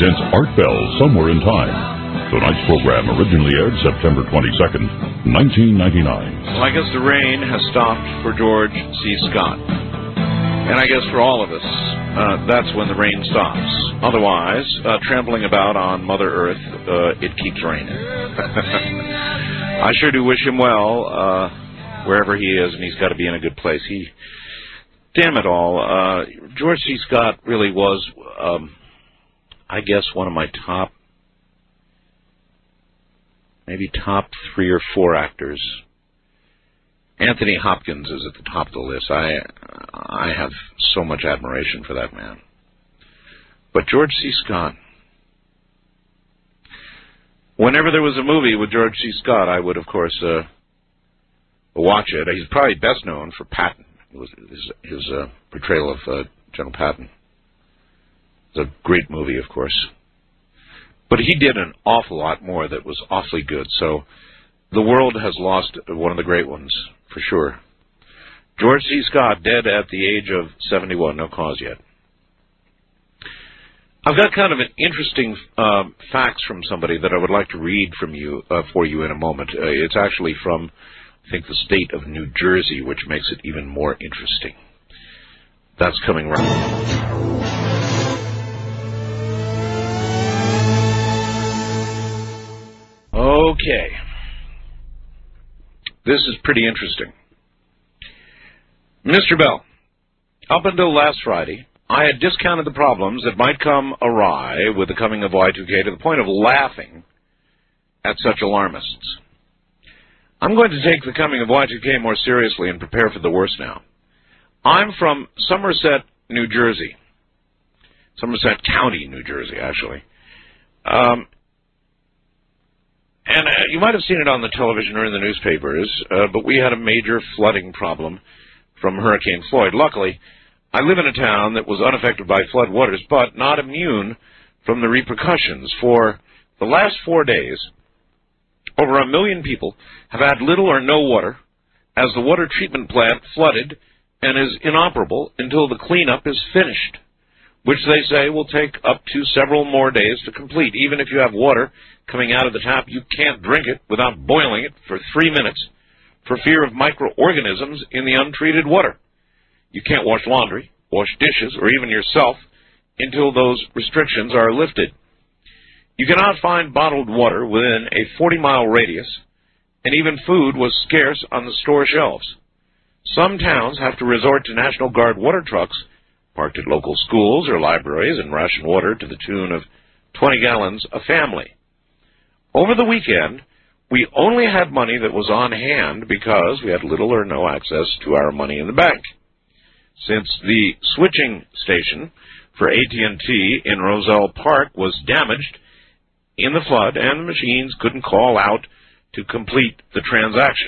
presents Art Bell, Somewhere in Time. Tonight's program originally aired September twenty-second, nineteen ninety-nine. Well, I guess the rain has stopped for George C. Scott. And I guess for all of us, uh, that's when the rain stops. Otherwise, uh, trampling about on Mother Earth, uh, it keeps raining. I sure do wish him well, uh, wherever he is, and he's got to be in a good place. He, damn it all, uh, George C. Scott really was, um, I guess, one of my top, maybe top three or four actors. Anthony Hopkins is at the top of the list. I I have so much admiration for that man. But George C. Scott, whenever there was a movie with George C. Scott, I would, of course, uh, watch it. He's probably best known for Patton. It was his, his uh, portrayal of uh, General Patton. It's a great movie, of course. But he did an awful lot more that was awfully good. So the world has lost one of the great ones, for sure. George C. Scott, dead at the age of seventy-one, no cause yet. I've got kind of an interesting uh, facts from somebody that I would like to read from you uh, for you in a moment. Uh, it's actually from, I think, the state of New Jersey, which makes it even more interesting. That's coming right. Okay. This is pretty interesting. Mister Bell, up until last Friday, I had discounted the problems that might come awry with the coming of Y two K to the point of laughing at such alarmists. I'm going to take the coming of Y two K more seriously and prepare for the worst now. I'm from Somerset, New Jersey. Somerset County, New Jersey, actually. Um, and uh, you might have seen it on the television or in the newspapers, uh, but we had a major flooding problem from Hurricane Floyd. Luckily, I live in a town that was unaffected by flood waters, but not immune from the repercussions. For the last four days, over a million people have had little or no water, as the water treatment plant flooded and is inoperable until the cleanup is finished, which they say will take up to several more days to complete. Even if you have water coming out of the tap, you can't drink it without boiling it for three minutes for fear of microorganisms in the untreated water. You can't wash laundry, wash dishes, or even yourself until those restrictions are lifted. You cannot find bottled water within a forty-mile radius, and even food was scarce on the store shelves. Some towns have to resort to National Guard water trucks parked at local schools or libraries and ration water to the tune of twenty gallons a family. Over the weekend, we only had money that was on hand because we had little or no access to our money in the bank. Since the switching station for A T and T in Roselle Park was damaged in the flood and the machines couldn't call out to complete the transaction.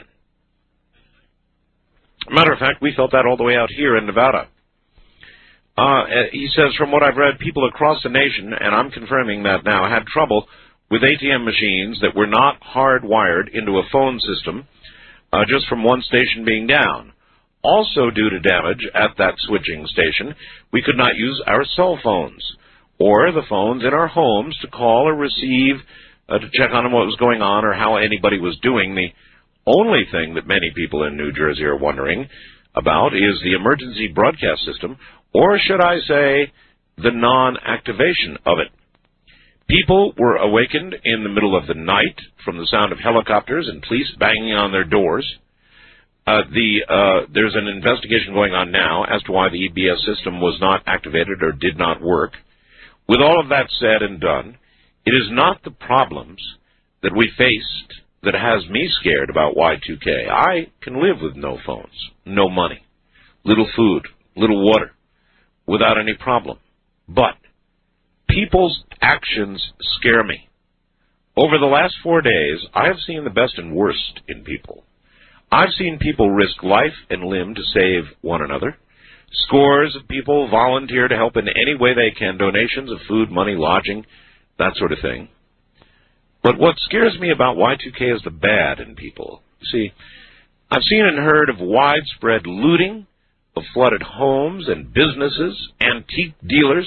Matter of fact, we felt that all the way out here in Nevada. Uh, he says, from what I've read, people across the nation, and I'm confirming that now, had trouble with A T M machines that were not hardwired into a phone system, uh, just from one station being down. Also due to damage at that switching station, we could not use our cell phones or the phones in our homes to call or receive, uh, to check on what was going on or how anybody was doing. The only thing that many people in New Jersey are wondering about is the emergency broadcast system, or should I say, the non-activation of it. People were awakened in the middle of the night from the sound of helicopters and police banging on their doors. Uh, the uh, there's an investigation going on now as to why the E B S system was not activated or did not work. With all of that said and done, it is not the problems that we faced that has me scared about Y two K. I can live with no phones, no money, little food, little water, without any problem. But people's actions scare me. Over the last four days, I have seen the best and worst in people. I've seen people risk life and limb to save one another. Scores of people volunteer to help in any way they can, donations of food, money, lodging, that sort of thing. But what scares me about Y two K is the bad in people. See, I've seen and heard of widespread looting of flooded homes and businesses, antique dealers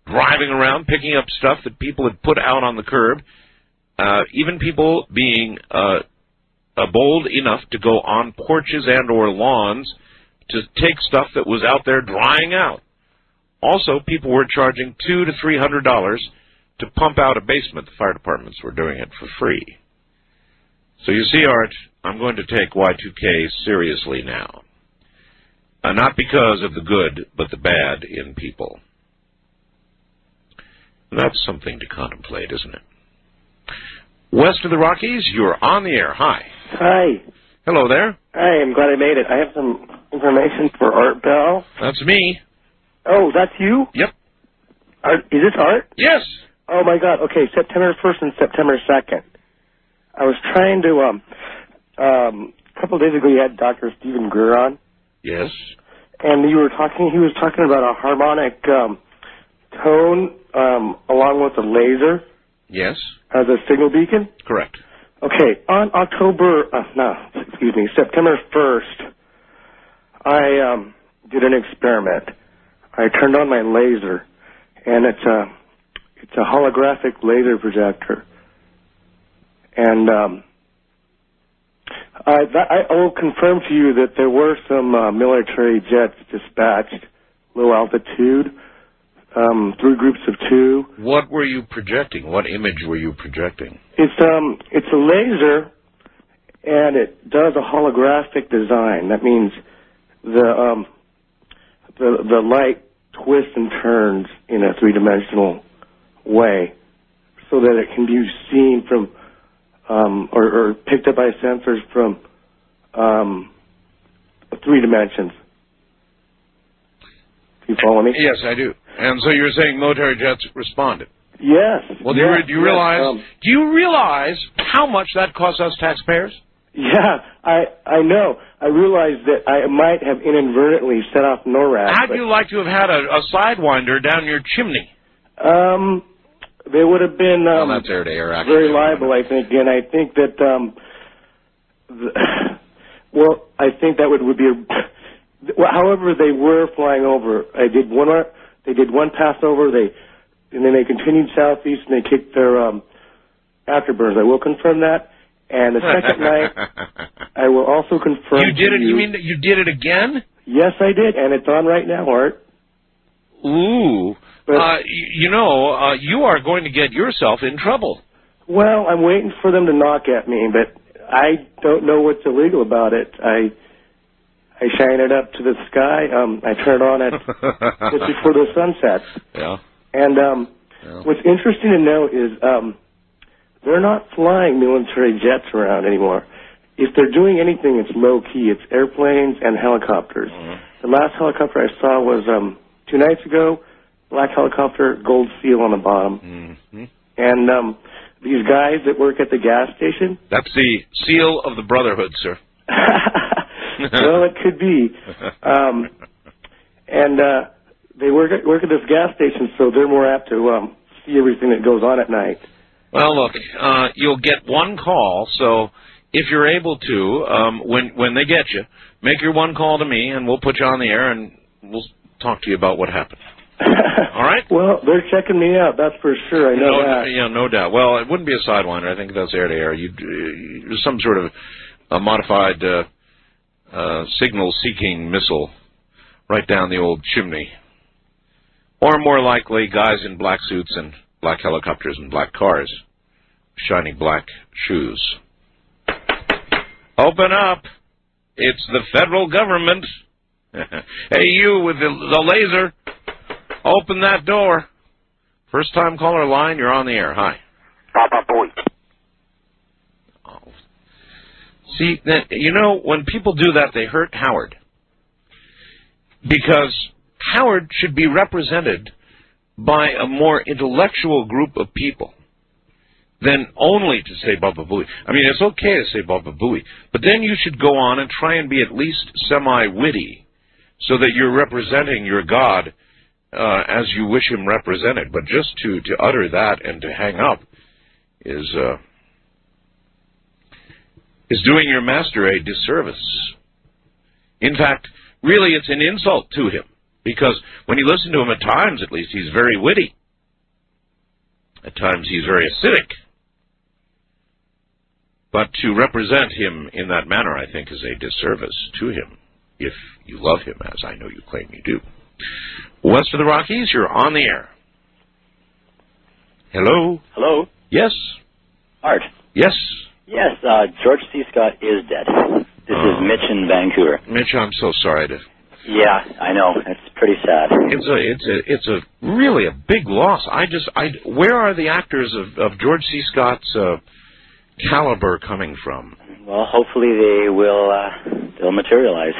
driving around, picking up stuff that people had put out on the curb, uh, even people being uh, uh, bold enough to go on porches and or lawns to take stuff that was out there drying out. Also, people were charging two to three hundred dollars to pump out a basement. The fire departments were doing it for free. So you see, Art, I'm going to take Y two K seriously now. Uh, not because of the good, but the bad in people. That's something to contemplate, isn't it? West of the Rockies, you're on the air. Hi. Hi. Hello there. Hi, I'm glad I made it. I have some information for Art Bell. That's me. Oh, that's you? Yep. Art, is this Art? Yes. Oh, my God. Okay, September first and September second. I was trying to, um, um, a couple of days ago you had Doctor Stephen Greer on. Yes. And you were talking, he was talking about a harmonic um, tone um, along with a laser. Yes. As a signal beacon? Correct. Okay, on October, uh, no, excuse me, September first, I um, did an experiment. I turned on my laser, and it's a, it's a holographic laser projector. And um, I, that, I will confirm to you that there were some uh, military jets dispatched, low altitude, um, through groups of two. What were you projecting? What image were you projecting? It's um, it's a laser, and it does a holographic design. That means the um, the the light twists and turns in a three-dimensional way, so that it can be seen from um, or, or picked up by sensors from um, three dimensions. Do you follow me? Yes, I do. And so you're saying military jets responded? Yes. Well, do yes, you, do you yes, realize? um, do you realize how much that costs us taxpayers? Yeah, I I know. I realized that I might have inadvertently set off NORAD. How'd you like to have had a, a sidewinder down your chimney? Um, they would have been um, well, that's air to air, actually. very liable, I think, and I think that um, the, well, I think that would, would be. A, well, however, they were flying over. I did one. They did one pass over. They and then they continued southeast and they kicked their um, afterburners. I will confirm that. And the second night, I will also confirm. You did it. You, you mean that you did it again? Yes, I did, and it's on right now, Art. Ooh. But, uh, you know, uh, you are going to get yourself in trouble. Well, I'm waiting for them to knock at me, but I don't know what's illegal about it. I I shine it up to the sky. Um, I turn it on at just before the sun sets. Yeah. And um, yeah. what's interesting to note is um, they're not flying military jets around anymore. If they're doing anything, it's low-key. It's airplanes and helicopters. Mm-hmm. The last helicopter I saw was um, two nights ago, black helicopter, gold seal on the bottom. Mm-hmm. And um, these guys that work at the gas station... That's the seal of the Brotherhood, sir. Well, it could be. Um, and uh, they work at, work at this gas station, so they're more apt to um, see everything that goes on at night. Well, look, uh, you'll get one call, so if you're able to, um, when when they get you, make your one call to me, and we'll put you on the air, and we'll talk to you about what happened. All right? Well, they're checking me out, that's for sure. I know no, that. Yeah, no doubt. Well, it wouldn't be a sidewinder. I think that's air-to-air. You'd, uh, some sort of a modified uh, uh, signal-seeking missile right down the old chimney. Or more likely, guys in black suits and black helicopters and black cars, shiny black shoes. Open up. It's the federal government. Hey, you with the, the laser. Open that door. First time caller line, you're on the air. Hi. Papa boy. Oh. See, that, you know, when people do that, they hurt Howard. Because Howard should be represented by a more intellectual group of people than only to say Baba Booey. I mean, it's okay to say Baba Booey, but then you should go on and try and be at least semi-witty so that you're representing your God uh, as you wish him represented. But just to, to utter that and to hang up is uh, is doing your master a disservice. In fact, really, it's an insult to him Because when you listen to him at times, at least, he's very witty. At times he's very acidic. But to represent him in that manner, I think, is a disservice to him, if you love him, as I know you claim you do. West of the Rockies, you're on the air. Hello? Hello? Yes? Art? Yes? Yes, uh, George C. Scott is dead. This Oh. is Mitch in Vancouver. Mitch, I'm so sorry to... Yeah, I know. It's pretty sad. It's a, it's a, it's a really a big loss. I just, I, where are the actors of, of George C. Scott's uh, caliber coming from? Well, hopefully they will, uh, they'll materialize.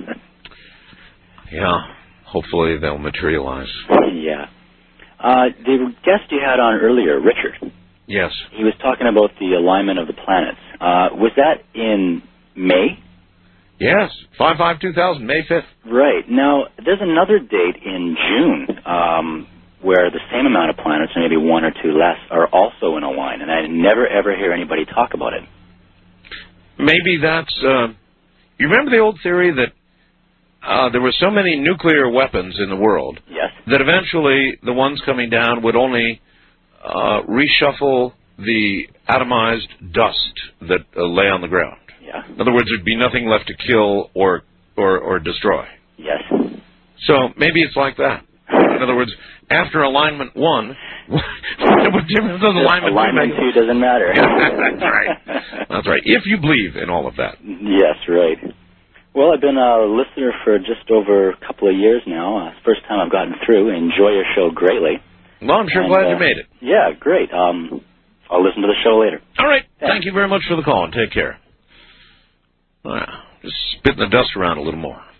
Yeah, hopefully they'll materialize. Yeah. Uh, the guest you had on earlier, Richard, Yes. he was talking about the alignment of the planets. Uh, was that in May? Yes, five five two thousand, May fifth. Right. Now, there's another date in June um, where the same amount of planets, or maybe one or two less, are also in a line, and I never, ever hear anybody talk about it. Maybe that's, uh, you remember the old theory that uh, there were so many nuclear weapons in the world Yes. that eventually the ones coming down would only uh, reshuffle the atomized dust that uh, lay on the ground. Yeah. In other words, there'd be nothing left to kill or, or, or destroy. Yes. So maybe it's like that. In other words, after alignment one, what difference does alignment, alignment two make? two doesn't matter. That's right. That's right. If you believe in all of that. Yes, right. Well, I've been a listener for just over a couple of years now. Uh, it's the first time I've gotten through. Enjoy your show greatly. Well, I'm sure And, glad uh, you made it. Yeah, great. Um, I'll listen to the show later. All right. Thanks. Thank you very much for the call, and take care. Well, just spitting the dust around a little more.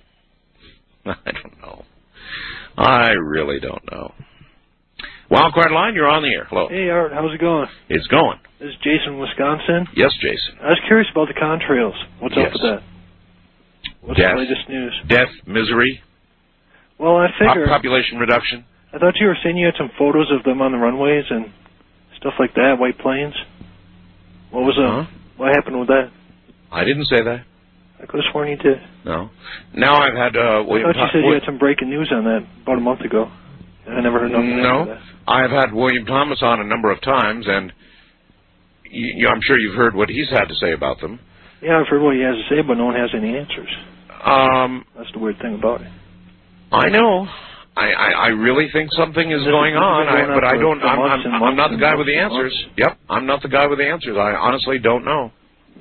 I don't know. I really don't know. Wildcard Line, you're on the air. Hello. Hey, Art, how's it going? It's going. This is Jason, Wisconsin. Yes, Jason. I was curious about the contrails. What's Yes. up with that? What's Death. the latest news? Death, misery, Well, I pop- figured. population reduction. I thought you were saying you had some photos of them on the runways and stuff like that, white planes. What was uh, Huh? What happened with that? I didn't say that. I could have sworn you did. No. Now I've had uh, I William. thought you Tho- said you had some breaking news on that about a month ago. I never heard nothing No, after that. I've had William Thomas on a number of times, and you, you, I'm sure you've heard what he's had to say about them. Yeah, I've heard what he has to say, but no one has any answers. Um, That's the weird thing about it. I know. I, I, I really think something is This going has been on, going I, on but I for- don't. for I'm, months I'm, and I'm not months the guy and with the months and answers. Yep, I'm not the guy with the answers. I honestly don't know.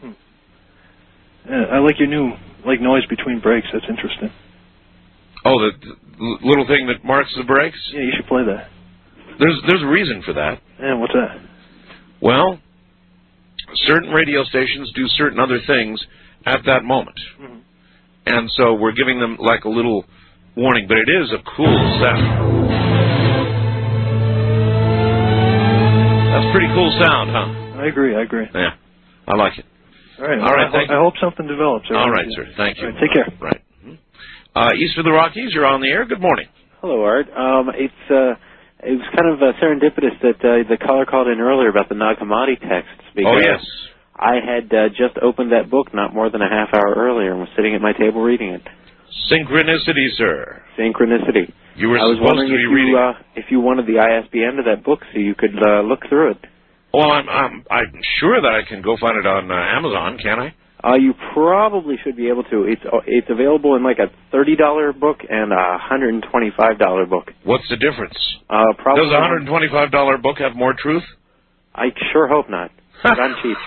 Uh, I like your new like noise between breaks. That's interesting. Oh, the, the little thing that marks the breaks. Yeah, you should play that. There's there's a reason for that. Yeah, what's that? Well, certain radio stations do certain other things at that moment. Mhm. And so we're giving them like a little warning, but it is a cool sound. That's pretty cool sound, huh? I agree, I agree. Yeah, I like it. All right, All right, I, thank I hope something develops. All right, sir. Thank you. All right, take care. Right. Uh, East of the Rockies, you're on the air. Good morning. Hello, Art. Um, it's uh, it was kind of uh, serendipitous that uh, the caller called in earlier about the Nag Hammadi texts. Because Oh, yes. I had uh, just opened that book not more than a half hour earlier and was sitting at my table reading it. Synchronicity, sir. Synchronicity. You were I was supposed wondering to if be you reading. uh, if you wanted the I S B N to that book so you could uh, look through it. Well, I'm, I'm I'm sure that I can go find it on uh, Amazon, can I? Uh, you probably should be able to. It's uh, it's available in like a thirty dollar book and a hundred and twenty five dollar book. What's the difference? Uh, probably. Does a hundred and twenty five dollar book have more truth? I sure hope not. But I'm cheap.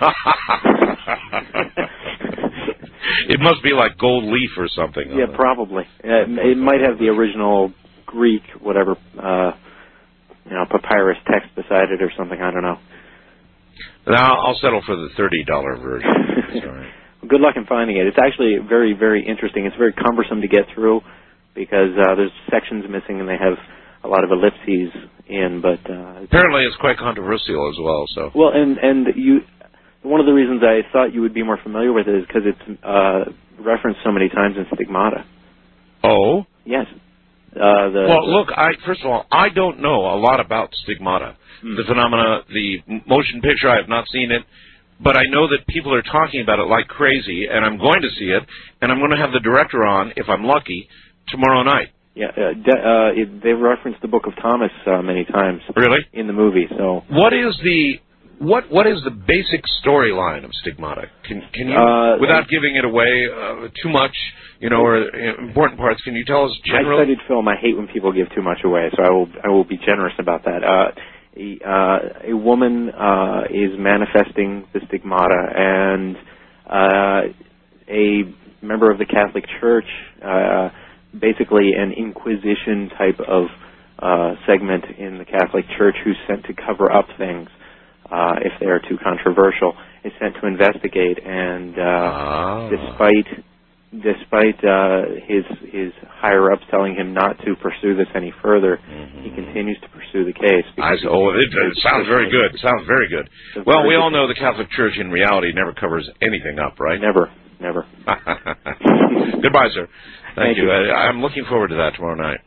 It must be like gold leaf or something. Yeah, probably. Uh, it might have the original Greek, whatever, uh, you know, papyrus text beside it or something. I don't know. Now I'll settle for the thirty dollar version. That's all right. Good luck in finding it. It's actually very, very interesting. It's very cumbersome to get through because uh, there's sections missing and they have a lot of ellipses in. But uh, Apparently, it's quite controversial as well. So. well, and and you, one of the reasons I thought you would be more familiar with it is because it's uh, referenced so many times in Stigmata. Oh. Yes. Uh, the, Well, look. I first of all, I don't know a lot about Stigmata, Hmm. the phenomena, the m- motion picture. I have not seen it, but I know that people are talking about it like crazy, and I'm going to see it, and I'm going to have the director on, if I'm lucky, tomorrow night Yeah, uh, de- uh, it, they referenced the Book of Thomas uh, many times. Really? In the movie. So what is the what what is the basic storyline of Stigmata? Can can you, uh, without giving it away uh, too much, you know, or important parts, can you tell us generally? I studied film. I hate when people give too much away, so I will I will be generous about that. Uh, a, uh, a woman uh, is manifesting the Stigmata, and uh, a member of the Catholic Church, uh, basically an Inquisition type of uh, segment in the Catholic Church, who's sent to cover up things uh, if they are too controversial, is sent to investigate, and uh, ah. despite despite uh, his his higher ups telling him not to pursue this any further, mm-hmm. he continues to pursue the case. I, oh, it, it sounds very good. It sounds very good. Well, we all know the Catholic Church in reality never covers anything up, right? Never, never. Goodbye, sir. Thank, Thank you. you. I, I'm looking forward to that tomorrow night.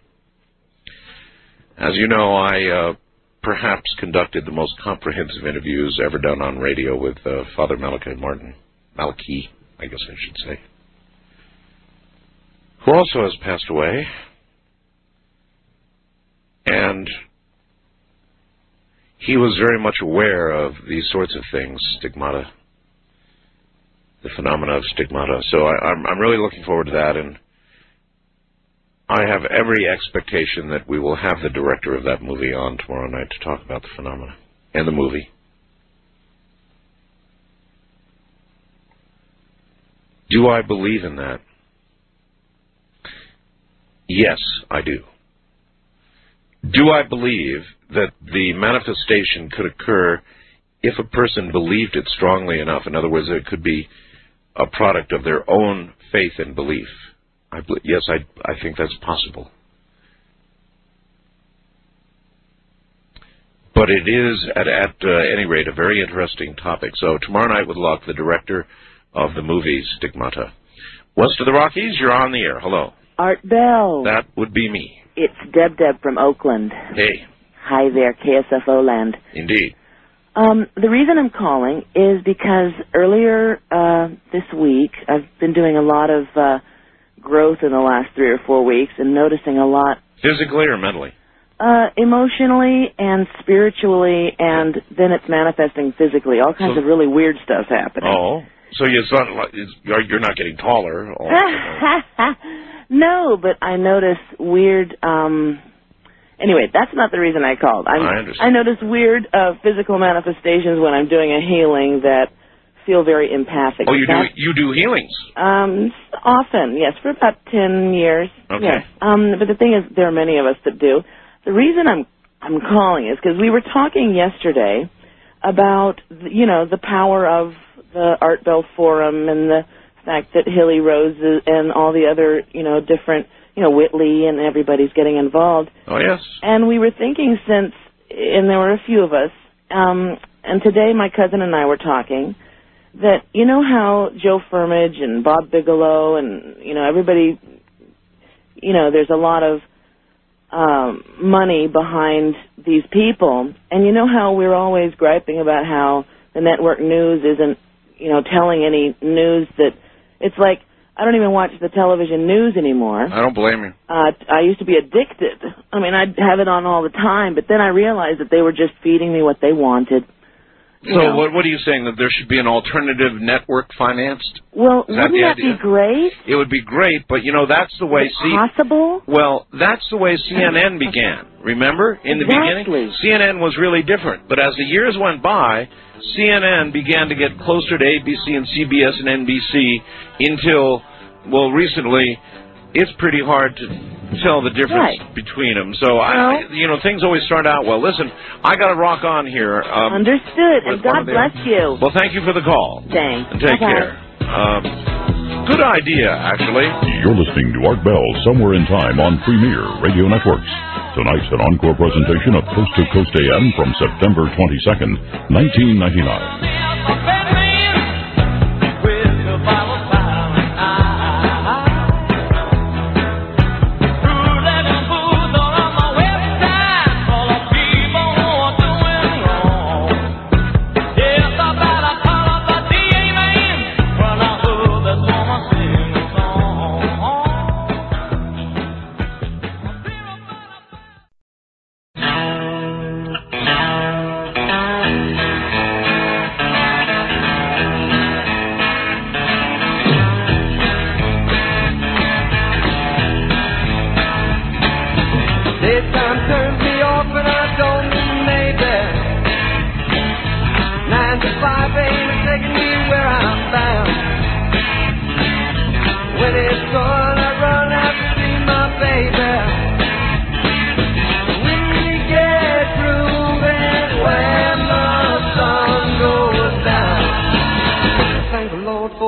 As you know, I uh, perhaps conducted the most comprehensive interviews ever done on radio with uh, Father Malachi Martin. Malachi, I guess I should say. Who also has passed away. And he was very much aware of these sorts of things, stigmata, the phenomena of stigmata. So I, I'm, I'm really looking forward to that, and I have every expectation that we will have the director of that movie on tomorrow night to talk about the phenomena and the movie. Do I believe in that? Yes, I do. Do I believe that the manifestation could occur if a person believed it strongly enough? In other words, it could be a product of their own faith and belief. I believe, yes, I, I think that's possible. But it is, at, at uh, any rate, a very interesting topic. So tomorrow night with Locke, the director of the movie Stigmata. West of the Rockies, you're on the air. Hello. Art Bell. That would be me. It's Deb Deb from Oakland. Hey. Hi there, K S F O land. Indeed. Um, the reason I'm calling is because earlier uh, this week, I've been doing a lot of uh, growth in the last three or four weeks and noticing a lot. Physically or mentally? Uh, emotionally and spiritually, and then it's manifesting physically. All kinds so, of really weird stuff happening. Oh, so it's not, it's, you're not getting taller. Or, no, but I notice weird... Um, Anyway, that's not the reason I called. I'm, I understand. I notice weird uh, physical manifestations when I'm doing a healing that feel very empathic. Oh, you that's, do you do healings? Um, often, yes, for about ten years. Okay. Yes. Um, but the thing is, there are many of us that do. The reason I'm I'm calling is because we were talking yesterday about you know the power of the Art Bell Forum and the fact that Hilly Rose and all the other you know different. You know, Whitley and everybody's getting involved. Oh, yes. And we were thinking since, and there were a few of us, um, and today my cousin and I were talking, that you know how Joe Firmage and Bob Bigelow and, you know, everybody, you know, there's a lot of um, money behind these people. And you know how we're always griping about how the network news isn't, you know, telling any news that it's like, I don't even watch the television news anymore. I don't blame you. Uh, I used to be addicted. I mean, I'd have it on all the time, but then I realized that they were just feeding me what they wanted. So know? what what are you saying, that there should be an alternative network financed? Well, Is that wouldn't that idea? be great? It would be great, but, you know, that's the way... Is it possible? Well, that's the way C N N began. Remember? In the exactly. beginning? C N N was really different. But as the years went by, C N N began to get closer to A B C and C B S and N B C until, well, recently, it's pretty hard to tell the difference right. between them. So, I, you know, things always start out well. Listen, I got to rock on here. Um, Understood, and God bless you. Well, thank you for the call. Thanks. And take Bye-bye. care. Um, good idea, actually. You're listening to Art Bell Somewhere in Time on Premier Radio Networks. Tonight's an encore presentation of Coast to Coast A M from September twenty-second, nineteen ninety-nine.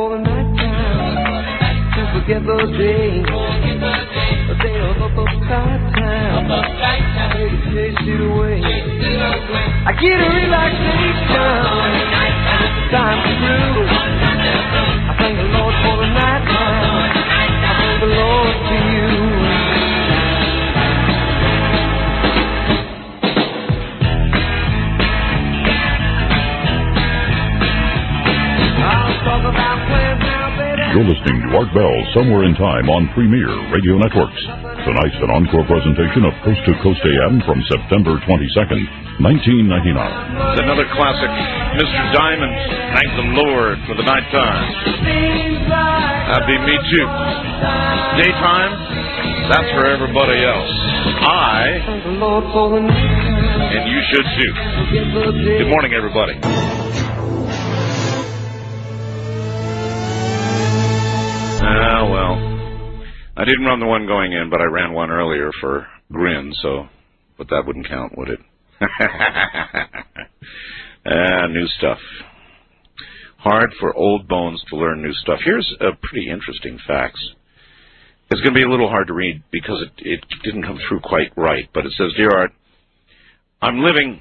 for the night time to forget the day. A day of uptight time. Baby, chase it away. I get a relaxation. And it's time to groove. I thank the Lord for the night time. I thank the Lord for you. You're listening to Art Bell Somewhere in Time on Premier Radio Networks. Tonight's an encore presentation of Coast to Coast A M from September twenty-second, nineteen ninety-nine. It's another classic, Mister Diamond, Thank the Lord for the Nighttime. That'd be me too. Daytime, that's for everybody else. I, and you should too. Good morning, everybody. Ah, well, I didn't run the one going in, but I ran one earlier for Grin, so, but that wouldn't count, would it? Ah, new stuff. Hard for old bones to learn new stuff. Here's a pretty interesting facts. It's going to be a little hard to read because it, it didn't come through quite right, but it says, Dear Art, I'm living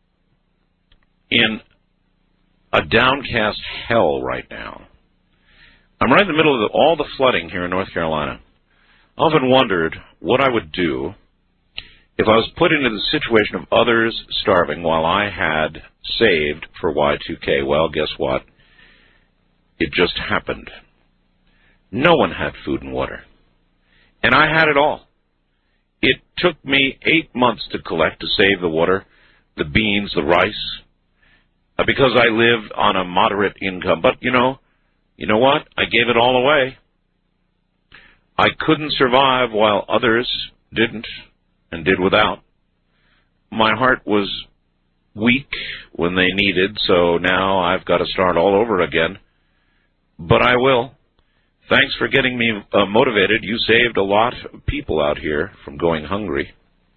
in a downcast hell right now. I'm right in the middle of the, all the flooding here in North Carolina. I often wondered what I would do if I was put into the situation of others starving while I had saved for Y two K. Well, guess what? It just happened. No one had food and water. And I had it all. It took me eight months to collect to save the water, the beans, the rice, uh, because I live on a moderate income. But, you know, You know what? I gave it all away. I couldn't survive while others didn't and did without. My heart was weak when they needed, so now I've got to start all over again. But I will. Thanks for getting me uh, motivated. You saved a lot of people out here from going hungry.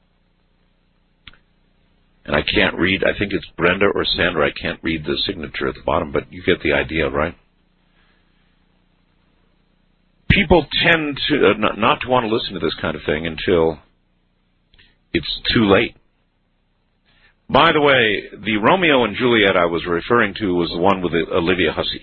And I can't read. I think it's Brenda or Sandra. I can't read the signature at the bottom, but you get the idea, right? People tend to uh, not, not to want to listen to this kind of thing until it's too late. By the way, the Romeo and Juliet I was referring to was the one with Olivia Hussey.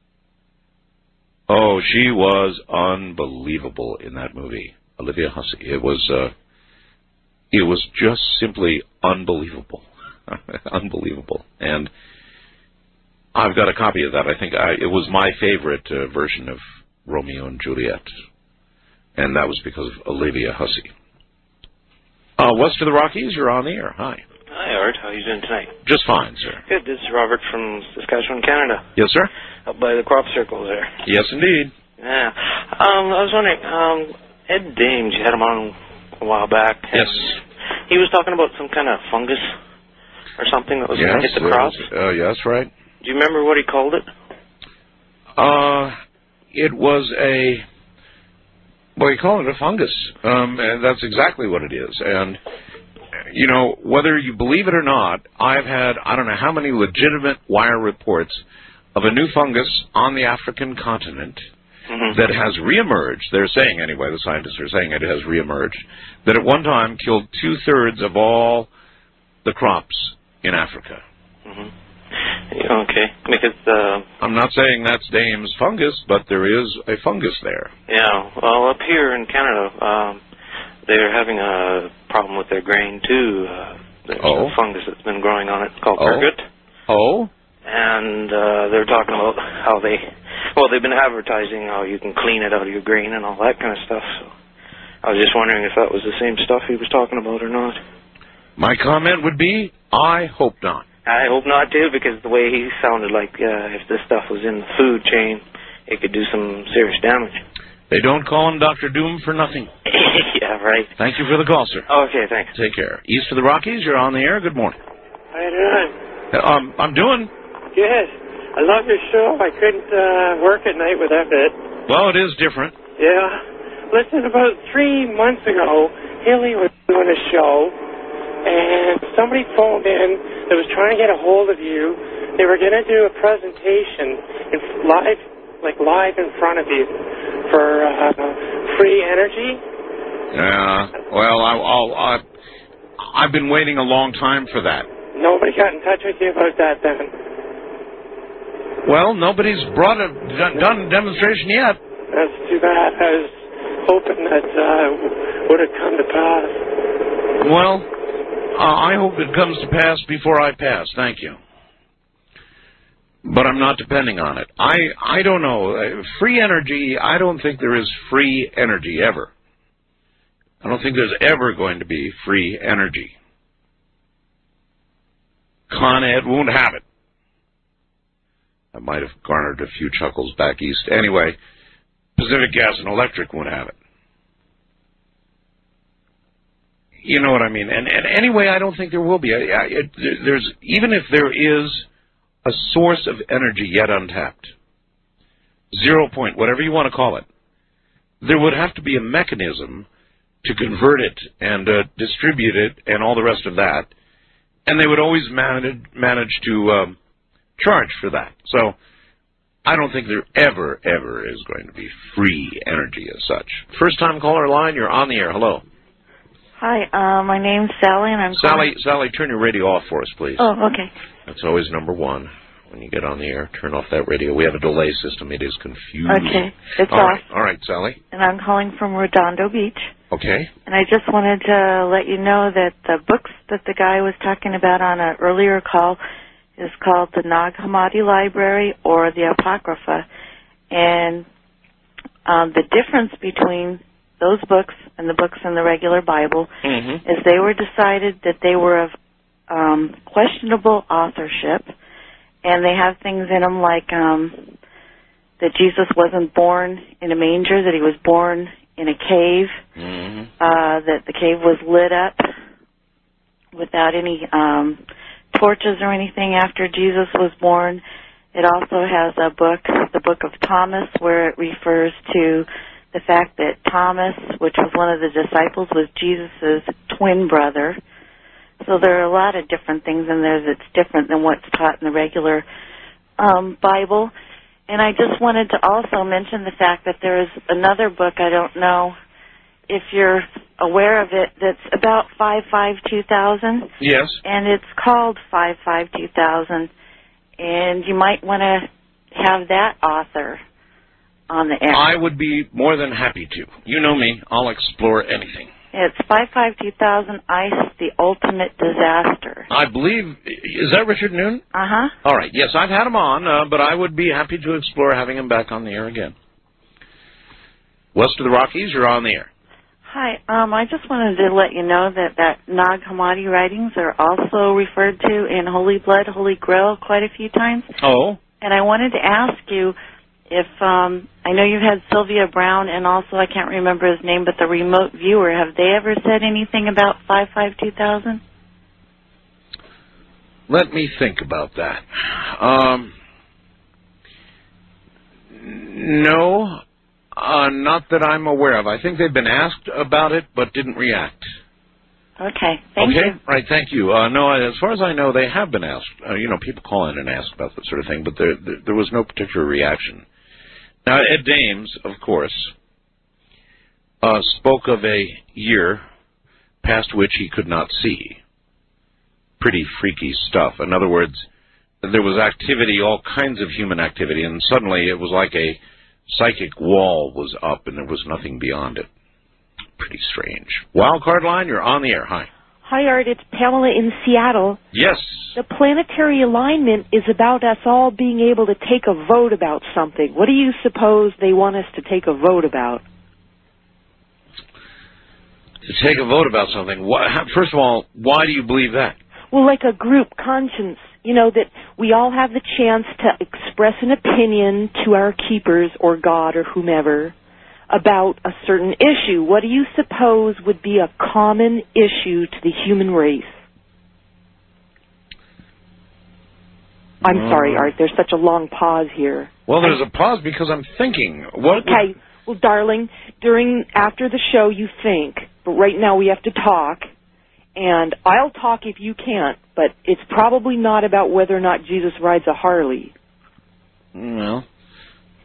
Oh, she was unbelievable in that movie, Olivia Hussey. It was, uh, it was just simply unbelievable, unbelievable. And I've got a copy of that. I think I, it was my favorite uh, version of Romeo and Juliet, and that was because of Olivia Hussey. Uh, west of the Rockies, you're on the air. Hi. Hi, Art. How are you doing tonight? Just fine, sir. Good. This is Robert from Saskatchewan, Canada. Yes, sir? Up by the crop circles there. Yes, indeed. Yeah. Um, I was wondering, um, Ed Dames, you had him on a while back. Yes. He was talking about some kind of fungus or something that was yes, going to hit the crops. Uh, yes, right. Do you remember what he called it? Uh... It was a, well, you call it a fungus, um, and that's exactly what it is. And, you know, whether you believe it or not, I've had, I don't know how many legitimate wire reports of a new fungus on the African continent mm-hmm. that has reemerged. They're saying, anyway, the scientists are saying it has reemerged, that at one time killed two-thirds of all the crops in Africa. Mm-hmm. Okay, because uh, I'm not saying that's Dame's fungus, but there is a fungus there. Yeah, well, up here in Canada, um, they're having a problem with their grain too. Uh, there's oh. a fungus that's been growing on it. It's called oh. ergot. Oh. And uh, they're talking about how they, well, they've been advertising how you can clean it out of your grain and all that kind of stuff. So I was just wondering if that was the same stuff he was talking about or not. My comment would be, I hope not. I hope not, too, because the way he sounded like uh, if this stuff was in the food chain, it could do some serious damage. They don't call him Doctor Doom for nothing. Yeah, right. Thank you for the call, sir. Okay, thanks. Take care. East of the Rockies, you're on the air. Good morning. How you doing? Um, I'm doing. Good. I love your show. I couldn't uh, work at night without it. Well, it is different. Yeah. Listen, about three months ago, Hilly was doing a show, and somebody phoned in that was trying to get a hold of you. They were going to do a presentation in live like live in front of you for uh, free energy. Yeah. Well, I, I'll, I, I've been waiting a long time for that. Nobody got in touch with you about that then? Well, nobody's brought a done, done a demonstration yet. That's too bad. I was hoping that uh, would have come to pass. Well, uh, I hope it comes to pass before I pass. Thank you. But I'm not depending on it. I, I don't know. Uh, free energy, I don't think there is free energy ever. I don't think there's ever going to be free energy. Con Ed won't have it. That might have garnered a few chuckles back east. Anyway, Pacific Gas and Electric won't have it. You know what I mean? And, and anyway, I don't think there will be. I, I, it, there's even if there is a source of energy yet untapped, zero point, whatever you want to call it, there would have to be a mechanism to convert it and uh, distribute it and all the rest of that. And they would always manage, manage to um, charge for that. So I don't think there ever, ever is going to be free energy as such. First-time caller line, you're on the air. Hello. Hi, uh, my name's Sally, and I'm Sally, calling... Sally, turn your radio off for us, please. Oh, okay. That's always number one. When you get on the air, turn off that radio. We have a delay system. It is confusing. Okay, it's all off. Right. All right, Sally. And I'm calling from Redondo Beach. Okay. And I just wanted to let you know that the books that the guy was talking about on an earlier call is called the Nag Hammadi Library or the Apocrypha. And um, the difference between those books and the books in the regular Bible mm-hmm. is they were decided that they were of um, questionable authorship, and they have things in them like um, that Jesus wasn't born in a manger, that he was born in a cave, mm-hmm. uh, that the cave was lit up without any um, torches or anything after Jesus was born. It also has a book, the Book of Thomas, where it refers to the fact that Thomas, which was one of the disciples, was Jesus' twin brother. So there are a lot of different things in there that's different than what's taught in the regular um, Bible. And I just wanted to also mention the fact that there is another book, I don't know if you're aware of it, that's about five five two thousand. Yes. And it's called five five two thousand. And you might want to have that author on the air. I would be more than happy to. You know me. I'll explore anything. It's five five two thousand, ICE, the Ultimate Disaster. I believe, is that Richard Noon? Uh-huh. All right. Yes, I've had him on, uh, but I would be happy to explore having him back on the air again. West of the Rockies, you're on the air. Hi. Um, I just wanted to let you know that, that Nag Hammadi writings are also referred to in Holy Blood, Holy Grail quite a few times. Oh. And I wanted to ask you if, um, I know you've had Sylvia Brown and also I can't remember his name, but the remote viewer, have they ever said anything about five five two thousand? Let me think about that. Um, no, uh, not that I'm aware of. I think they've been asked about it, but didn't react. Okay, thank okay? you. Right, thank you. Uh, no, as far as I know, they have been asked. Uh, you know, people call in and ask about that sort of thing, but there, there, there was no particular reaction. Now, Ed Dames, of course, uh, spoke of a year past which he could not see. Pretty freaky stuff. In other words, there was activity, all kinds of human activity, and suddenly it was like a psychic wall was up and there was nothing beyond it. Pretty strange. Wildcard line, you're on the air. Hi. Hi, Art. It's Pamela in Seattle. Yes. The planetary alignment is about us all being able to take a vote about something. What do you suppose they want us to take a vote about? To take a vote about something. What, first of all, why do you believe that? Well, like a group conscience, you know, that we all have the chance to express an opinion to our keepers or God or whomever about a certain issue. What do you suppose would be a common issue to the human race? I'm Uh, sorry, Art. There's such a long pause here. Well, there's a pause because I'm thinking. What okay. would... Well, darling, during after the show you think, but right now we have to talk. And I'll talk if you can't, but it's probably not about whether or not Jesus rides a Harley. Well,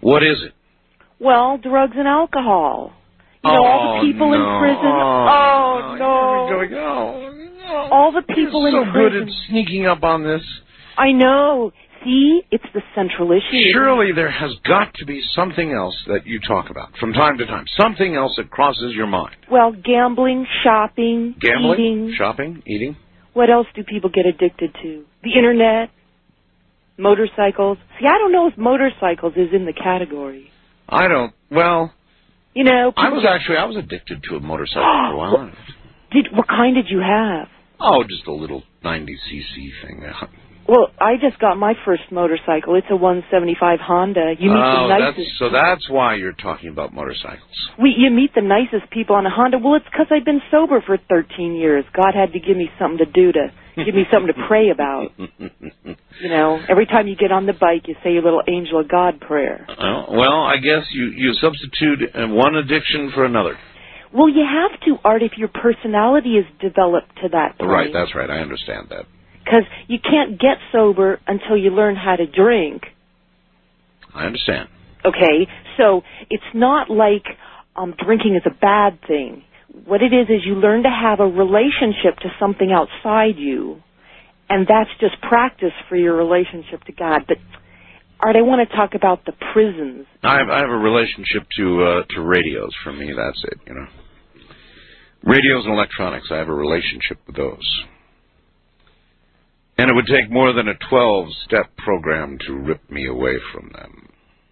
What is it? Well, drugs and alcohol. You know, oh, all the people no. in prison. Oh, Oh, no. Here we go. No. All the people You're in so prison. good at sneaking up on this. I know. See, it's the central issue. Surely there has got to be something else that you talk about from time to time. Something else that crosses your mind. Well, gambling, shopping, Gambling, eating. shopping, eating. What else do people get addicted to? The internet, motorcycles. See, I don't know if motorcycles is in the category. I don't. Well, you know, I was actually I was addicted to a motorcycle for a while. Did what kind did you have? Oh, just a little ninety c c thing. Well, I just got my first motorcycle. It's a one seventy-five Honda. You meet oh, the nicest. that's, so that's why you're talking about motorcycles. We, you meet the nicest people on a Honda. Well, it's because I've been sober for thirteen years. God had to give me something to do to give me something to pray about. You know, every time you get on the bike, you say your little angel of God prayer. Oh, well, I guess you, you substitute uh, one addiction for another. Well, you have to, Art, if your personality is developed to that point. Right, that's right. I understand that. Because you can't get sober until you learn how to drink. I understand. Okay, so it's not like um, drinking is a bad thing. What it is is you learn to have a relationship to something outside you, and that's just practice for your relationship to God. But, Art, I want to talk about the prisons. I have, I have a relationship to uh, to radios. For me, that's it, you know. Radios and electronics, I have a relationship with those. And it would take more than a twelve-step program to rip me away from them.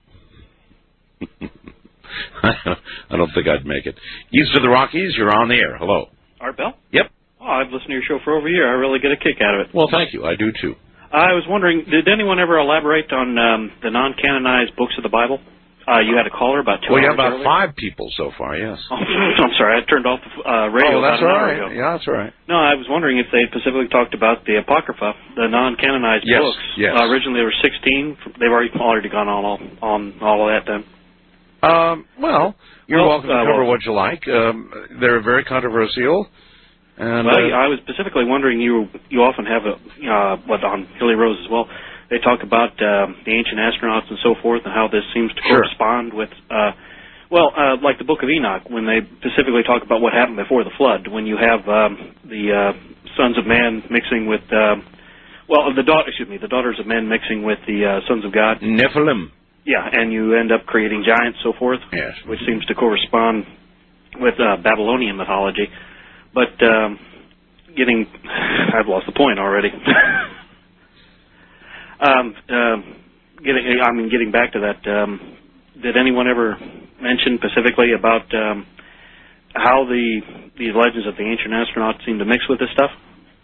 I don't think I'd make it. East of the Rockies, you're on the air. Hello. Art Bell? Yep. Oh, I've listened to your show for over a year. I really get a kick out of it. Well, thank you. I do, too. I was wondering, did anyone ever elaborate on um, the non-canonized books of the Bible? Uh, you had a caller about two well, hours you have about earlier. five people so far, yes. Oh, I'm sorry, I turned off the uh, radio oh, that's about an all hour right. ago. Yeah, that's all right. No, I was wondering if they specifically talked about the Apocrypha, the non-canonized Yes, books. yes. Uh, originally there were sixteen. They've already already gone on all on all of that then. Um, well, you're Well, welcome to uh, cover well- what you like. Um, they're very controversial. And, well, uh, I was specifically wondering, you you often have a, uh, what on Hilly Rose as well, they talk about uh, the ancient astronauts and so forth and how this seems to Sure. correspond with, uh, well, uh, like the Book of Enoch, when they specifically talk about what happened before the flood, when you have um, the uh, sons of man mixing with, uh, well, the daughter, excuse me, the daughters of men mixing with the uh, sons of God. Nephilim. Yeah, and you end up creating giants, so forth, yes. which seems to correspond with uh, Babylonian mythology. But um, getting, I've lost the point already. um, uh, getting, I mean, getting back to that, um, did anyone ever mention specifically about um, how the these legends of the ancient astronauts seem to mix with this stuff?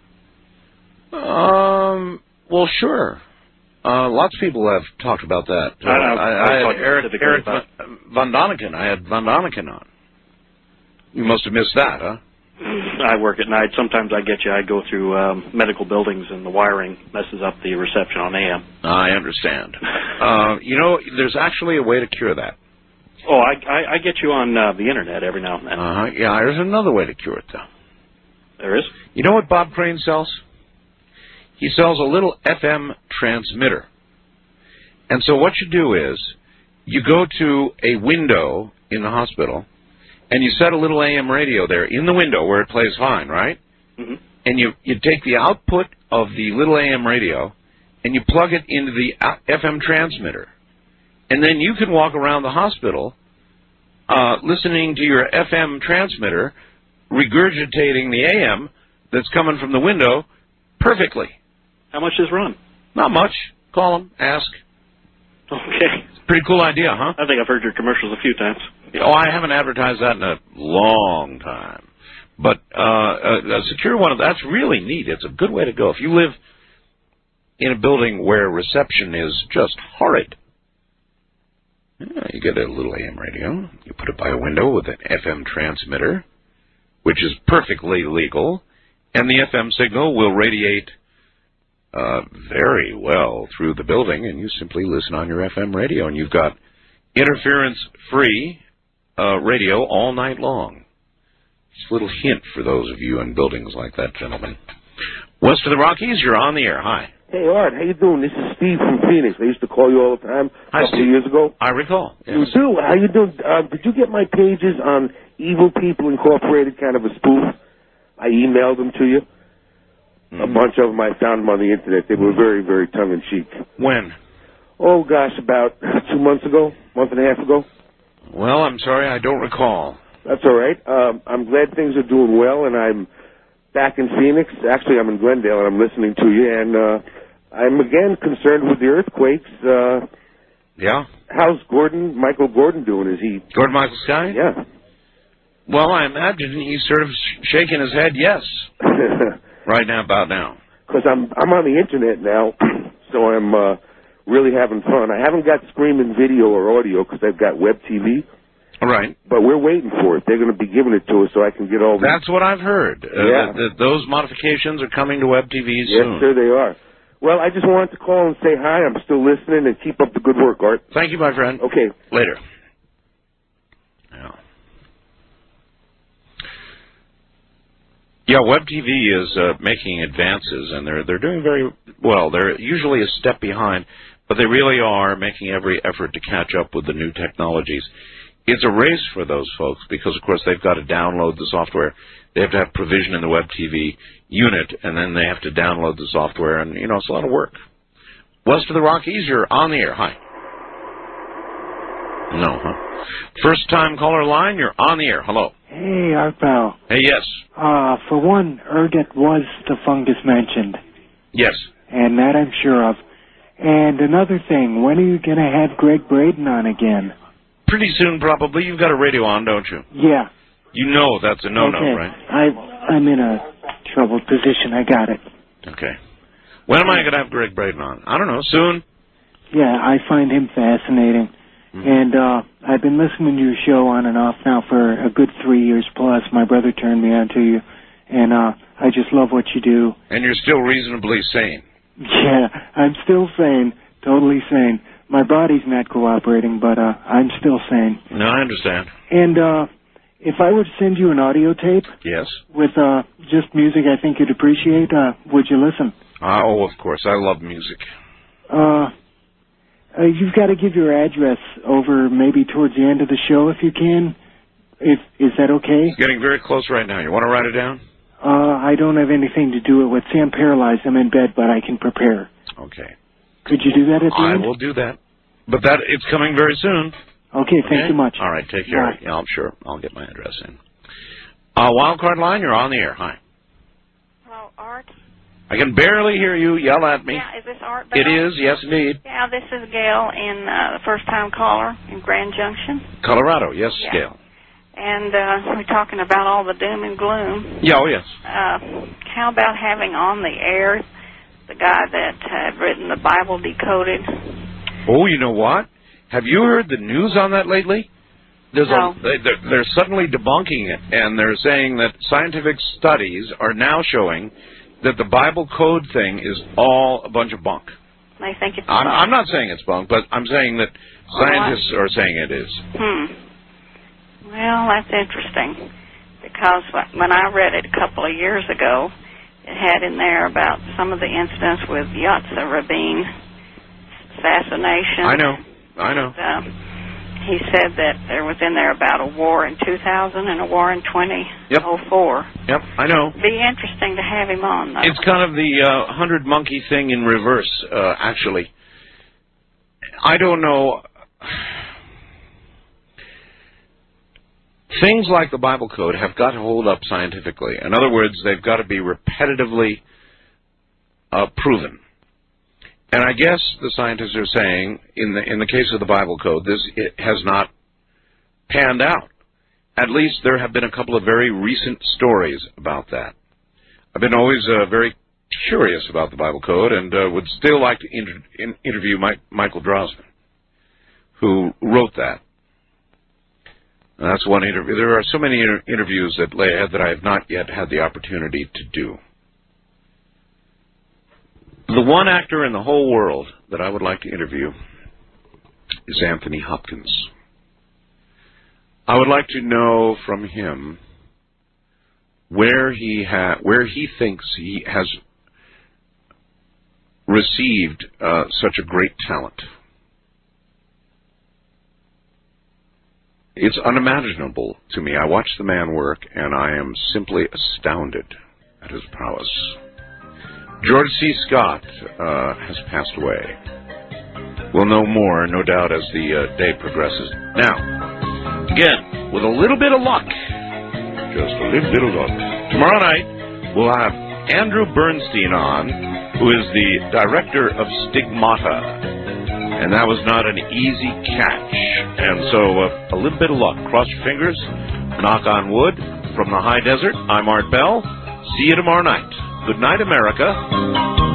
Um. Well, sure. Uh, lots of people have talked about that. Uh, I- I- I was I, I talking had Eric, specifically Eric about- Van, Van Doniken. I had Van Doniken on. You must have missed that, huh? I work at night. Sometimes I get you. I go through um, medical buildings, and the wiring messes up the reception on A M. I understand. uh, you know, there's actually a way to cure that. Oh, I, I, I get you on uh, the internet every now and then. Uh-huh. Yeah, there's another way to cure it, though. There is? You know what Bob Crane sells? He sells a little F M transmitter. And so what you do is, you go to a window in the hospital, and you set a little A M radio there in the window where it plays fine, right? Mm-hmm. And you, you take the output of the little A M radio, and you plug it into the F M transmitter. And then you can walk around the hospital uh, listening to your F M transmitter, regurgitating the A M that's coming from the window perfectly. How much does run? Not much. Call them, ask. Okay. Pretty cool idea, huh? I think I've heard your commercials a few times. Oh, I haven't advertised that in a long time. But uh, a, a secure one, that's really neat. It's a good way to go. If you live in a building where reception is just horrid, yeah, you get a little A M radio. You put it by a window with an F M transmitter, which is perfectly legal, and the F M signal will radiate uh, very well through the building, and you simply listen on your F M radio, and you've got interference-free uh, radio all night long. Just a little hint for those of you in buildings like that, gentlemen. West of the Rockies, you're on the air. Hi. Hey, Art, how you doing? This is Steve from Phoenix. I used to call you all the time a Hi, couple Steve. of years ago. I recall. You do? How you doing? Uh, did you get my pages on Evil People Incorporated, kind of a spoof? I emailed them to you. Mm-hmm. A bunch of them, I found them on the Internet. They were very, very tongue-in-cheek. When? Oh, gosh, about two months ago, month and a half ago. Well, I'm sorry, I don't recall. That's all right. Um, I'm glad things are doing well, and I'm back in Phoenix. Actually, I'm in Glendale, and I'm listening to you, and uh, I'm, again, concerned with the earthquakes. Uh, Yeah? how's Gordon, Michael Gordon doing? Is he... Gordon Michael Sky? Yeah. Well, I imagine he's sort of sh- shaking his head yes. Right now, about now. Because I'm, I'm on the Internet now, so I'm uh, really having fun. I haven't got streaming video or audio because I've got web T V. All right. But we're waiting for it. They're going to be giving it to us so I can get all the... That's what I've heard. Uh, Yeah. that, that those modifications are coming to web T V Yes, soon. sir, they are. Well, I just wanted to call and say hi. I'm still listening, and keep up the good work, Art. Thank you, my friend. Okay. Later. Yeah. Yeah, web T V is uh, making advances, and they're they're doing very well. They're usually a step behind, but they really are making every effort to catch up with the new technologies. It's a race for those folks because, of course, they've got to download the software. They have to have provision in the web T V unit, and then they have to download the software, and, you know, it's a lot of work. West of the Rockies, you're on the air. Hi. No, huh? First-time caller line, you're on the air. Hello. Hey, Art Bell. Hey, yes. Uh, for one, Erdet was the fungus mentioned, Yes. and that I'm sure of. And another thing, when are you going to have Greg Braden on again? Pretty soon, probably. You've got a radio on, don't you? Yeah. You know that's a no-no, okay. right? I, I'm in a troubled position. I got it. Okay. When am I going to have Greg Braden on? I don't know. Soon? Yeah, I find him fascinating. Mm-hmm. And uh, I've been listening to your show on and off now for a good three years plus. My brother turned me on to you, and uh, I just love what you do. And you're still reasonably sane. Yeah, I'm still sane, totally sane. My body's not cooperating, but uh, I'm still sane. No, I understand. And uh, if I were to send you an audio tape Yes. with uh, just music I think you'd appreciate, uh, would you listen? Uh, oh, of course. I love music. Uh, uh, you've got to give your address over maybe towards the end of the show if you can. If is that okay? It's getting very close right now. You want to write it down? Uh, I don't have anything to do it with. See, I'm paralyzed. I'm in bed, but I can prepare. Okay. Could you do that at the I end? will do that. But that it's coming very soon. Okay, thank you much. All right, take care. Bye. Yeah, I'm sure. I'll get my address in. Uh, Wildcard line, you're on the air. Hi. Hello, Art. I can barely hear you. Yell at me. Yeah, is this Art Bell? It is, yes, indeed. Yeah, this is Gail, in uh, the first-time caller in Grand Junction. Colorado, yes, Yeah. Gail. And uh, we're talking about all the doom and gloom. Yeah, oh, yes. Uh, how about having on the air the guy that had written the Bible Decoded? Oh, you know what? Have you heard the news on that lately? There's No. a, they, they're, they're suddenly debunking it, and they're saying that scientific studies are now showing that the Bible code thing is all a bunch of bunk. They think it's I'm, bunk. I'm not saying it's bunk, but I'm saying that scientists are saying it is. Hmm. Well, that's interesting, because when I read it a couple of years ago, it had in there about some of the incidents with Yitzhak Rabin assassination. I know, I know. And, uh, he said that there was in there about a war in two thousand and a war in twenty oh four. Yep, I know. Be interesting to have him on, though. It's kind of the uh, hundred monkey thing in reverse, uh, actually. I don't know. Things like the Bible Code have got to hold up scientifically. In other words, they've got to be repetitively uh, proven. And I guess the scientists are saying, in the in the case of the Bible Code, this it has not panned out. At least there have been a couple of very recent stories about that. I've been always uh, very curious about the Bible Code, and uh, would still like to inter- in- interview Mike, Michael Drosnin, who wrote that. And that's one interview. There are so many inter- interviews that lay ahead that I have not yet had the opportunity to do. The one actor in the whole world that I would like to interview is Anthony Hopkins. I would like to know from him where he ha- where he thinks he has received uh, such a great talent. It's unimaginable to me. I watch the man work, and I am simply astounded at his prowess. George C. Scott uh, has passed away. We'll know more, no doubt, as the uh, day progresses. Now, again, with a little bit of luck, just a little bit of luck, tomorrow night we'll have Andrew Bernstein on, who is the director of Stigmata. And that was not an easy catch. And so uh, a little bit of luck. Cross your fingers. Knock on wood. From the high desert, I'm Art Bell. See you tomorrow night. Good night, America.